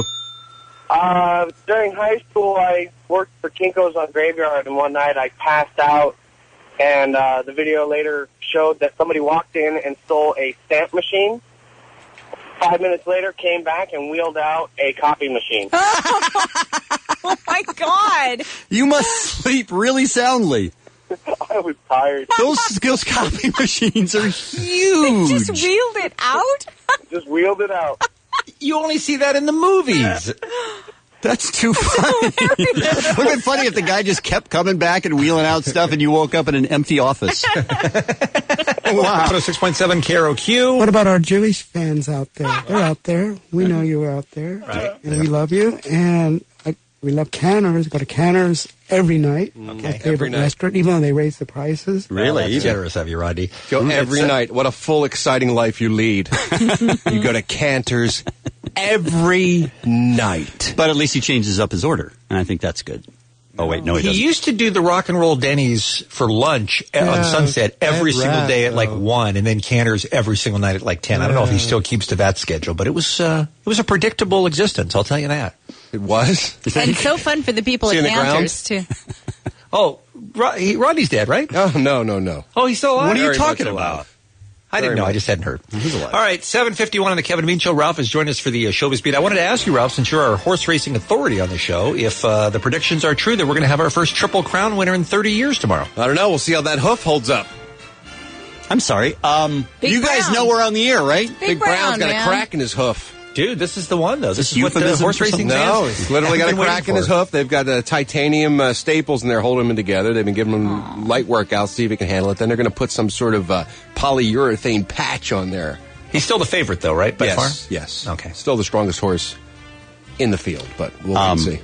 During high school, I worked for Kinko's on Graveyard, and one night I passed out, and the video later showed that somebody walked in and stole a stamp machine. 5 minutes later, came back and wheeled out a copy machine. Oh, my God. You must sleep really soundly. I was tired. Those copy machines are huge. Just wheeled it out? Just wheeled it out. You only see that in the movies. That's too funny. Would have been funny if the guy just kept coming back and wheeling out stuff and you woke up in an empty office. Wow. 106.7 KROQ. What about our Jewish fans out there? They're out there. We know you're out there. Right. And we love you. And we love Canner's. Go to Canner's every night. Okay. My favorite Every night. restaurant, even though they raise the prices. Really? That's generous of you, Rodney. Go every night. What a full, exciting life you lead. You go to Cantor's every night. But at least he changes up his order, and I think that's good. Oh, wait, no, he doesn't. used to do the Rock and Roll Denny's for lunch on Sunset every single day at like 1, and then Canter's every single night at like 10. I don't know if he still keeps to that schedule, but it was a predictable existence, I'll tell you that. It was? And so fun for the people at Canter's, too. Oh, Rodney's dead, right? Oh, no. Oh, he's still alive? What are you talking about? I didn't know. I just hadn't heard. All right, 7:51 on the Kevin and Bean Show. Ralph has joined us for the Showbiz Beat. I wanted to ask you, Ralph, since you're our horse racing authority on the show, if the predictions are true that we're going to have our first Triple Crown winner in 30 years tomorrow. I don't know. We'll see how that hoof holds up. I'm sorry. You guys know we're on the air, right? Big Brown's got a crack in his hoof. Dude, this is the one, though. This is what euphemism horse racing fans. No, he's literally got a crack in his hoof. They've got titanium staples in there holding him together. They've been giving him light workouts, see if he can handle it. Then they're going to put some sort of polyurethane patch on there. He's still the favorite, though, right? By far? Yes. Okay. Still the strongest horse in the field, but we'll see.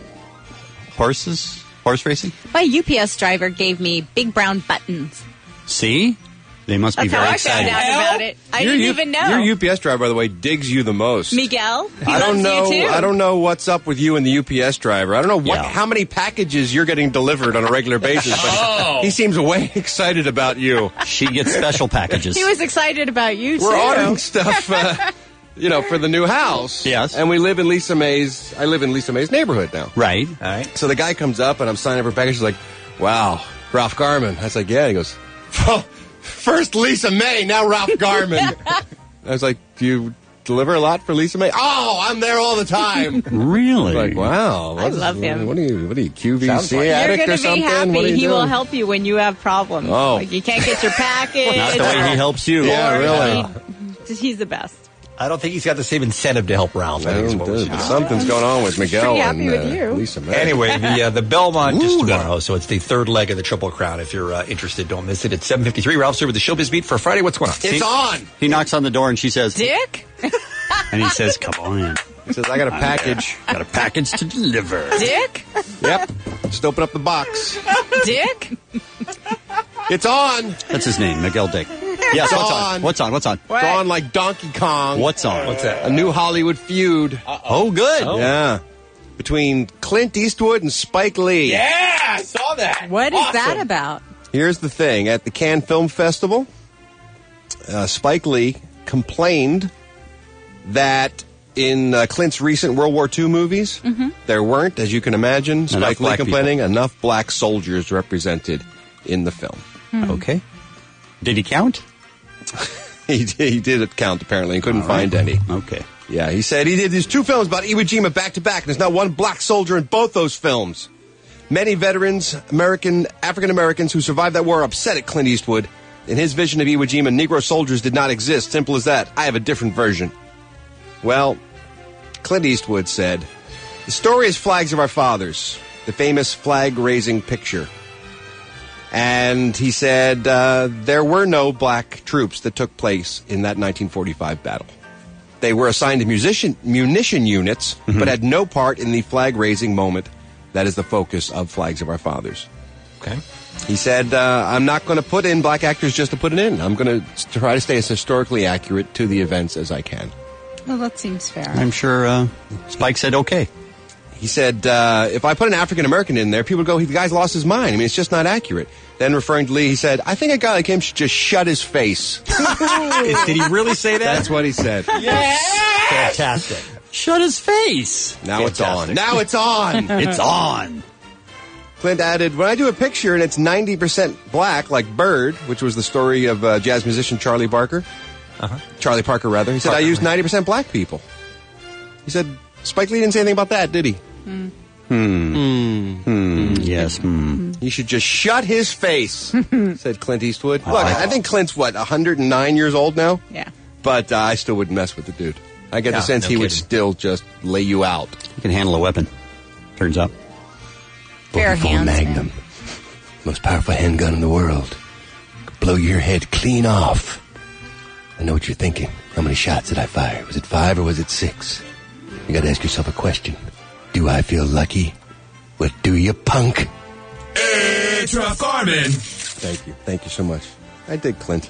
Horse racing? My UPS driver gave me big brown buttons. See? They must be That's very how excited. I found out about it. I didn't even know. Your UPS driver, by the way, digs you the most. Miguel, I don't know. You too. I don't know what's up with you and the UPS driver. I don't know how many packages you're getting delivered on a regular basis, but he seems way excited about you. She gets special packages. He was excited about you, too. We're ordering stuff, for the new house. Yes. And we live in Lisa May's. I live in Lisa May's neighborhood now. Right. All right. So the guy comes up and I'm signing up for package. He's like, "Wow, Ralph Garman." I was like, "Yeah." He goes, "Oh, first Lisa May, now Ralph Garman." I was like, "Do you deliver a lot for Lisa May?" "Oh, I'm there all the time." Really? Like, wow. I love him. What are you, QVC You're addict going or to be something? happy. What are you He will doing? help you when you have problems. Oh. Like you can't get your package. Not the way he helps you. Yeah, really. He's the best. I don't think he's got the same incentive to help Ralph. I think is what we're saying. Something's going on with Miguel Pretty happy and with you. Lisa May. Anyway, the Belmont is tomorrow, so it's the third leg of the Triple Crown. If you're interested, don't miss it. It's 7:53. Ralph's here with the Showbiz Beat for Friday. What's going on? It's on. He knocks on the door and she says, Dick? and he says, "Come on in." He says, "I got a package." Got a package to deliver. Dick? Yep. Just open up the box. Dick? It's on. That's his name, Miguel Dick. Yes, It's what's on. on? What's on? What's on? It's on like Donkey Kong. What's on? What's that? A new Hollywood feud. Oh, good. Yeah. Between Clint Eastwood and Spike Lee. Yeah, I saw that. What is that about? Here's the thing. At the Cannes Film Festival, Spike Lee complained that in Clint's recent World War II movies, there weren't, as you can imagine, Spike Lee black complaining, enough black soldiers represented in the film. Okay. Did he count? He did count, apparently, and couldn't find any. Okay. Yeah, he said he did these two films about Iwo Jima back-to-back, and there's not one black soldier in both those films. Many veterans, African-Americans who survived that war are upset at Clint Eastwood. In his vision of Iwo Jima, Negro soldiers did not exist. Simple as that. I have a different version. Well, Clint Eastwood said, "The story is Flags of Our Fathers, the famous flag-raising picture." And he said there were no black troops that took place in that 1945 battle. They were assigned to munition units, but had no part in the flag-raising moment that is the focus of Flags of Our Fathers. Okay. He said, I'm not going to put in black actors just to put it in. I'm going to try to stay as historically accurate to the events as I can. Well, that seems fair. I'm sure Spike said okay. He said, if I put an African-American in there, people would go, the guy's lost his mind. I mean, it's just not accurate. Then referring to Lee, he said, I think a guy like him should just shut his face. Did he really say that? That's what he said. Yes! Fantastic. Shut his face. Now it's on. Now it's on. It's on. Clint added, when I do a picture and it's 90% black, like Bird, which was the story of jazz musician Charlie Parker, he said, I use 90% black people. He said, Spike Lee didn't say anything about that, did he? Yes. He should just shut his face, said Clint Eastwood. Look, I think Clint's, 109 years old now? Yeah. But I still wouldn't mess with the dude. I get the No, sense no he would kidding. still just lay you out. He can handle a weapon. Turns out. Fair hands. Magnum. Most powerful handgun in the world. Could blow your head clean off. I know what you're thinking. How many shots did I fire? Was it 5 or was it 6? You gotta ask yourself a question. Do I feel lucky? What do you, punk? It's Ralph Garman. Thank you. Thank you so much. I dig Clint.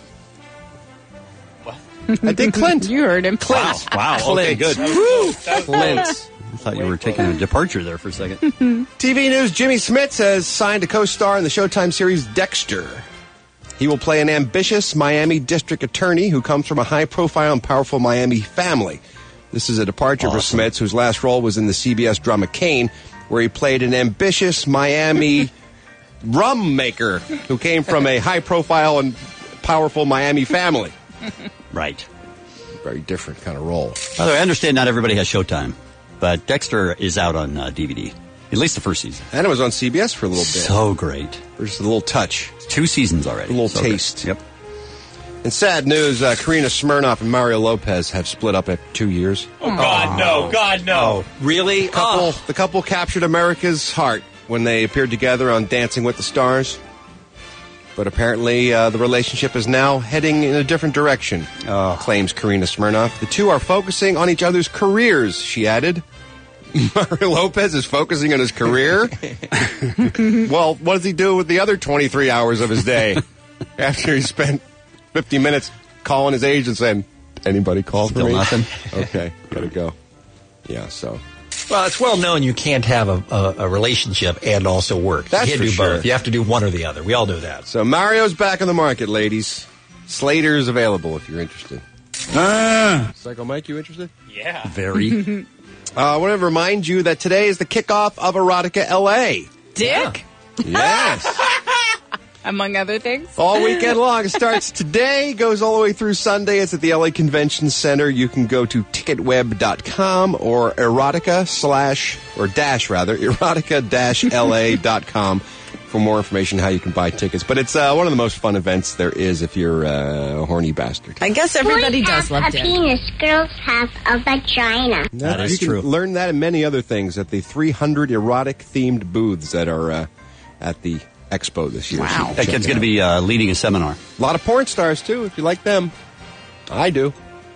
What? I dig Clint. You heard him. Wow. Okay, good. Clint. I thought you were taking a departure there for a second. TV news, Jimmy Smits has signed to co-star in the Showtime series Dexter. He will play an ambitious Miami district attorney who comes from a high-profile and powerful Miami family. This is a departure for Smits, whose last role was in the CBS drama Kane, where he played an ambitious Miami rum maker who came from a high-profile and powerful Miami family. Right. Very different kind of role. By the way, I understand not everybody has Showtime, but Dexter is out on DVD. At least the first season. And it was on CBS for a little bit. So great. Just a little touch. 2 seasons already. A little so taste. Good. Yep. In sad news, Karina Smirnoff and Mario Lopez have split up after 2 years. Oh, God, no. God, no. Really? The couple captured America's heart when they appeared together on Dancing with the Stars. But apparently, the relationship is now heading in a different direction, claims Karina Smirnoff. The two are focusing on each other's careers, she added. Mario Lopez is focusing on his career? Well, what does he do with the other 23 hours of his day after he spent 50 minutes calling his agent saying, anybody call for me? Nothing. Okay, gotta go. Yeah, so... Well, it's well known you can't have a relationship and also work. That's you can't for do sure. both. You have to do one or the other. We all know that. So Mario's back on the market, ladies. Slater's available if you're interested. Psycho Mike, you interested? Yeah. Very. I want to remind you that today is the kickoff of Erotica LA. Dick? Yes. Among other things. All weekend long. It starts today, goes all the way through Sunday. It's at the LA Convention Center. You can go to ticketweb.com or erotica-la.com for more information how you can buy tickets. But it's one of the most fun events there is if you're a horny bastard. I guess everybody does love a Dick. penis. Girls have a vagina. That is you can true. learn that and many other things at the 300 erotic-themed booths that are at the Expo this year. Wow. So That check kid's it going to out. be leading a seminar. A lot of porn stars, too, if you like them. I do.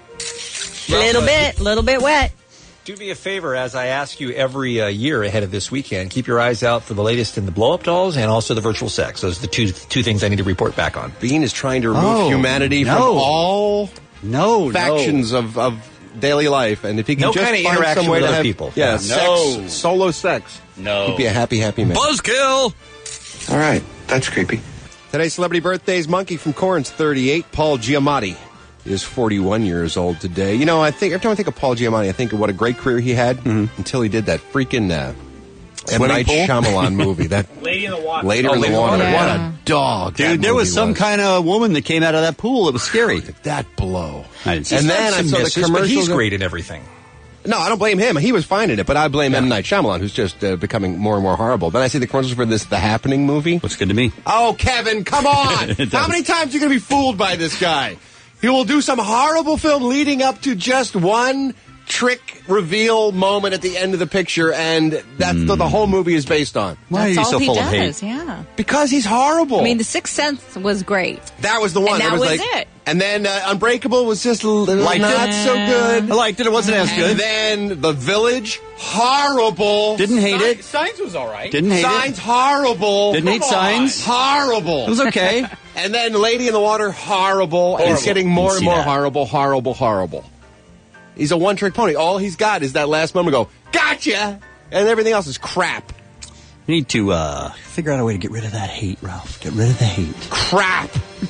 Little bit wet. Do me a favor as I ask you every year ahead of this weekend. Keep your eyes out for the latest in the blow-up dolls and also the virtual sex. Those are the two things I need to report back on. Bean is trying to remove humanity from all factions of daily life. And if he can No just kind of find interaction some way with to other have people. Yeah, No. sex, solo sex. No. He'd be a happy man. Buzzkill! All right, that's creepy. Today's celebrity birthdays, Monkey from Korn's 38, Paul Giamatti is 41 years old today. You know, every time I think of Paul Giamatti, I think of what a great career he had until he did that freaking M. Night Shyamalan movie. That Lady in the Water. Later in the Water. Yeah. What a dog. Dude, there was some kind of woman that came out of that pool. It was scary. That blow. I didn't see And that. then I saw the But commercials. he's great in everything. No, I don't blame him. He was fine in it, but I blame M. Night Shyamalan, who's just becoming more and more horrible. Then I see the commercials for this The Happening movie. Looks good to me. Oh, Kevin, come on! It does. How many times are you going to be fooled by this guy? He will do some horrible film leading up to just one trick reveal moment at the end of the picture, and that's what the whole movie is based on. Why That's are you all so he full of does, hate? yeah. Because he's horrible. I mean, The Sixth Sense was great. That was the one. And that was like, it. And then Unbreakable was just not it. so good. I liked it. It wasn't as good. And then The Village, horrible. Didn't hate it. Signs was all right. Didn't hate Signs, it. horrible. Didn't hate Signs. Horrible. It was okay. And then Lady in the Water, horrible. And it's getting more Didn't and see more that. horrible. He's a one-trick pony. All he's got is that last moment go, gotcha! And everything else is crap. You need to figure out a way to get rid of that hate, Ralph. Get rid of the hate. Crap!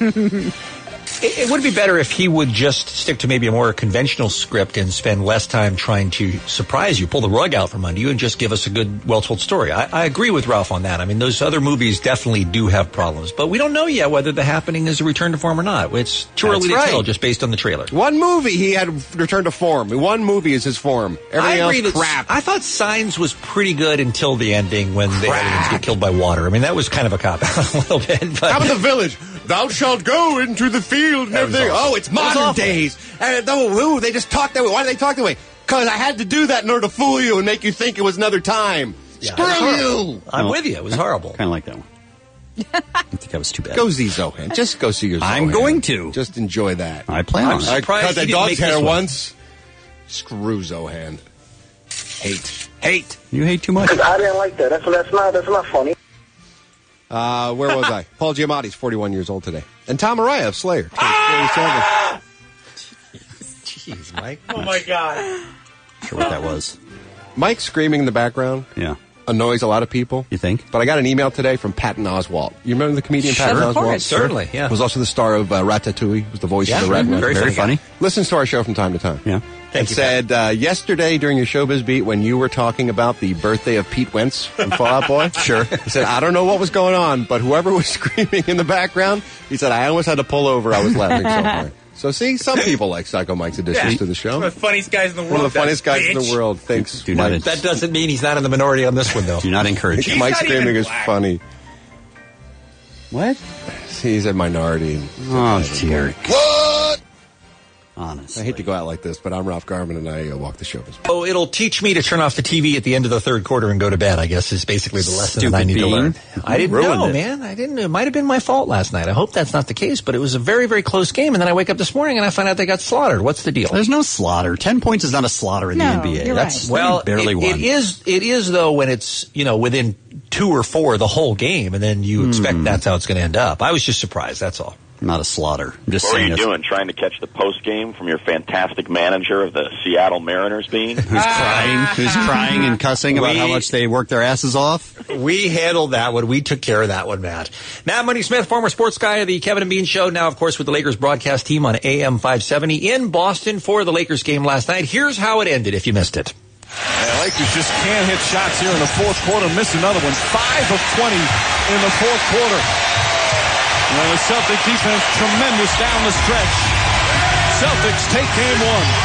It would be better if he would just stick to maybe a more conventional script and spend less time trying to surprise you, pull the rug out from under you, and just give us a good, well-told story. I agree with Ralph on that. I mean, those other movies definitely do have problems, but we don't know yet whether The Happening is a return to form or not. It's too early to tell just based on the trailer. One movie he had returned to form. One movie is his form. Everything else, crap. I thought Signs was pretty good until the ending when the aliens get killed by water. I mean, that was kind of a cop-out a little bit. But How about The Village? Thou shalt go into the field and everything. awesome. Oh, it's modern days. And they just talk that way. Why do they talk that way? Because I had to do that in order to fool you and make you think it was another time. Screw you! I'm with you. It was horrible. Kind of like that one. I think that was too bad. Go see Zohan. Just go see your Zohan. I'm going to. Just enjoy that. I plan on it. I surprised cut that he didn't dog's make this hair one. once. Screw Zohan. Hate. You hate too much. I didn't like that. That's not funny. Where was I? Paul Giamatti's 41 years old today. And Tom Araya of Slayer. 47. Jeez, Mike. Oh, my God. Sure what that was. Mike screaming in the background annoys a lot of people. You think? But I got an email today from Patton Oswalt. You remember the comedian Patton Oswalt? Course. Certainly, yeah. Was also the star of Ratatouille. Was the voice of the Red One. Very funny. Listens to our show from time to time. Yeah. And said, yesterday during your Showbiz Beat when you were talking about the birthday of Pete Wentz from Fall Out Boy. Sure. He said, I don't know what was going on, but whoever was screaming in the background, he said, I almost had to pull over. I was laughing so hard. So see, some people like Psycho Mike's additions to the show. One of the funniest guys in the world. One of the funniest guys in the world. Thanks, Mike. That doesn't mean he's not in the minority on this one, though. Do not encourage him. Mike screaming is funny. What? He's a minority. Oh, dear. What? Honestly. I hate to go out like this, but I'm Ralph Garman, and I walk the show. Oh, it'll teach me to turn off the TV at the end of the third quarter and go to bed, I guess, is basically the lesson that I need to learn. I didn't know, man. I didn't. It might have been my fault last night. I hope that's not the case, but it was a very, very close game, and then I wake up this morning and I find out they got slaughtered. What's the deal? There's no slaughter. 10 points is not a slaughter in the NBA. You're That's right. barely won. It is, though, when it's, within 2 or 4 the whole game, and then you expect that's how it's going to end up. I was just surprised, that's all. Not a slaughter. I'm just What were saying you it's- doing? Trying to catch the post game from your fantastic manager of the Seattle Mariners being? Who's crying and cussing about how much they work their asses off? We handled that one. We took care of that one, Matt. Matt Money Smith, former sports guy of the Kevin and Bean Show, now, of course, with the Lakers broadcast team on AM 570 in Boston for the Lakers game last night. Here's how it ended, if you missed it. The Lakers just can't hit shots here in the fourth quarter. Miss another one. 5 of 20 in the fourth quarter. And the Celtic defense tremendous down the stretch. Celtics take game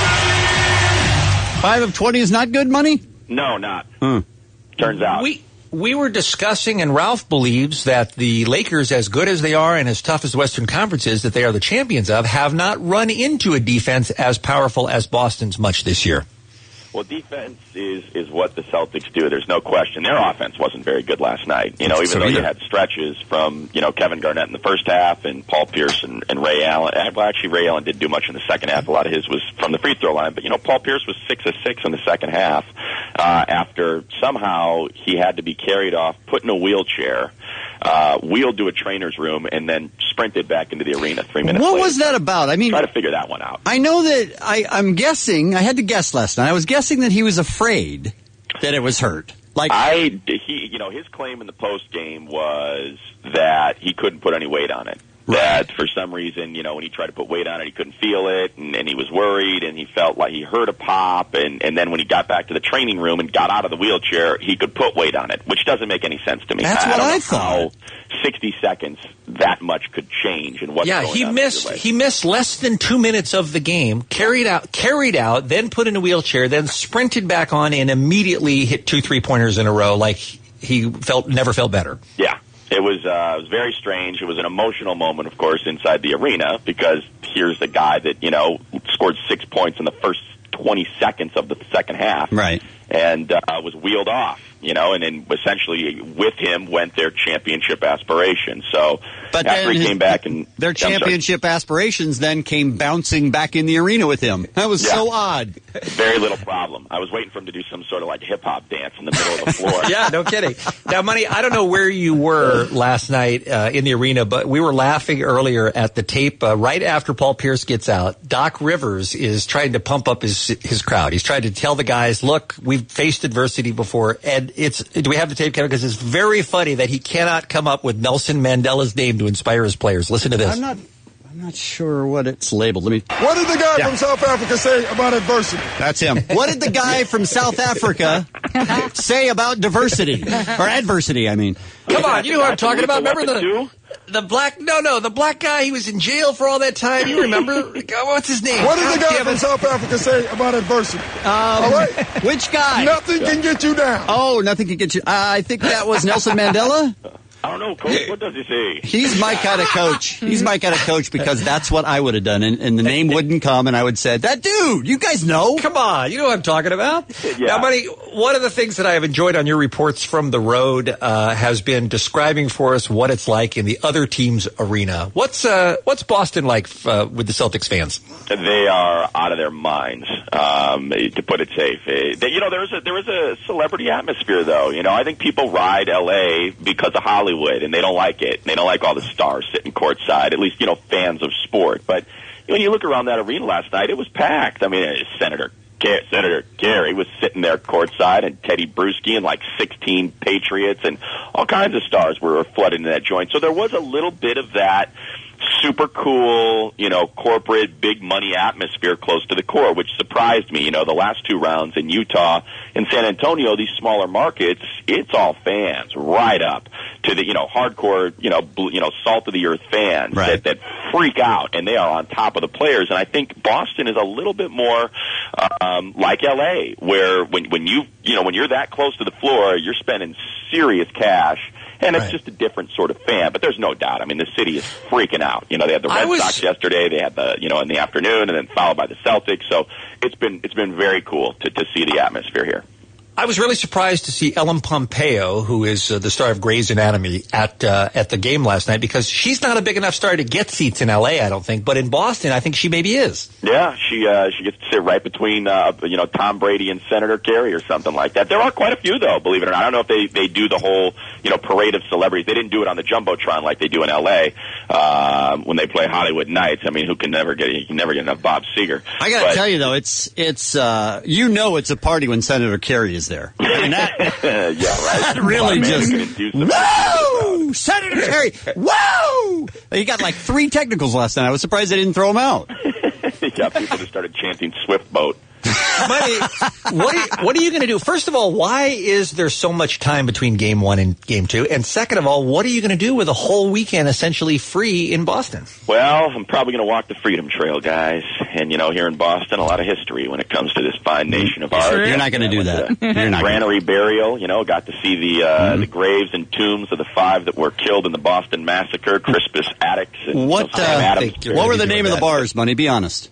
1. 5 of 20 is not good money? No, not. Turns out. We were discussing, and Ralph believes that the Lakers, as good as they are and as tough as the Western Conference is, that they are the champions of, have not run into a defense as powerful as Boston's much this year. Well, defense is what the Celtics do. There's no question. Their offense wasn't very good last night. Even though you had stretches from, Kevin Garnett in the first half and Paul Pierce and Ray Allen. Well, actually, Ray Allen didn't do much in the second half. A lot of his was from the free throw line. But, Paul Pierce was 6 of 6 in the second half after somehow he had to be carried off, put in a wheelchair, wheeled to a trainer's room, and then sprinted back into the arena 3 minutes later. What was that about? I mean, try to figure that one out. I know that I'm guessing, I had to guess last night, I was guessing that he was afraid that it was hurt. His claim in the post game was that he couldn't put any weight on it. That for some reason, when he tried to put weight on it, he couldn't feel it, and he was worried, and he felt like he heard a pop, and then when he got back to the training room and got out of the wheelchair, he could put weight on it, which doesn't make any sense to me. That's what I thought. How 60 seconds that much could change, and what's going on. He missed less than 2 minutes of the game, carried out, then put in a wheelchair, then sprinted back on, and immediately hit 2 3-pointers in a row, like he never felt better. Yeah. It was very strange. It was an emotional moment, of course, inside the arena, because here's a guy that, scored 6 points in the first 20 seconds of the second half. Right. And was wheeled off, and then essentially with him went their championship aspirations. So but after he came back and... Their championship aspirations then came bouncing back in the arena with him. That was so odd. Very little problem. I was waiting for him to do some sort of hip-hop dance in the middle of the floor. Yeah, no kidding. Now, Money, I don't know where you were last night in the arena, but we were laughing earlier at the tape right after Paul Pierce gets out. Doc Rivers is trying to pump up his crowd. He's trying to tell the guys, look, we've faced adversity before, and do we have the tape, Kevin? Because it's very funny that he cannot come up with Nelson Mandela's name to inspire his players. Listen to this. I'm not sure what it's labeled. Let me. What did the guy from South Africa say about adversity? That's him. What did the guy from South Africa say about diversity? Or adversity, I mean. Come on, you know what I'm talking about. Remember the black guy, he was in jail for all that time. You remember? What's his name? What did the guy from South Africa say about adversity? All right. Which guy? Nothing can get you down. Oh, nothing can get you. I think that was Nelson Mandela. I don't know, Coach. What does he say? He's my kind of coach. He's my kind of coach because that's what I would have done. And the name wouldn't come, and I would say, that dude, you guys know. Come on, you know what I'm talking about. Yeah. Now, buddy, one of the things that I have enjoyed on your reports from the road has been describing for us what it's like in the other team's arena. What's Boston like with the Celtics fans? They are out of their minds, to put it safe. There is a celebrity atmosphere, though. I think people ride L.A. because of Hollywood, and they don't like it. They don't like all the stars sitting courtside, at least, fans of sport. But when you look around that arena last night, it was packed. I mean, Senator Senator Kerry was sitting there courtside, and Teddy Bruschi and like 16 Patriots and all kinds of stars were flooded in that joint. So there was a little bit of that super cool, corporate, big money atmosphere close to the core, which surprised me. The last two rounds in Utah and San Antonio, these smaller markets, it's all fans right up to the, hardcore, salt of the earth fans that freak out, and they are on top of the players. And I think Boston is a little bit more like LA, where when you're that close to the floor, you're spending serious cash. And it's just a different sort of fan, but there's no doubt. I mean, the city is freaking out. They had the Red Sox yesterday. They had the, in the afternoon, and then followed by the Celtics. So it's been very cool to see the atmosphere here. I was really surprised to see Ellen Pompeo, who is the star of Grey's Anatomy, at the game last night, because she's not a big enough star to get seats in L.A., I don't think. But in Boston, I think she maybe is. Yeah, she gets to sit right between, Tom Brady and Senator Kerry or something like that. There are quite a few, though, believe it or not. I don't know if they do the whole, parade of celebrities. They didn't do it on the Jumbotron like they do in L.A. When they play Hollywood Nights. I mean, you can never get enough Bob Seger. I got to tell you, though, it's it's a party when Senator Kerry is there. I mean, that, yeah, right. That really just, whoa! Senator Kerry, whoa! He got like 3 technicals last night. I was surprised they didn't throw him out. Yeah, people just started chanting Swift Boat. Money, what are you going to do? First of all, why is there so much time between Game 1 and Game 2? And second of all, what are you going to do with a whole weekend essentially free in Boston? Well, I'm probably going to walk the Freedom Trail, guys. And, here in Boston, a lot of history when it comes to this fine nation of ours. You're not going to do that. Granary burial, got to see the graves and tombs of the 5 that were killed in the Boston Massacre, Crispus Attucks. And what were the name of the bars, Money? Be honest.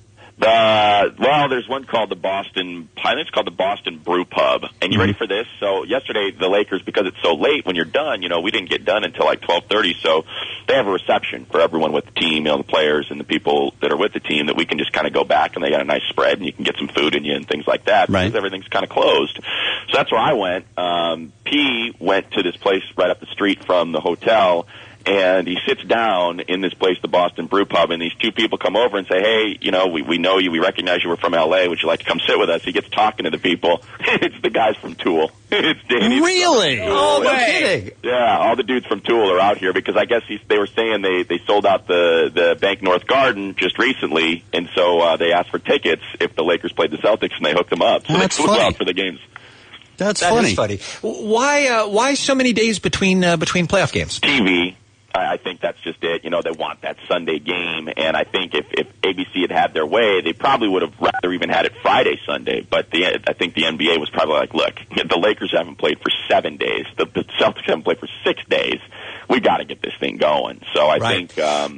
Well, there's one called the Boston, I think it's called the Boston Brew Pub. And you ready for this? So yesterday, the Lakers, because it's so late when you're done, we didn't get done until like 12:30. So they have a reception for everyone with the team, the players and the people that are with the team, that we can just kind of go back, and they got a nice spread, and you can get some food in you and things like that. Right. Because everything's kind of closed. So that's where I went. P went to this place right up the street from the hotel, and he sits down in this place, the Boston Brew Pub, and these 2 people come over and say, hey, we know you, we recognize you were from L.A., would you like to come sit with us? He gets talking to the people. It's the guys from Tool. It's Danny. Really? Oh, no kidding. Yeah, all the dudes from Tool are out here because I guess they were saying they sold out the Bank North Garden just recently, and so they asked for tickets if the Lakers played the Celtics, and they hooked them up. So they flew out for the games. That is funny. Why so many days between playoff games? TV. I think that's just it. They want that Sunday game, and I think if ABC had their way, they probably would have rather even had it Friday, Sunday. But I think the NBA was probably like, look, the Lakers haven't played for 7 days. The Celtics haven't played for 6 days. We got to get this thing going. So I think,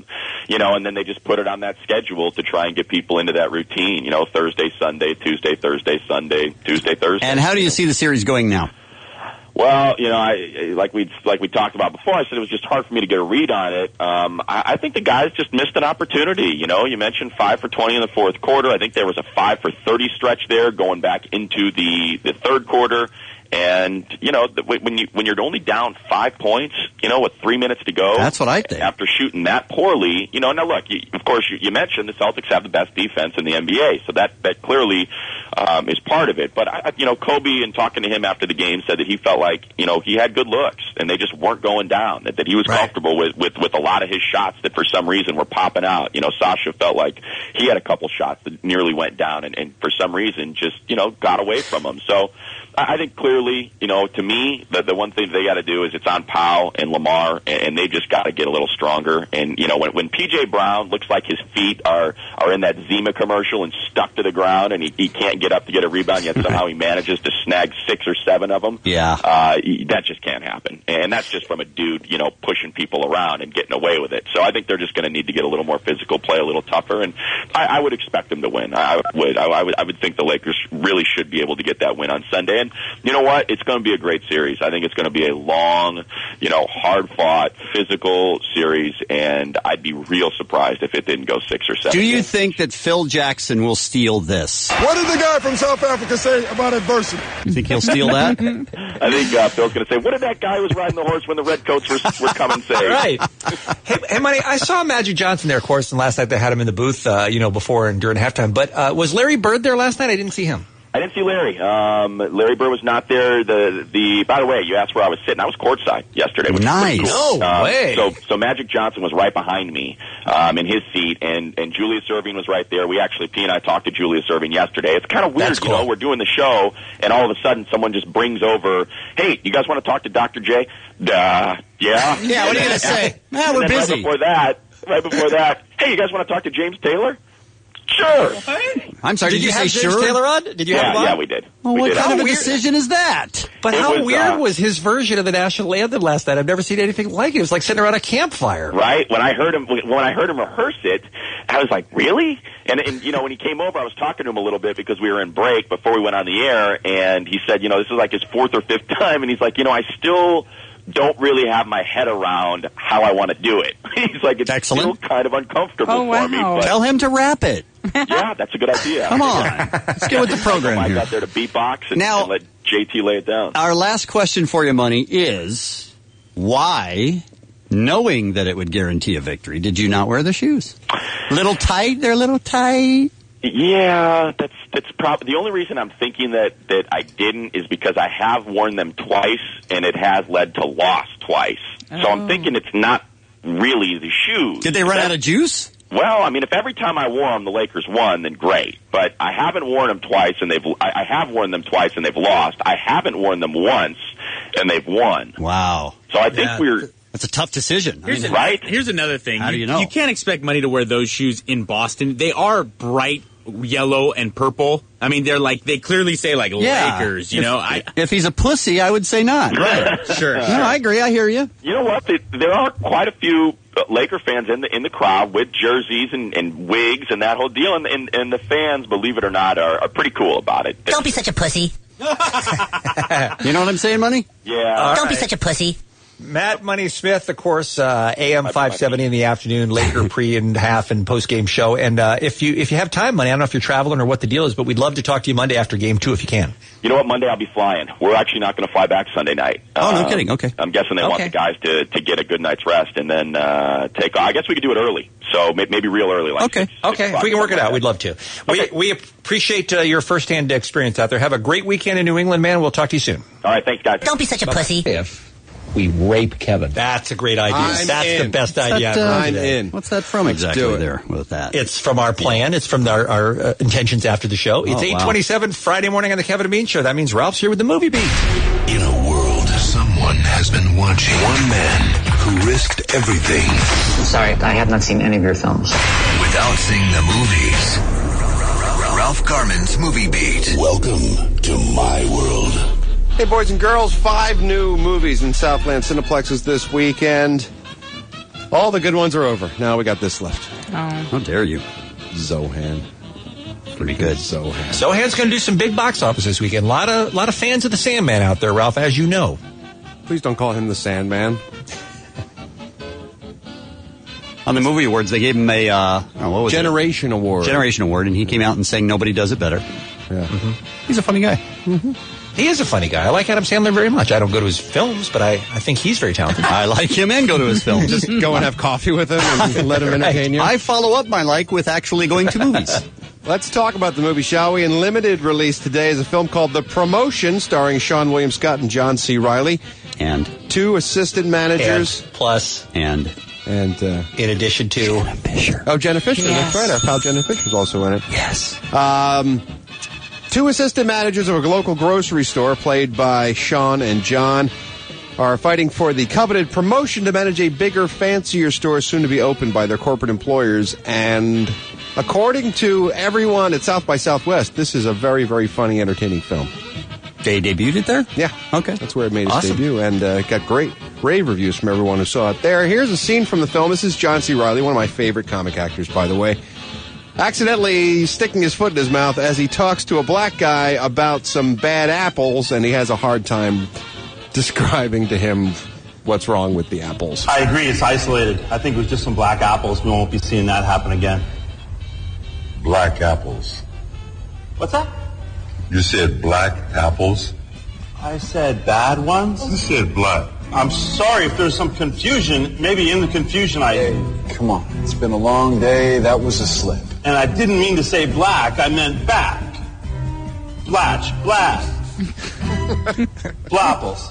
and then they just put it on that schedule to try and get people into that routine. Thursday, Sunday, Tuesday, Thursday, Sunday, Tuesday, Thursday. And how do you see the series going now? Well, like we talked about before, I said it was just hard for me to get a read on it. I think the guys just missed an opportunity. You mentioned 5 for 20 in the fourth quarter. I think there was a 5 for 30 stretch there going back into the third quarter. And, when you're only down 5 points, with 3 minutes to go. That's what I think. After shooting that poorly, now look, of course, you mentioned the Celtics have the best defense in the NBA. So that clearly is part of it. But, Kobe, in talking to him after the game, said that he felt like, he had good looks and they just weren't going down, that he was comfortable with a lot of his shots that for some reason were popping out. Sasha felt like he had a couple shots that nearly went down and for some reason just, got away from him. So I think clearly, to me, the one thing they got to do is it's on Powell and Lamar, and they just got to get a little stronger. And, when P.J. Brown looks like his feet are in that Zima commercial and stuck to the ground, and he can't get up to get a rebound, yet somehow he manages to snag 6 or 7 of them. Yeah. That just can't happen. And that's just from a dude, pushing people around and getting away with it. So I think they're just going to need to get a little more physical, play a little tougher, and I would expect them to win. I would think the Lakers really should be able to get that win on Sunday. And you know what? It's going to be a great series. I think it's going to be a long, hard-fought, physical series, and I'd be real surprised if it didn't go 6 or 7. Do you think that Phil Jackson will steal this? What did the guy from South Africa say about adversity? You think he'll steal that? I think Phil's going to say, what did that guy who was riding the horse when the Redcoats were coming say? Right. Hey, Money, I saw Magic Johnson there, of course, and last night they had him in the booth, before and during halftime. But was Larry Bird there last night? I didn't see him. I didn't see Larry. Larry Bird was not there. By the way, you asked where I was sitting. I was courtside yesterday. Which Nice. was pretty cool. No way. So Magic Johnson was right behind me in his seat, and Julius Erving was right there. P and I talked to Julius Erving yesterday. It's kind of weird, That's cool. We're doing the show, and all of a sudden someone just brings over, hey, you guys want to talk to Dr. J? Yeah. Yeah, what are you going to say? Man, we're And then busy. Right before that, hey, you guys want to talk to James Taylor? Sure. I'm sorry, did you say have James sure? Taylor on? Did you have him on? Yeah, we did. Well, We what did. kind of a weird. decision is that? But It how was, weird was his version of the national anthem last night? I've never seen anything like it. It was like sitting around a campfire. Right? When I heard him rehearse it, I was like, really? And when he came over, I was talking to him a little bit because we were in break before we went on the air, and he said, this is like his 4th or 5th time, and he's like, I still don't really have my head around how I want to do it. He's like, it's Excellent. still kind of uncomfortable Oh, wow. for me. But Tell him to wrap it. yeah, that's a good idea. Come on. Let's get with the program I here. got there to beatbox and, Now- and let JT lay it down. Our last question for you, Money, is why, knowing that it would guarantee a victory, did you not wear the shoes? Little tight? They're a little tight. Yeah, that's probably the only reason I'm thinking that I didn't is because I have worn them twice and it has led to loss twice. So I'm thinking it's not really the shoes. Did they run out of juice? Well, I mean, if every time I wore them the Lakers won, then great. But I haven't worn them twice and I have worn them twice and they've lost. I haven't worn them once and they've won. Wow. So I think That's a tough decision. Here's another thing. How do you know? You can't expect Money to wear those shoes in Boston. They are bright yellow and purple. I mean, they clearly say Lakers. If he's a pussy, I would say not. Right. Sure. No, I agree. I hear you. You know what? There are quite a few Laker fans in the crowd with jerseys and wigs and that whole deal, and the fans, believe it or not, are pretty cool about it. Don't be such a pussy. You know what I'm saying, Money? Yeah. Don't be such a pussy. Matt Money Smith, of course, AM 570 in the afternoon, Laker pre and half and post game show. And if you have time, Money, I don't know if you're traveling or what the deal is, but we'd love to talk to you Monday after game 2 if you can. You know what? Monday I'll be flying. We're actually not going to fly back Sunday night. Oh, no kidding. Okay. I'm guessing they want the guys to get a good night's rest and then take off. I guess we could do it early. So maybe real early. Okay. If we can work it out, we'd love to. Okay. We appreciate your firsthand experience out there. Have a great weekend in New England, man. We'll talk to you soon. All right. Thanks, guys. Don't be such a pussy. If we rape Kevin. That's a great idea. That's the best idea. I'm in. What's that from exactly there with that? It's from our plan. It's from our intentions after the show. It's Oh, wow. 8:27 Friday morning on the Kevin and Bean Show. That means Ralph's here with the movie beat. In a world, someone has been watching. One man who risked everything. Sorry, I have not seen any of your films. Without seeing the movies. Ralph Garman's Movie Beat. Welcome to my world. Hey, boys and girls, 5 new movies in Southland Cineplexes this weekend. All the good ones are over. Now we got this left. How dare you? Zohan. Pretty good. Zohan. Zohan's going to do some big box office this weekend. A lot of fans of the Sandman out there, Ralph, as you know. Please don't call him the Sandman. On the movie awards, they gave him a what was Generation Award. Generation Award, and he came out and sang "Nobody Does It Better." Yeah. He's a funny guy. He is a funny guy. I like Adam Sandler very much. I don't go to his films, but I think he's very talented. I like him and go to his films. Just go and have coffee with him and let him entertain you. I follow up my like with actually going to movies. Let's talk about the movie, shall we? In limited release today is a film called The Promotion, starring Sean William Scott and John C. Reilly. And 2 assistant managers. And in addition to Jenna Fisher. Oh, Jenna Fisher. Yes. That's right. Our pal Jenna Fisher's also in it. Yes. 2 assistant managers of a local grocery store, played by Sean and John, are fighting for the coveted promotion to manage a bigger, fancier store soon to be opened by their corporate employers. And according to everyone at South by Southwest, this is a very, very funny, entertaining film. They debuted it there? Yeah. Okay. That's where it made its Awesome. debut, and got great rave reviews from everyone who saw it there. Here's a scene from the film. This is John C. Reilly, one of my favorite comic actors, by the way, accidentally sticking his foot in his mouth as he talks to a black guy about some bad apples, and he has a hard time describing to him what's wrong with the apples. I agree, it's isolated. I think it was just some black apples. We won't be seeing that happen again. Black apples. What's that? You said black apples? I said bad ones? You said black. I'm sorry if there's some confusion. Maybe in the confusion Hey, come on. It's been a long day. That was a slip. And I didn't mean to say black. I meant back. Blatch. Blast. Blopples.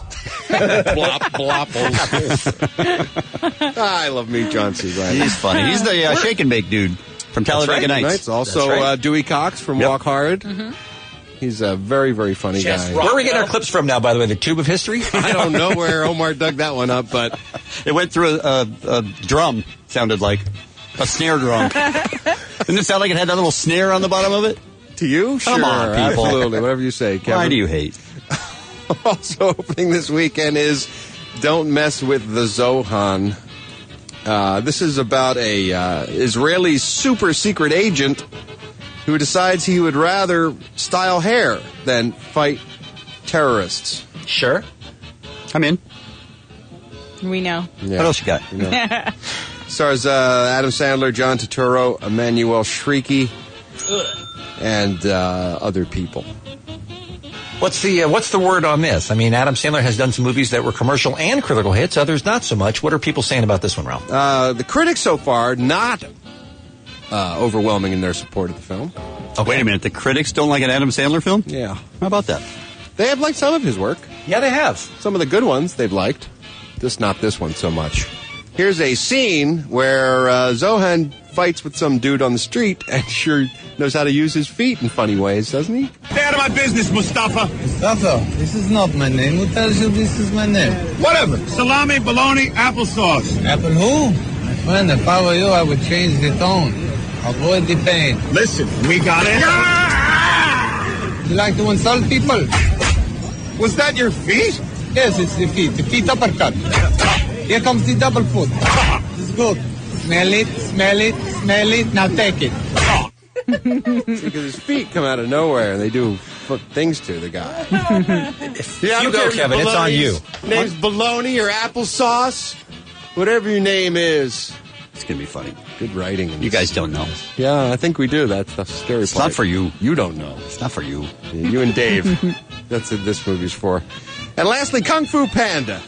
Blopples. I love Meat John C. Reilly. He's funny. He's the Shake and Bake dude from Talladega Nights. Also, Dewey Cox from Walk Hard. Mm-hmm. He's a very, very funny guy. Where are we getting our clips from now, by the way? The Tube of History? I don't know where Omar dug that one up, but it went through a drum, sounded like. A snare drum. Didn't it sound like it had that little snare on the bottom of it? To you? Come on, people. Absolutely. Whatever you say, Kevin. Why do you hate? Also opening this weekend is Don't Mess with the Zohan. This is about a Israeli super secret agent who decides he would rather style hair than fight terrorists. Sure. I'm in. We know. Yeah. What else you got? You know. Stars Adam Sandler, John Turturro, Emmanuel Shrieky, and other people. What's the word on this? I mean, Adam Sandler has done some movies that were commercial and critical hits, others not so much. What are people saying about this one, Ralph? The critics so far not overwhelming in their support of the film. Okay. Wait a minute, the critics don't like an Adam Sandler film? Yeah. How about that? They have liked some of his work. Yeah, they have. Some of the good ones they've liked. Just not this one so much. Here's a scene where Zohan fights with some dude on the street and sure knows how to use his feet in funny ways, doesn't he? Stay out of my business, Mustafa. Mustafa, this is not my name. Who tells you this is my name? Whatever. Salami, bologna, applesauce. Apple who? My friend, if I were you, I would change the tone. Avoid the pain. Listen, we got it. You like to insult people? Was that your feet? Yes, it's the feet. The feet uppercut. Here comes the double foot. It's good. Smell it, smell it, smell it. Now take it. Because his feet come out of nowhere and they do things to the guy. You go, Kevin. It's on you. Name's bologna or applesauce. Whatever your name is. It's going to be funny. Good writing. You guys don't know. Yeah, I think we do. That's the scary It's part. not for you. You don't know. It's not for you. You and Dave. That's what this movie's for. And lastly, Kung Fu Panda.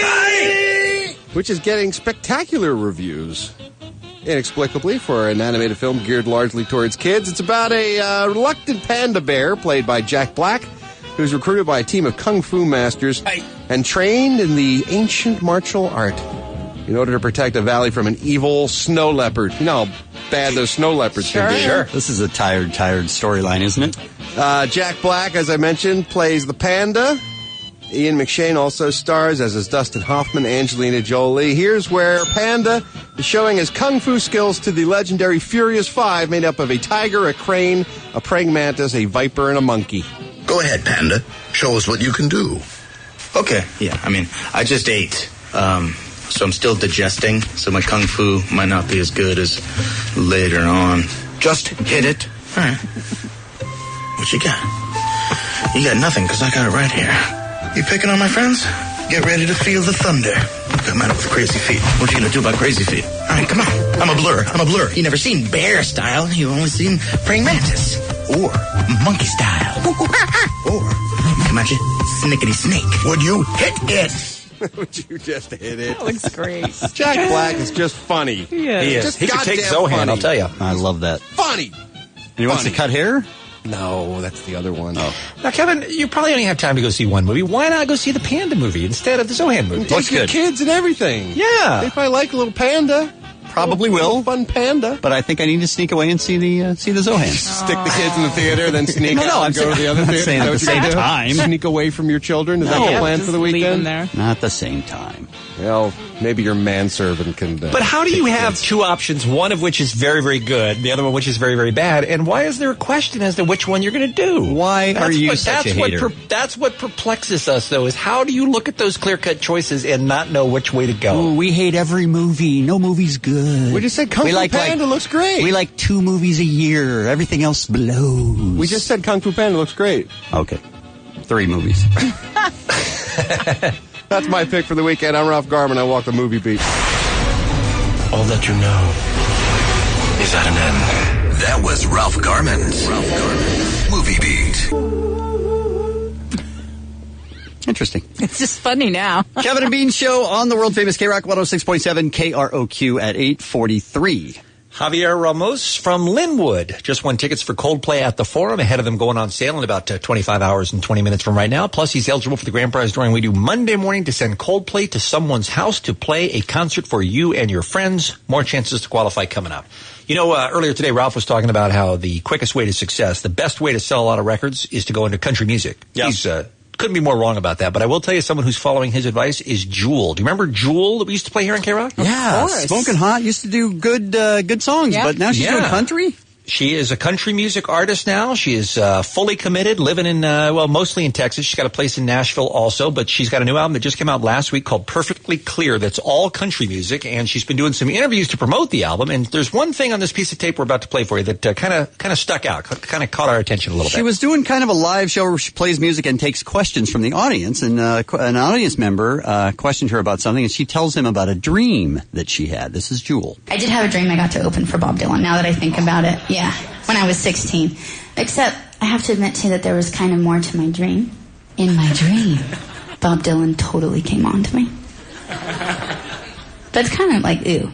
Which is getting spectacular reviews. Inexplicably, for an animated film geared largely towards kids. It's about a reluctant panda bear played by Jack Black, who's recruited by a team of Kung Fu masters and trained in the ancient martial art in order to protect a valley from an evil snow leopard. You know how bad those snow leopards can be. Sure. This is a tired storyline, isn't it? Jack Black, as I mentioned, plays the panda. Ian McShane also stars, as is Dustin Hoffman, Angelina Jolie. Here's where Panda is showing his kung fu skills to the legendary Furious Five, made up of a tiger, a crane, a praying mantis, a viper, and a monkey. Go ahead, Panda. Show us what you can do. Okay, yeah, I mean, I just ate, so I'm still digesting, so my kung fu might not be as good as later on. Just hit it. All right. What you got? You got nothing, because I got it right here. You picking on my friends? Get ready to feel the thunder. Come out with crazy feet. What you gonna do about crazy feet? All right, come on. I'm a blur. You never seen bear style. You only seen praying mantis. Or monkey style. Or, come at you, snickety snake. Would you hit it? Would you just hit it? That looks great. Jack Black is just funny. He is. He is. Just He could take goddamn Zohan, funny. I'll tell you. I love that. Funny. And he wants to cut hair? No, that's the other one. Oh. Now, Kevin, you probably only have time to go see one movie. Why not go see the Panda movie instead of the Zohan movie? Take your kids and everything. Yeah. They probably like a little panda. Probably will. Fun panda. But I think I need to sneak away and see the Zohan. Stick the kids in the theater, then sneak No, out I'm and go to the other I'm theater. saying Is that at what the you're same gonna do? time. Sneak away from your children? Is that the plan for the weekend? There. Not at the same time. Well, maybe your manservant can. But how do you have two options, one of which is very, very good, the other one which is very, very bad, and why is there a question as to which one you're going to do? Why are you such a hater? That's what perplexes us, though, is how do you look at those clear-cut choices and not know which way to go? Ooh, we hate every movie. No movie's good. We just said Kung Fu Panda looks great. We like 2 movies a year. Everything else blows. We just said Kung Fu Panda looks great. Okay. 3 movies. That's my pick for the weekend. I'm Ralph Garman. I walk the movie beat. All that you know is at an end. That was Ralph Garman's Movie Beat. Interesting. It's just funny now. Kevin and Bean Show on the world famous KROC 106.7 KROQ at 8:43. Javier Ramos from Linwood just won tickets for Coldplay at the Forum, ahead of them going on sale in about 25 hours and 20 minutes from right now. Plus, he's eligible for the grand prize drawing we do Monday morning to send Coldplay to someone's house to play a concert for you and your friends. More chances to qualify coming up. You know, earlier today, Ralph was talking about how the quickest way to success, the best way to sell a lot of records is to go into country music. Yeah. He's couldn't be more wrong about that. But I will tell you, someone who's following his advice is Jewel. Do you remember Jewel that we used to play here in K-Rock? Yeah, Smoking Hot used to do good songs, but now she's doing country? She is a country music artist now. She is fully committed, living in, mostly in Texas. She's got a place in Nashville also, but she's got a new album that just came out last week called Perfectly Clear that's all country music, and she's been doing some interviews to promote the album. And there's one thing on this piece of tape we're about to play for you that kind of stuck out, kind of caught our attention a little bit. She was doing kind of a live show where she plays music and takes questions from the audience, and an audience member questioned her about something, and she tells him about a dream that she had. This is Jewel. I did have a dream I got to open for Bob Dylan, now that I think about it. Yeah, when I was 16. Except, I have to admit, too, that there was kind of more to my dream. In my dream, Bob Dylan totally came on to me. That's kind of like, ew.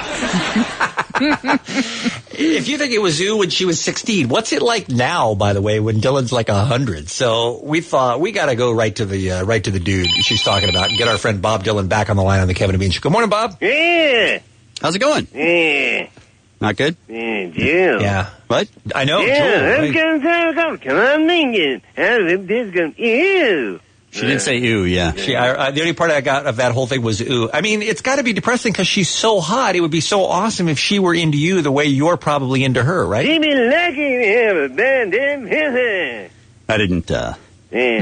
If you think it was ooh when she was 16, what's it like now, by the way, when Dylan's like 100? So we thought we got to go right to the dude she's talking about and get our friend Bob Dylan back on the line on the Kevin and Bean Show. Good morning, Bob. Yeah. How's it going? Yeah. Not good? Yeah. What? I know. Yeah, Jewel, I'm going to come on, thinking. This going, ew. She did say ew, yeah. The only part I got of that whole thing was ooh. I mean, it's got to be depressing because she's so hot. It would be so awesome if she were into you the way you're probably into her, right? She'd be lucky to have a band in his I didn't, Okay,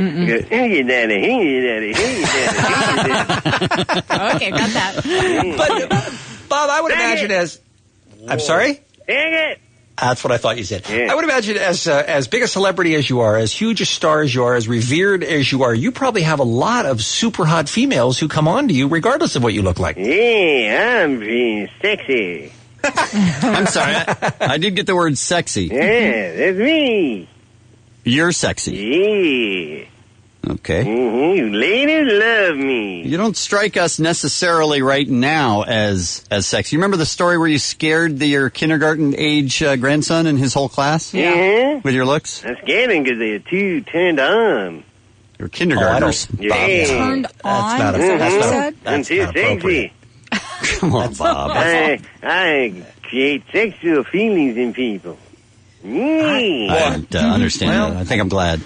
got that. But, Bob, I would imagine as... I'm sorry? Dang it. That's what I thought you said. I would imagine as big a celebrity as you are, as huge a star as you are, as revered as you are, you probably have a lot of super hot females who come on to you regardless of what you look like. Yeah, I'm being sexy. I'm sorry. I did get the word sexy. Yeah, that's me. You're sexy. Yeah. Okay. You ladies love me. You don't strike us necessarily right now as sexy. You remember the story where you scared your kindergarten age grandson and his whole class? Yeah. With your looks? I scared them because they're too turned on. You're kindergartners. Yeah. Turned on? I'm too sexy. Come on, Bob. I create sexual feelings in people. I don't understand that. I think I'm glad.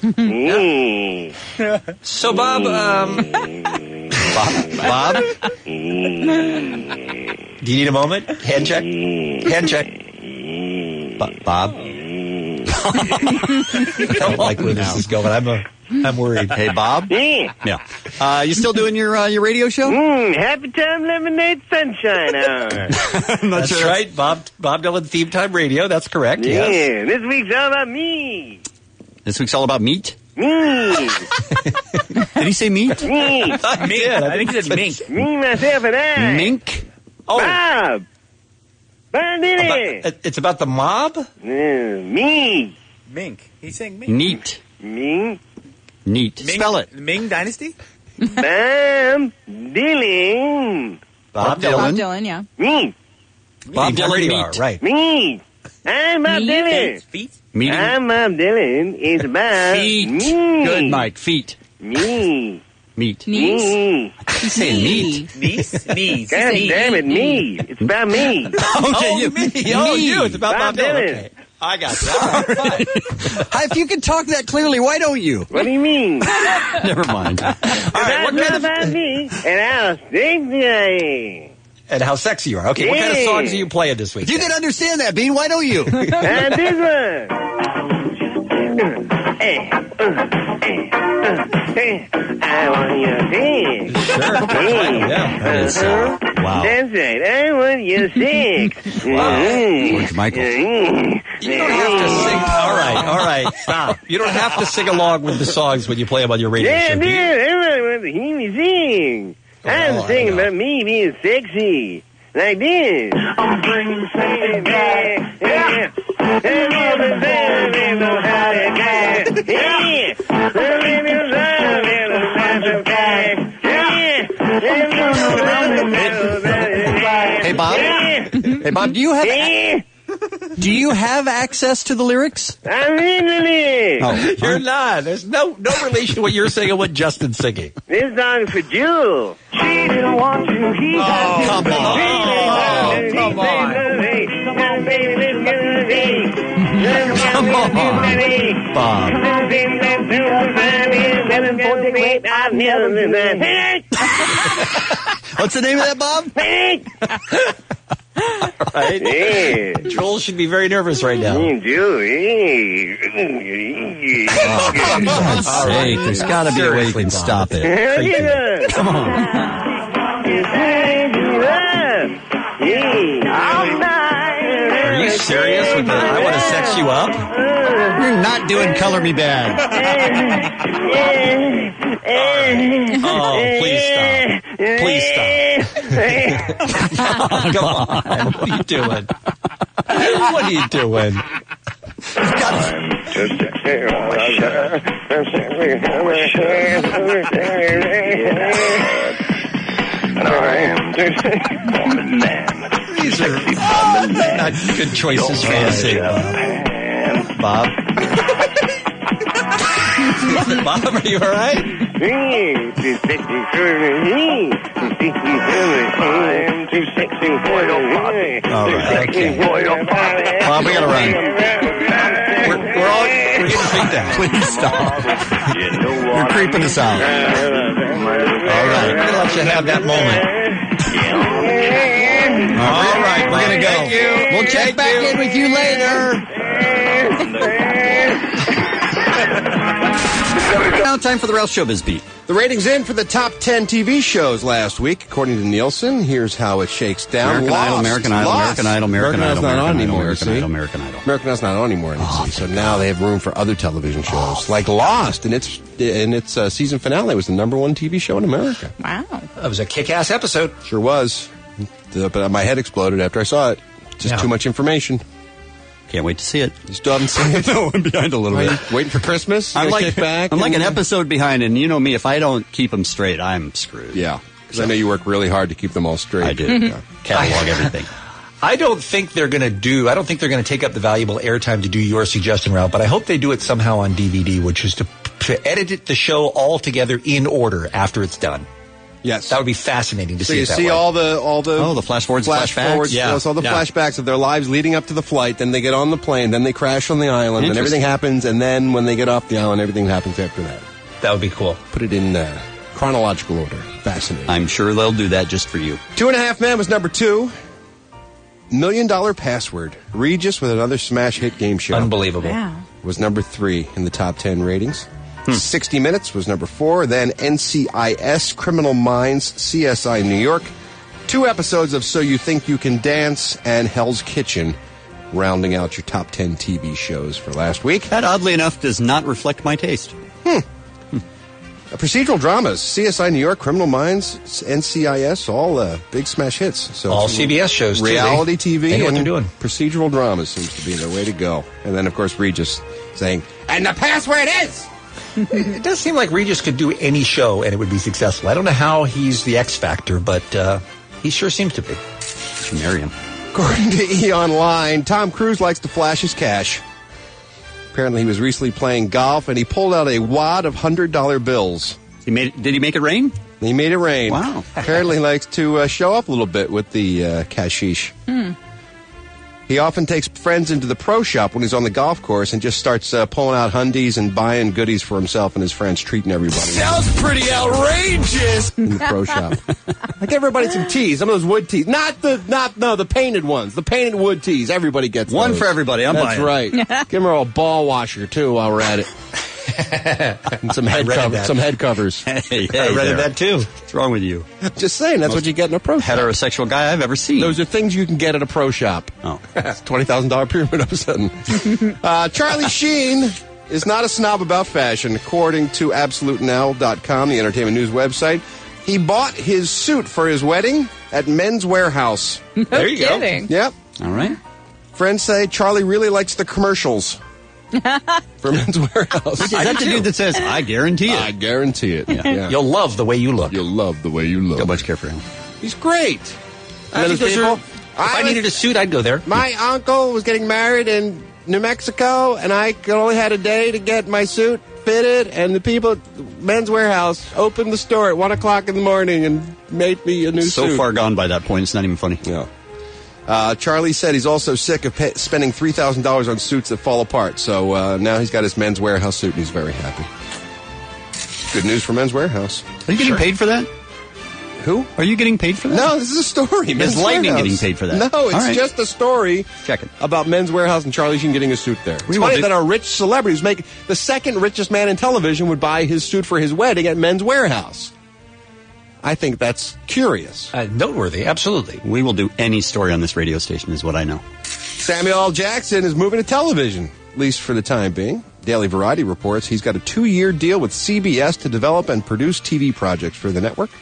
So, Bob, Bob? Do you need a moment? Hand check? Hand check. Bob? I don't like where this is going. I'm worried. Hey, Bob? Yeah. You still doing your radio show? Happy Time Lemonade Sunshine Hour. That's right. Bob Dylan Theme Time Radio. That's correct. Yeah. Yes. This week's all about me. This week's all about meat? Me. Did he say meat? Me. I think he said mink. Me, myself, and I. Mink? Oh. Bob. Bob did it. It's about the mob? Me. Mink. He's saying mink. Neat. Me. Neat. Ming, Spell it. Ming Dynasty? Bob Dylan. Bob Dylan. Bob Dylan, yeah. Me. Bob Dylan meat. Right. Me. I'm Bob Dylan. Feet? Meat. I'm Bob Dylan. It's about Feet. me. Good, Mike. Feet. Me. Meat. Me. He's saying meat. Knees? Knees. God damn it, me. It's about me. Okay, you. Me. Oh, you. It's about Bob Dylan. Dylan. Okay. I got you. All right, fine. If you can talk that clearly, why don't you? What do you mean? Never mind. All right, what kind of... about me and I'll sing And how sexy you are. Okay, what kind of songs are you playing this week? If you can understand that, Bean, why don't you? And this one. I want your hand. Sure. Yeah. That is, wow. That's right. I want your sex. George Michael. You don't have to sing. All right. Stop. You don't have to sing along with the songs when you play them on your radio Yeah, show. do you? everybody wants to hear me sing. I'm singing about me being sexy. Like this. I'm bringing singing back. Yeah. And all the time they know how to get. Yeah. Hey, Bob. Yeah. Hey, Bob, do you have access to the lyrics? I'm in the Oh, you're not. There's no relation to what you're saying and what Justin's singing. This song's for Jewel. She didn't want to. He got come on. Come on. Come on, Bob. What's the name of that, Bob? All right. Yeah. Joel should be very nervous right now. For God's sake, there's got to be a way you can stop it. Come on. Are you serious with the I want to sex you up? You're not doing Color Me Bad. Oh, please stop. Please stop. Come on. What are you doing? What are you doing? These are not good choices for you to sing, Bob. Bob, are you all right? All right, okay. Bob, we gotta run. We're all getting beat down. Please stop. You're creeping us out. All right, we're gonna let you have that moment. All right, we're gonna go. We'll check back in with you later. Now time for the Ralph Showbiz Beat. The ratings in for the top 10 TV shows last week, according to Nielsen. Here's how it shakes down. American Idol, American Idol, American Idol, American Idol, not on anymore, American see? Idol, American Idol. American Idol's not on anymore, so now they have room for other television shows, like Lost, and its season finale was the #1 TV show in America. Wow. That was a kick-ass episode. Sure was. But my head exploded after I saw it. Just too much information. Can't wait to see it. You still haven't seen it? No, I'm behind a little bit. Waiting for Christmas? I'm like back an episode behind, and you know me, if I don't keep them straight, I'm screwed. Yeah, because I know you work really hard to keep them all straight. I do. Catalog everything. I don't think they're going to take up the valuable airtime to do your suggestion, Ralph, but I hope they do it somehow on DVD, which is to edit the show all together in order after it's done. Yes, that would be fascinating to so see. You it that see way. all the flash forwards, flashbacks. Yeah, all the flashbacks of their lives leading up to the flight. Then they get on the plane. Then they crash on the island. And everything happens. And then when they get off the island, everything happens after that. That would be cool. Put it in chronological order. Fascinating. I'm sure they'll do that just for you. 2.5 Men was #2. $1 Million Password. Regis with another smash hit game show. Unbelievable. Wow. Was #3 in the top 10 ratings. 60 Minutes was #4. Then NCIS, Criminal Minds, CSI New York. 2 episodes of So You Think You Can Dance and Hell's Kitchen, rounding out your top 10 TV shows for last week. That, oddly enough, does not reflect my taste. Procedural dramas, CSI New York, Criminal Minds, NCIS, all big smash hits. So all CBS shows, reality TV, they know what and they're doing. Procedural dramas seems to be their way to go. And then, of course, Regis saying, "And the password is." It does seem like Regis could do any show and it would be successful. I don't know how he's the X Factor, but he sure seems to be. Should marry him. According to E! Online, Tom Cruise likes to flash his cash. Apparently, he was recently playing golf and he pulled out a wad of $100 bills. Did he make it rain? He made it rain. Wow. Apparently, he likes to show up a little bit with the cashish. He often takes friends into the pro shop when he's on the golf course and just starts pulling out hundies and buying goodies for himself and his friends, treating everybody. Sounds pretty outrageous. In the pro shop. Like everybody some tees, some of those wood tees. The painted ones. The painted wood tees. Everybody gets one those. for everybody. I'm That's buying. right. Give him a ball washer, too, while we're at it. And some head covers. Hey, I read that too. What's wrong with you? Just saying, that's what you get in a pro shop. Heterosexual guy I've ever seen. Those are things you can get at a pro shop. Oh. It's $20,000 pyramid all of a sudden. Charlie Sheen is not a snob about fashion, according to AbsoluteNow.com, the entertainment news website. He bought his suit for his wedding at Men's Warehouse. There you go. Yep. All right. Friends say Charlie really likes the commercials for Men's Warehouse. Is that the dude that says, I guarantee it? I guarantee it. Yeah. You'll love the way you look. You'll love the way you look. Don't much care for him. He's great. And then his I needed a suit, I'd go there. My uncle was getting married in New Mexico, and I only had a day to get my suit fitted, and the people at Men's Warehouse opened the store at 1 o'clock in the morning and made me a new suit. So far gone by that point, it's not even funny. No. Charlie said he's also sick of spending $3,000 on suits that fall apart, so now he's got his Men's Warehouse suit, and he's very happy. Good news for Men's Warehouse. Are you getting paid for that? Who? Are you getting paid for that? No, this is a story. Is Lightning getting paid for that? No, it's just a story about Men's Warehouse and Charlie Sheen getting a suit there. It's funny that a rich celebrity who's the second richest man in television would buy his suit for his wedding at Men's Warehouse. I think that's curious. Noteworthy, absolutely. We will do any story on this radio station is what I know. Samuel L. Jackson is moving to television, at least for the time being. Daily Variety reports he's got a 2-year deal with CBS to develop and produce TV projects for the network.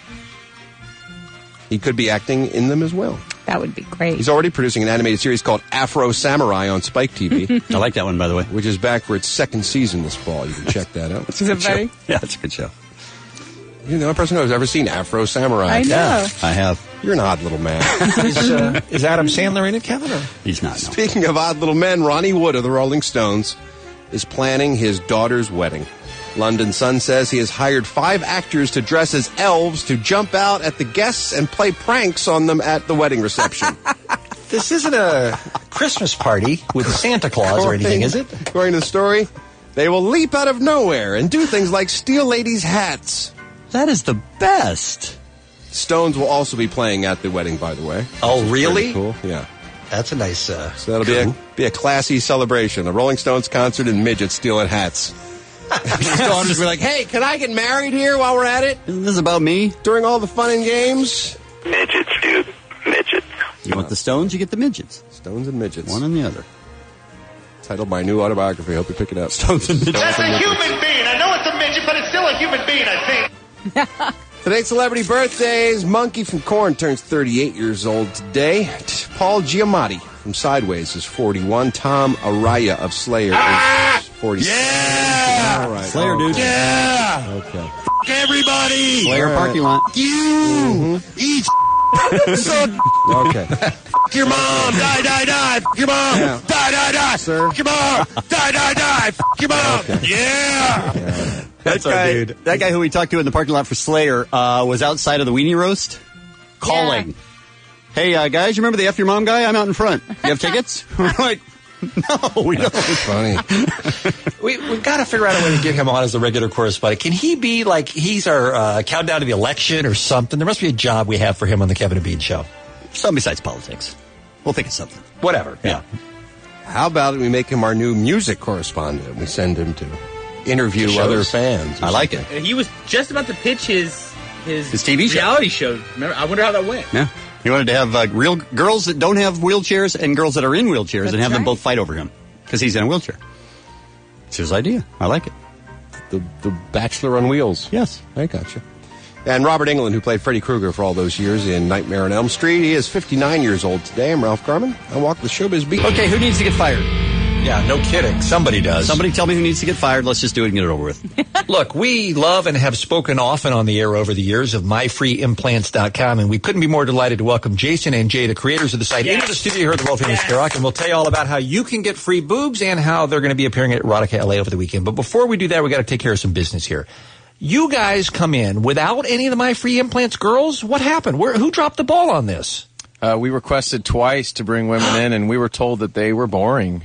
He could be acting in them as well. That would be great. He's already producing an animated series called Afro Samurai on Spike TV. I like that one, by the way. Which is back for its second season this fall. You can check that out. Is it funny? Yeah, it's a good show. You're the only person who's ever seen Afro Samurai. I know. Yeah, I have. You're an odd little man. Is Adam Sandler in it, Kevin? Or? He's not. No. Speaking of odd little men, Ronnie Wood of the Rolling Stones is planning his daughter's wedding. London Sun says he has hired 5 actors to dress as elves to jump out at the guests and play pranks on them at the wedding reception. This isn't a Christmas party with Santa Claus or anything, is it? According to the story, they will leap out of nowhere and do things like steal ladies' hats. That is the best. Stones will also be playing at the wedding, by the way. Oh, really? Cool, yeah. That's a nice... So that'll be a classy celebration. A Rolling Stones concert and midgets stealing hats. Stones will be like, hey, can I get married here while we're at it? Isn't this about me? During all the fun and games? Midgets, dude. Midgets. You want the Stones, you get the midgets. Stones and midgets. One and the other. Titled my new autobiography. I hope you pick it up. Stones and midgets. That's a human being. I know it's a midget, but it's still a human being, I think. Today's celebrity birthdays. Monkey from Korn turns 38 years old today. Paul Giamatti from Sideways is 41. Tom Araya of Slayer is 46. Yeah! All right. Slayer, dude. Yeah! Okay. F*** everybody! Slayer parking lot. You! Eat son! Okay. F*** your mom! Die, die, die! F*** your mom! Yeah. Die, die, die! Sir? F*** your mom! Die, die, die! F*** your mom! Okay. Yeah! That guy who we talked to in the parking lot for Slayer was outside of the Weenie Roast calling. Yeah. Hey, guys, you remember the F Your Mom guy? I'm out in front. You have tickets? We're like, no, we don't. It's funny. We've got to figure out a way to get him on as a regular correspondent. Can he be like, he's our countdown to the election or something? There must be a job we have for him on the Kevin and Bean show. Something besides politics. We'll think of something. Whatever. Yeah. How about we make him our new music correspondent? We send him to interview other fans. I like it. He was just about to pitch his TV show. reality show. Remember? I wonder how that went. Yeah. He wanted to have real girls that don't have wheelchairs and girls that are in wheelchairs and have them both fight over him because he's in a wheelchair. It's his idea. I like it. The Bachelor on Wheels. Yes. I gotcha. And Robert Englund, who played Freddy Krueger for all those years in Nightmare on Elm Street, he is 59 years old today. I'm Ralph Garman. I walk the showbiz beat. Okay, who needs to get fired? Yeah, no kidding. Somebody does. Somebody tell me who needs to get fired. Let's just do it and get it over with. Look, we love and have spoken often on the air over the years of myfreeimplants.com, and we couldn't be more delighted to welcome Jason and Jay, the creators of the site, into the studio here at the World Famous K-Rock, and we'll tell you all about how you can get free boobs and how they're going to be appearing at Erotica LA over the weekend. But before we do that, we got to take care of some business here. You guys come in without any of the My Free Implants girls? What happened? Who dropped the ball on this? We requested twice to bring women in, and we were told that they were boring.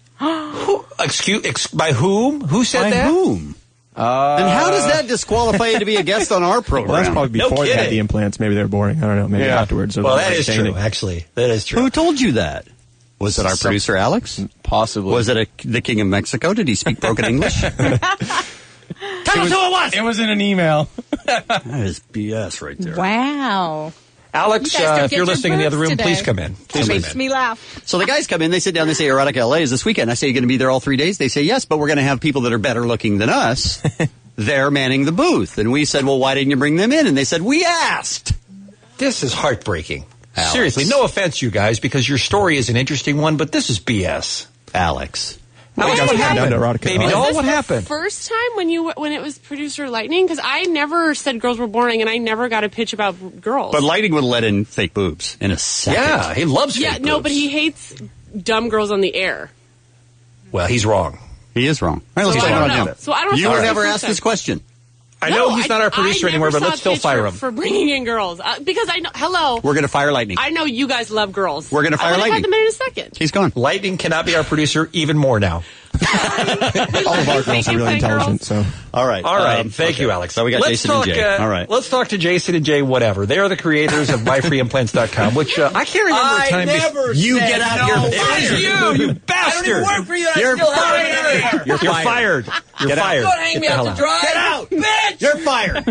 By whom? Who said that? By whom? And how does that disqualify you to be a guest on our program? Well, that's probably before they had the implants. Maybe they're boring. I don't know. Maybe afterwards. Well, that is true, actually. That is true. Who told you that? Was it our producer, Alex? Possibly. Was it the King of Mexico? Did he speak broken English? Tell us who it was! It was in an email. That is BS right there. Wow. Alex, if you're listening in the other room, please come in. It makes me laugh. So the guys come in, they sit down, they say, Erotica LA is this weekend. I say, you're going to be there all 3 days? They say, yes, but we're going to have people that are better looking than us there manning the booth. And we said, well, why didn't you bring them in? And they said, we asked. This is heartbreaking. Alex. Seriously, no offense, you guys, because your story is an interesting one, but this is BS. Alex. Alex, what happened? Baby doll, Was what this happened? the first time when it was Producer Lightning? Because I never said girls were boring, and I never got a pitch about girls. But Lightning would let in fake boobs in a second. Yeah, he loves fake boobs. No, but he hates dumb girls on the air. Well, he's wrong. He is wrong. All right, let's So talk I don't about know. him. So I don't You know were if never it's asked the this question. I know he's not our producer anymore, but let's still fire him. For bringing in girls. Because I know, hello. We're going to fire Lightning. I know you guys love girls. We're gonna fire I would have Lightning. had them in a second. He's gone. Lightning cannot be our producer even more now. All of our girls are really intelligent, so. All right. Thank you, Alex. So we got Let's Jason talk, and Jay. All right. Let's talk to Jason and Jay, whatever. They are the creators of MyFreeImplants.com, which I can't remember a time You get out here. It was you bastard. I don't even work for you. And You're I still fired. have it. You're fired. You're fired. Don't hang me Get the out hell to dry. Get out, bitch. You're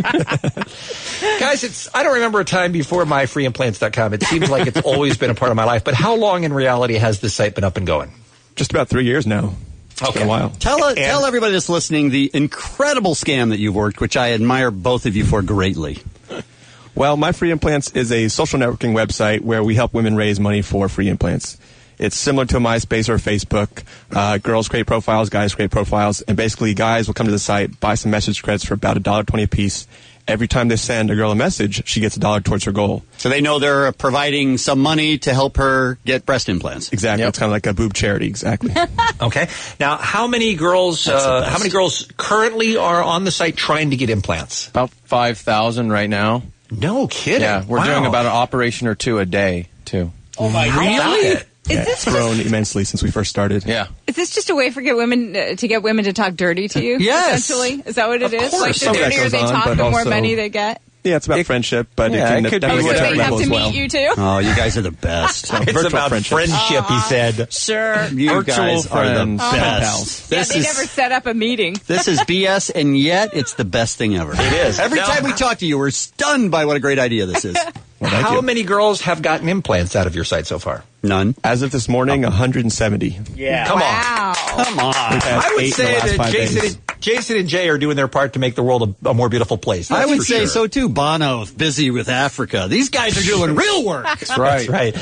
fired. Guys, I don't remember a time before MyFreeImplants.com. It seems like it's always been a part of my life. But how long in reality has this site been up and going? Just about 3 years now. It's been a while. Tell everybody that's listening the incredible scam that you've worked, which I admire both of you for greatly. Well, My Free Implants is a social networking website where we help women raise money for free implants. It's similar to MySpace or Facebook. Girls create profiles, guys create profiles, and basically guys will come to the site, buy some message credits for about $1.20 a piece. Every time they send a girl a message, she gets $1 towards her goal. So they know they're providing some money to help her get breast implants. Exactly. It's kind of like a boob charity. Exactly. Okay. Now, how many girls currently are on the site trying to get implants? About 5,000 right now. No kidding. Yeah, we're doing about an operation or two a day, too. Oh, my God. Yeah, it's grown immensely since we first started. Yeah. Is this just a way for women to talk dirty to you? Yes. Essentially, is that what it is? course. Like Some the of that dirtier goes they on, talk, but the more also- money they get. Yeah, it's about friendship, but yeah, it it could definitely be get to So that they have level to as meet well. you too. Oh, you guys are the best. So, It's virtual about friendship, he said. Sure. You Virtual guys are the friends, pen best. pals. Yeah, This they is never set up a meeting. this is BS, and yet it's the best thing ever. It is. Every Now- time we talk to you, we're stunned by what a great idea this is. How many girls have gotten implants out of your site so far? None. As of this morning, 170. Yeah. Come Wow. Come on. I would say that Jason and Jay are doing their part to make the world a more beautiful place. I That's would for say sure. so too. Bono busy with Africa. These guys are doing real work. That's right. That's right.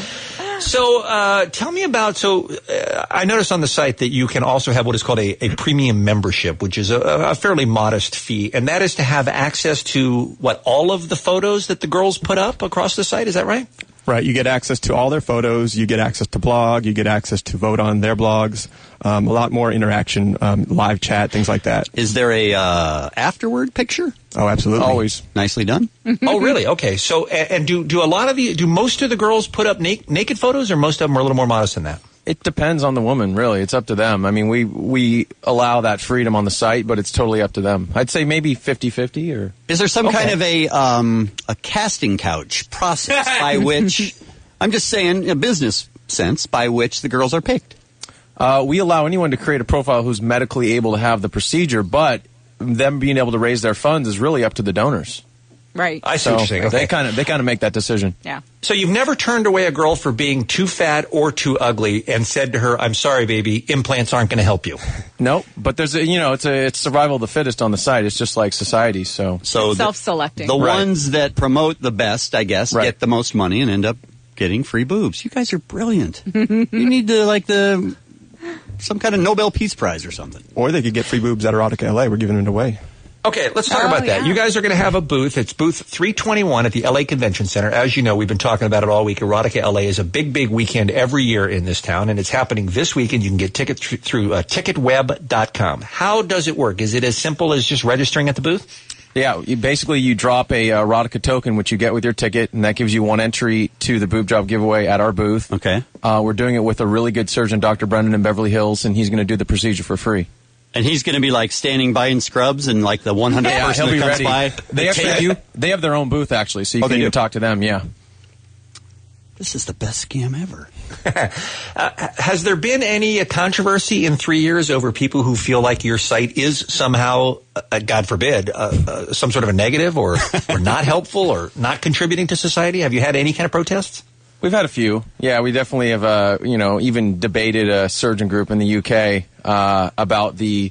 So tell me about, I noticed on the site that you can also have what is called a premium membership, which is a fairly modest fee, and that is to have access to, all of the photos that the girls put up across the site, is that right? Right. You get access to all their photos. You get access to blog. You get access to vote on their blogs. A lot more interaction, live chat, things like that. Is there a afterward picture? Oh, absolutely. Always. Nicely done. Oh, really? Okay. So, and do most of the girls put up naked photos, or most of them are a little more modest than that? It depends on the woman, really. It's up to them. I mean, we allow that freedom on the site, but it's totally up to them. I'd say maybe 50-50 or... Is there some kind of a casting couch process by which, I'm just saying, a business sense, by which the girls are picked? We allow anyone to create a profile who's medically able to have the procedure, but them being able to raise their funds is really up to the donors. Right. I see what you're saying. Okay. They kind of make that decision. Yeah. So you've never turned away a girl for being too fat or too ugly and said to her, "I'm sorry, baby, implants aren't going to help you." Nope. But there's it's survival of the fittest on the site. It's just like society. So Self-selecting. The ones that promote the best, I guess, get the most money and end up getting free boobs. You guys are brilliant. You need to some kind of Nobel Peace Prize or something. Or they could get free boobs at Erotica LA. We're giving it away. Okay, let's talk about that. yeah. You guys are going to have a booth. It's booth 321 at the LA Convention Center. As you know, we've been talking about it all week. Erotica LA is a big, big weekend every year in this town, and it's happening this weekend. You can get tickets through ticketweb.com. How does it work? Is it as simple as just registering at the booth? Yeah, you drop a Erotica token, which you get with your ticket, and that gives you one entry to the boob job giveaway at our booth. Okay. We're doing it with a really good surgeon, Dr. Brendan in Beverly Hills, and he's going to do the procedure for free. And he's going to be standing by in scrubs and the 100 person he'll that be comes ready. by. They have their own booth, actually, so you they can even do? talk to them, yeah. This is the best scam ever. Has there been any controversy in 3 years over people who feel like your site is somehow, God forbid, some sort of a negative or not helpful or not contributing to society? Have you had any kind of protests? We've had a few. Yeah, we definitely have, even debated a surgeon group in the UK about the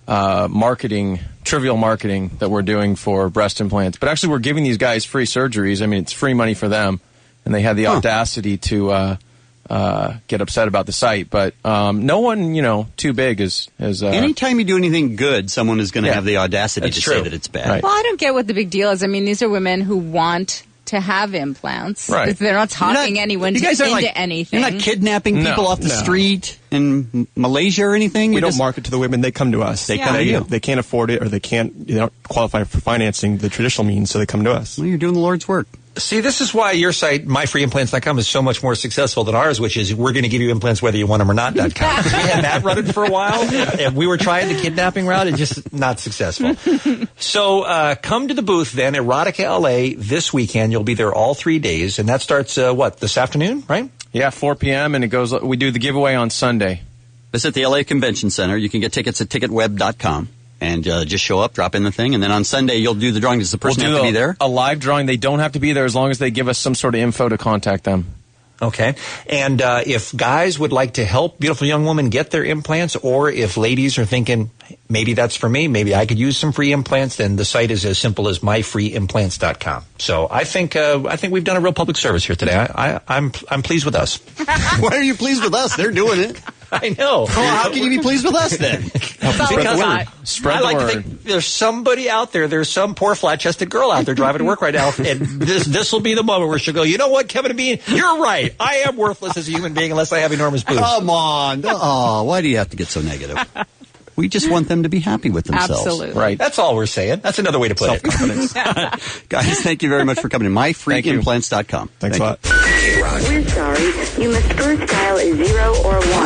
trivial marketing that we're doing for breast implants. But actually, we're giving these guys free surgeries. I mean, it's free money for them. And they had the audacity to get upset about the site. But no one, too big is. Anytime you do anything good, someone is going to have the audacity That's to true. say that it's bad. Right. Well, I don't get what the big deal is. I mean, these are women who want to have implants. Right. They're not talking anyone you guys into aren't anything. You're not kidnapping people off the street in Malaysia or anything. We don't market to the women; they come to us. They come to you. They can't afford it, or they don't qualify for financing the traditional means, so they come to us. Well, you're doing the Lord's work. See, this is why your site, myfreeimplants.com, is so much more successful than ours, which is we're going to give you implants whether you want them or not.com. We had that running for a while, and we were trying the kidnapping route, and just not successful. So come to the booth then, Erotica LA, this weekend. You'll be there all 3 days, and that starts, this afternoon, right? Yeah, 4 p.m., and it goes. We do the giveaway on Sunday. Visit the LA Convention Center. You can get tickets at ticketweb.com. And just show up, drop in the thing, and then on Sunday you'll do the drawing. Does the person have to be there? A live drawing. They don't have to be there as long as they give us some sort of info to contact them. Okay. And if guys would like to help beautiful young women get their implants, or if ladies are thinking, maybe that's for me, maybe I could use some free implants, then the site is as simple as myfreeimplants.com. So I think we've done a real public service here today. I'm pleased with us. Why are you pleased with us? They're doing it. I know. Well, how can you be pleased with us then? I like to think there's somebody out there, there's some poor flat-chested girl out there driving to work right now, and this will be the moment where she'll go, you know what, Kevin and Bean, you're right. I am worthless as a human being unless I have enormous boobs. Come on. Oh, why do you have to get so negative? We just want them to be happy with themselves. Absolutely. Right. That's all we're saying. That's another way to put it. Guys, thank you very much for coming to myfreeimplants.com. Thanks a lot. We're sorry. You must first dial a 0 or 1.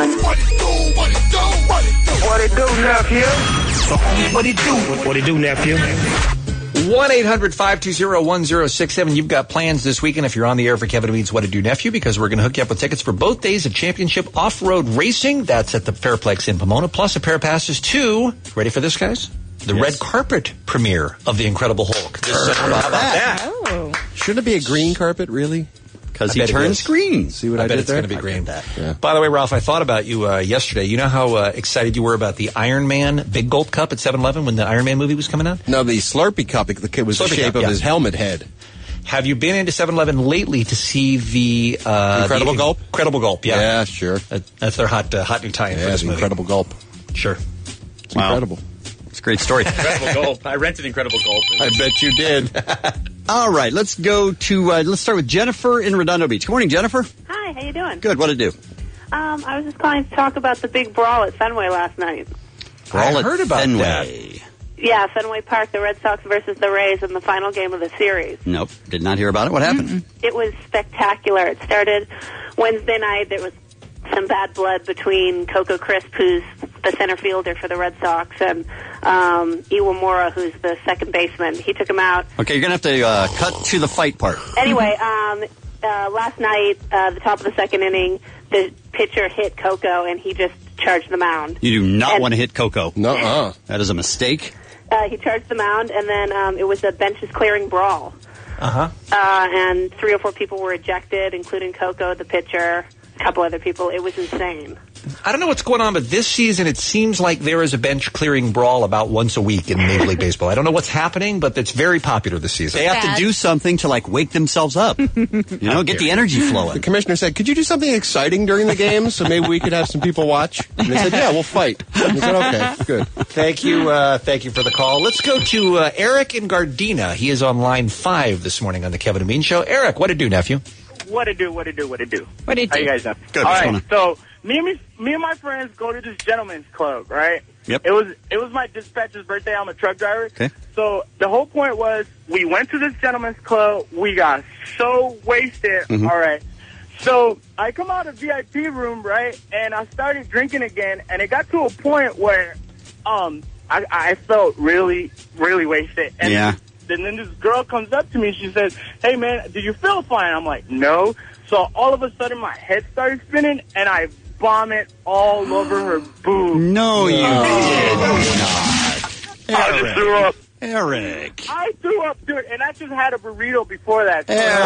What it do, nephew? What it do? What it do, nephew? 1-800-520-1067. You've got plans this weekend if you're on the air for Kevin Meets What to Do Nephew, because we're going to hook you up with tickets for both days of championship off-road racing. That's at the Fairplex in Pomona, plus a pair of passes to, ready for this, guys? The red carpet premiere of The Incredible Hulk. How about that? Oh. Shouldn't it be a green carpet, really? Because he turns green. See what I did it's there? going to be green. Yeah. By the way, Ralph, I thought about you yesterday. You know how excited you were about the Iron Man Big Gulp Cup at 7-Eleven when the Iron Man movie was coming out? No, the Slurpee cup. The kid was the Slurpee shape cup, of his helmet head. Have you been into 7-Eleven lately to see the Incredible Gulp? Incredible Gulp, yeah. Yeah, sure. That's their hot new tie-in for this movie. Incredible Gulp. Sure. It's incredible. It's a great story. Incredible Gulp. I rented Incredible Gulp. I bet you did. All right, let's go to, let's start with Jennifer in Redondo Beach. Good morning, Jennifer. Hi, how you doing? Good, what'd it do? I was just calling to talk about the big brawl at Fenway last night. Brawl I heard about Fenway. Yeah, Fenway Park, the Red Sox versus the Rays in the final game of the series. Nope, did not hear about it. What happened? It was spectacular. It started Wednesday night. There was some bad blood between Coco Crisp, who's the center fielder for the Red Sox, and Iwamura, who's the second baseman. He took him out. Okay, you're going to have to cut to the fight part. Anyway, last night, the top of the second inning, the pitcher hit Coco, and he just charged the mound. You do not want to hit Coco. Nuh-uh. That is a mistake. He charged the mound, and then it was a benches clearing brawl. Uh-huh. And 3 or 4 people were ejected, including Coco, the pitcher, a couple other people. It was insane. I don't know what's going on, but this season it seems like there is a bench-clearing brawl about once a week in Major League Baseball. I don't know what's happening, but it's very popular this season. They have to do something to, wake themselves up. Get the energy flowing. The commissioner said, could you do something exciting during the game so maybe we could have some people watch? And they said, yeah, we'll fight. And they said, okay, good. Thank you for the call. Let's go to Eric in Gardena. He is on line 5 this morning on the Kevin and Bean Show. Eric, what it do, nephew? What it do? What it do? How you guys doing? Good. All What's going right, on? so me and my friends go to this gentleman's club, right? Yep. It was my dispatcher's birthday. I'm a truck driver. Okay. So the whole point was we went to this gentleman's club. We got so wasted. Mm-hmm. All right. So I come out of the VIP room, right, and I started drinking again, and it got to a point where I felt really, really wasted. And Yeah. And then this girl comes up to me. She says, "Hey, man, do you feel fine?" I'm like, "No." So all of a sudden, my head started spinning, and I vomit all over her boob. No, you did not. I just threw up. Eric. I threw up, dude, and I just had a burrito before that.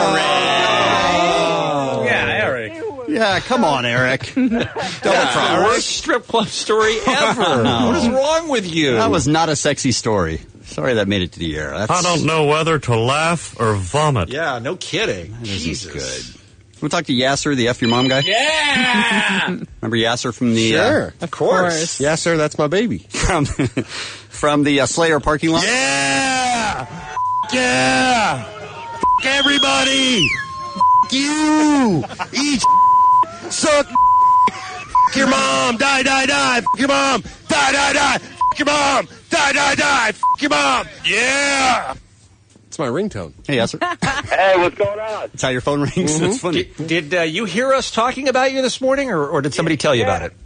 Yeah, Eric. Yeah, come on, Eric. Worst strip club story ever. No. What is wrong with you? That was not a sexy story. Sorry that made it to the air. I don't know whether to laugh or vomit. Yeah, no kidding. That isn't good. We'll talk to Yasser, the F Your Mom guy. Yeah! Remember Yasser from the... Sure. Of course. Yes, sir, that's my baby. From the Slayer parking lot? Yeah! Yeah! Everybody! You! Eat suck your mom! Die, die, die! Your mom! Die, die, die! Your mom! Die, die, die! Your mom! Yeah! It's my ringtone. Hey, Yasser. Hey, what's going on? That's how your phone rings. That's funny. Did you hear us talking about you this morning, or did somebody tell you about it?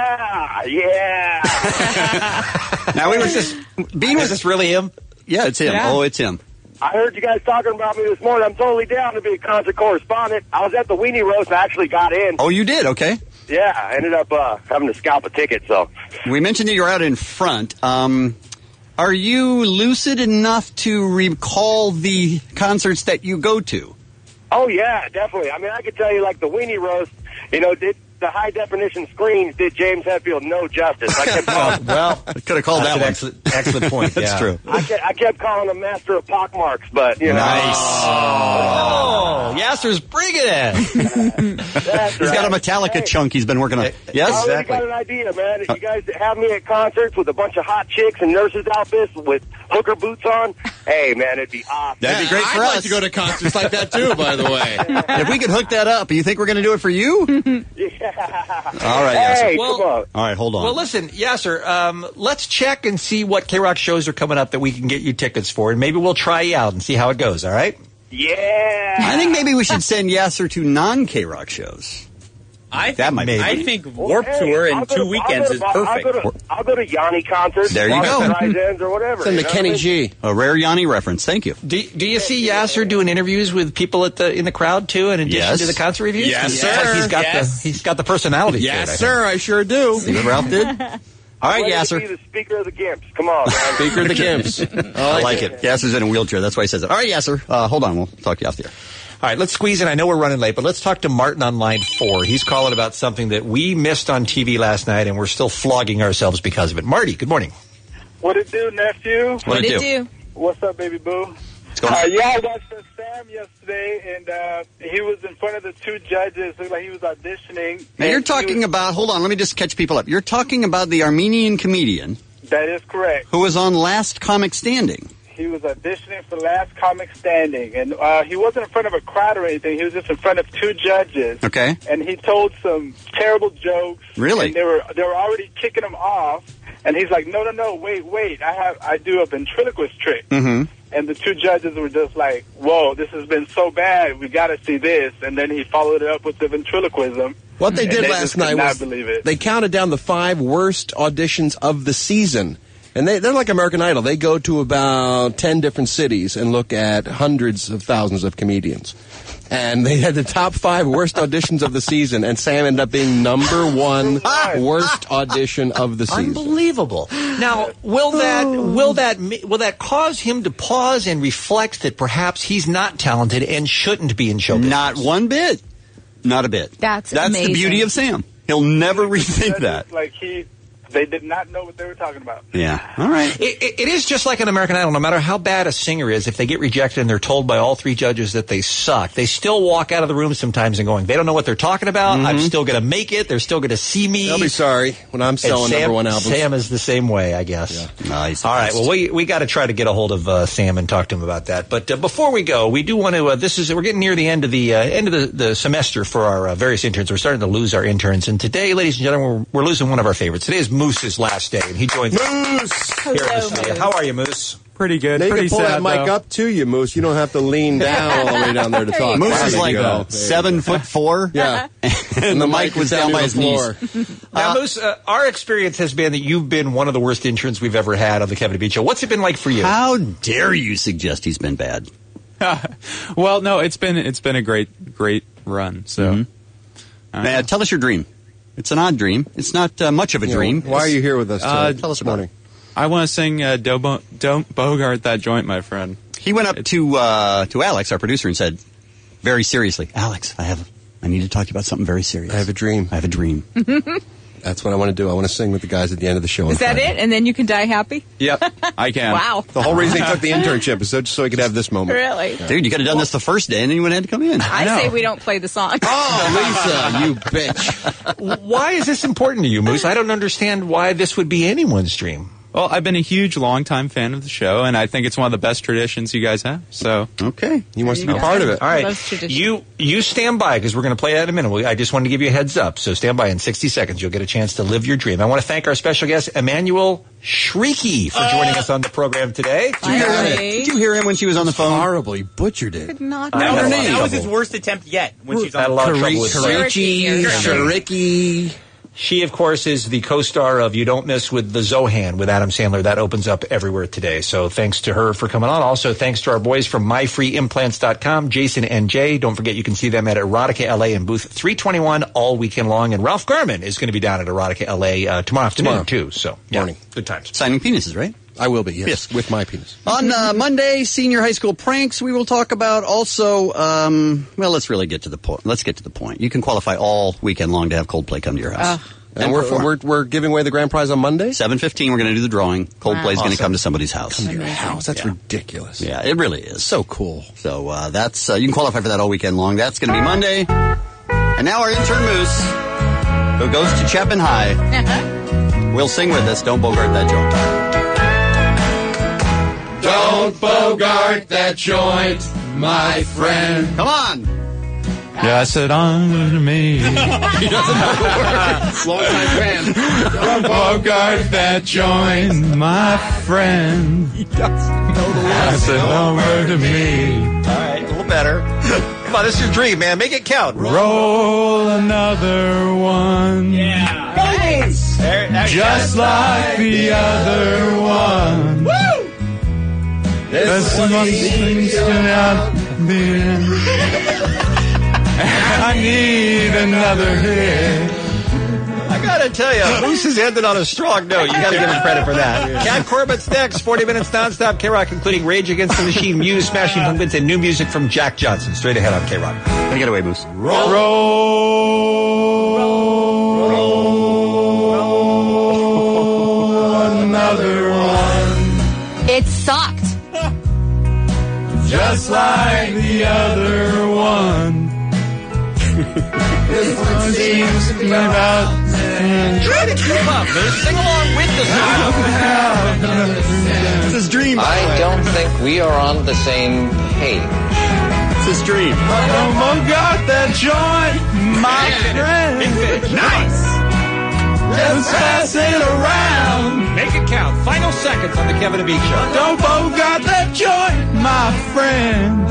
Yeah. Now, we were just... Bean was... Is this really him? Yeah, it's him. Yeah. Oh, it's him. I heard you guys talking about me this morning. I'm totally down to be a concert correspondent. I was at the Weenie Roast and I actually got in. Oh, you did? Okay. Yeah, I ended up having to scalp a ticket, so. We mentioned that you're out in front. Are you lucid enough to recall the concerts that you go to? Oh, yeah, definitely. I mean, I could tell you, like, the Weenie Roast, the high-definition screens did James Hetfield no justice. I kept calling, well, I could have called that one. Excellent point. That's true. I kept calling him Master of Pockmarks, but, you know. Nice. Oh, Yasser's bringing it. He's got a Metallica chunk he's been working on. Yes? I already got an idea, man. You guys have me at concerts with a bunch of hot chicks and nurses' outfits with hooker boots on. Hey, man, it'd be awesome. That'd be great for I'd us. like to go to concerts like that, too, by the way. If we could hook that up, you think we're going to do it for you? All right, Yasser. Hey, Well- come on. All right, hold on. Well, listen, Yasser, let's check and see what K-Rock shows are coming up that we can get you tickets for, and maybe we'll try you out and see how it goes, all right? Yeah. I think maybe we should send Yasser to non-K-Rock shows. I That might be. I think Warped Tour in 2 weekends is perfect. I'll go to Yanni concerts. There you go. Rise-ins or whatever. Send you to know Kenny what I mean? G. A rare Yanni reference. Thank you. Do you see Yasser doing interviews with people in the crowd too, in addition Yes. to the concert reviews? Yes, It's sir. like he's got the personality. Yes, to it, I sir, I sure do. See what Ralph did? All right, Ready to Yasser. be the speaker of the Gimps. Come on, man. Speaker of the Gimps. I like it. Yasser's in a wheelchair. That's why he says it. All right, Yasser. Hold on. We'll talk to you off the air. All right, let's squeeze in. I know we're running late, but let's talk to Martin on line 4. He's calling about something that we missed on TV last night, and we're still flogging ourselves because of it. Marty, good morning. What it do, nephew? What'd it do? What's up, baby boo? What's going on? Yeah, I watched Sam yesterday, and he was in front of the 2 judges. Looked like he was auditioning. Now, you're And he talking was- about, hold on, let me just catch people up. You're talking about the Armenian comedian That is correct. who was on Last Comic Standing. He was auditioning for Last Comic Standing, and he wasn't in front of a crowd or anything. He was just in front of 2 judges. Okay. And he told some terrible jokes. Really? And they were already kicking him off. And he's like, no, wait. I do a ventriloquist trick. Mm-hmm. And the 2 judges were just like, whoa, this has been so bad. We got to see this. And then he followed it up with the ventriloquism. What they And did they last just could night not was believe it. they counted down the 5 worst auditions of the season. And they're like American Idol. They go to about 10 different cities and look at hundreds of thousands of comedians. And they had the top 5 worst auditions of the season, and Sam ended up being number 1 worst audition of the season. Unbelievable. Now, will that cause him to pause and reflect that perhaps he's not talented and shouldn't be in show business? Not one bit. Not a bit. That's the amazing. beauty of Sam. He'll never rethink that. Like they did not know what they were talking about. Yeah. All right. It is just like an American Idol. No matter how bad a singer is, if they get rejected and they're told by all 3 judges that they suck, they still walk out of the room sometimes and going, they don't know what they're talking about. I'm still going to make it. They're still going to see me. They'll be sorry when I'm selling And number 1 albums. Sam is the same way, I guess. Yeah. Nice. All right. Well, we got to try to get a hold of Sam and talk to him about that. But before we go, we do want to. We're getting near the end of the semester for our various interns. We're starting to lose our interns, and today, ladies and gentlemen, we're losing one of our favorites. Today is Moose's last day, and he joins Moose. here in the studio. How are you, Moose? Pretty good. Now you Pretty can pull sad, that mic though. up to you, Moose. You don't have to lean down all the way down there to talk. Moose There is you like go. 7'4". Yeah. And the mic was down by his knees. Now, Moose, our experience has been that you've been one of the worst interns we've ever had on the Kevin and Bean Show. What's it been like for you? How dare you suggest he's been bad? Well, no, it's been a great run. So, Tell us your dream. It's an odd dream. It's not much of a dream. Why are you here with us today? Tell us about it. I want to sing "Don't Bogart That Joint," my friend. He went up to Alex, our producer, and said, very seriously, "Alex, I need to talk to you about something very serious. I have a dream. I have a dream." That's what I want to do. I want to sing with the guys at the end of the show. Is that it? And then you can die happy? Yep. I can. Wow. The whole reason he took the internship is so he could have this moment. Really? Dude, you could have done this the first day and then you wouldn't have to come in. I say we don't play the song. Oh, Lisa, you bitch. Why is this important to you, Moose? I don't understand why this would be anyone's dream. Well, I've been a huge, long-time fan of the show, and I think it's one of the best traditions you guys have. So, okay, he wants to be part of it. All right, you stand by because we're going to play that in a minute. I just wanted to give you a heads up, so stand by. In 60 seconds, you'll get a chance to live your dream. I want to thank our special guest, Emmanuel Shrieky, for joining us on the program today. Did you hear him when she was on the phone? Horrible, he butchered it. Could not. That was his worst attempt yet when she's on the phone. Shrieky. She, of course, is the co-star of You Don't Miss with the Zohan with Adam Sandler. That opens up everywhere today. So thanks to her for coming on. Also, thanks to our boys from MyFreeImplants.com, Jason and Jay. Don't forget, you can see them at Erotica LA in booth 321 all weekend long. And Ralph Garman is going to be down at Erotica LA tomorrow afternoon, too. So, morning. Good times. Signing penises, right? I will be, yes. With my penis. On Monday, senior high school pranks we will talk about. Also, let's really get to the point. Let's get to the point. You can qualify all weekend long to have Coldplay come to your house. And we're giving away the grand prize on Monday? 7:15, we're going to do the drawing. Coldplay's going to come to somebody's house. Come to your house. That's ridiculous. Yeah, it really is. So cool. So that's you can qualify for that all weekend long. That's going to be Monday. And now our intern Moose, who goes to Chapman High, will sing with us. Don't bogart that joint. Don't bogart that joint, my friend. Come on. Pass it on to me. He doesn't know the words. Long-time fan. Don't bogart that joint, my friend. He doesn't know the words. Pass it over to me. All right, a little better. Come on, this is your dream, man. Make it count. Roll another one. Yeah. Nice. Just like the other one. Woo! There's some things out there. I need another hit. I gotta tell you, Moose has ended on a strong note. You gotta give him credit for that. Cat Corbett's next, 40 minutes nonstop K-Rock, including Rage Against the Machine, Muse, Smashing Pumpkins, and new music from Jack Johnson. Straight ahead on K-Rock. Take it away, Moose. Roll another one. It sucked. Just like the other one. This one seems to be about Try to keep up, Moose. Sing along with the song. It's his dream. I don't think we are on the same page. It's his dream. Don't bogart that joint, my friend. Nice. Just pass it around. Make it count. Final seconds on the Kevin and Bean Show. Don't bogart that joint, my friend.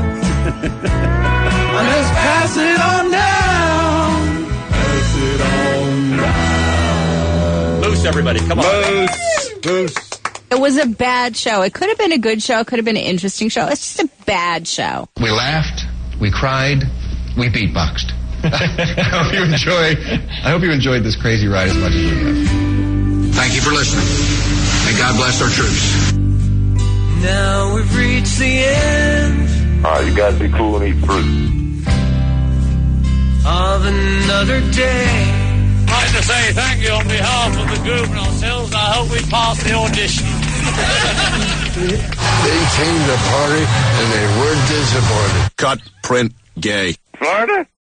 Just pass it on down. Pass it on down. Moose, everybody. Come on. Moose. It was a bad show. It could have been a good show. It could have been an interesting show. It's just a bad show. We laughed. We cried. We beatboxed. I hope you enjoyed this crazy ride as much as we have. Thank you for listening. May God bless our troops. Now we've reached the end. All right, you guys be cool and eat fruit. Of another day. I'd like to say thank you on behalf of the group and ourselves. I hope we pass the audition. They came to party and they weren't disappointed. Cut, print, gay. Florida?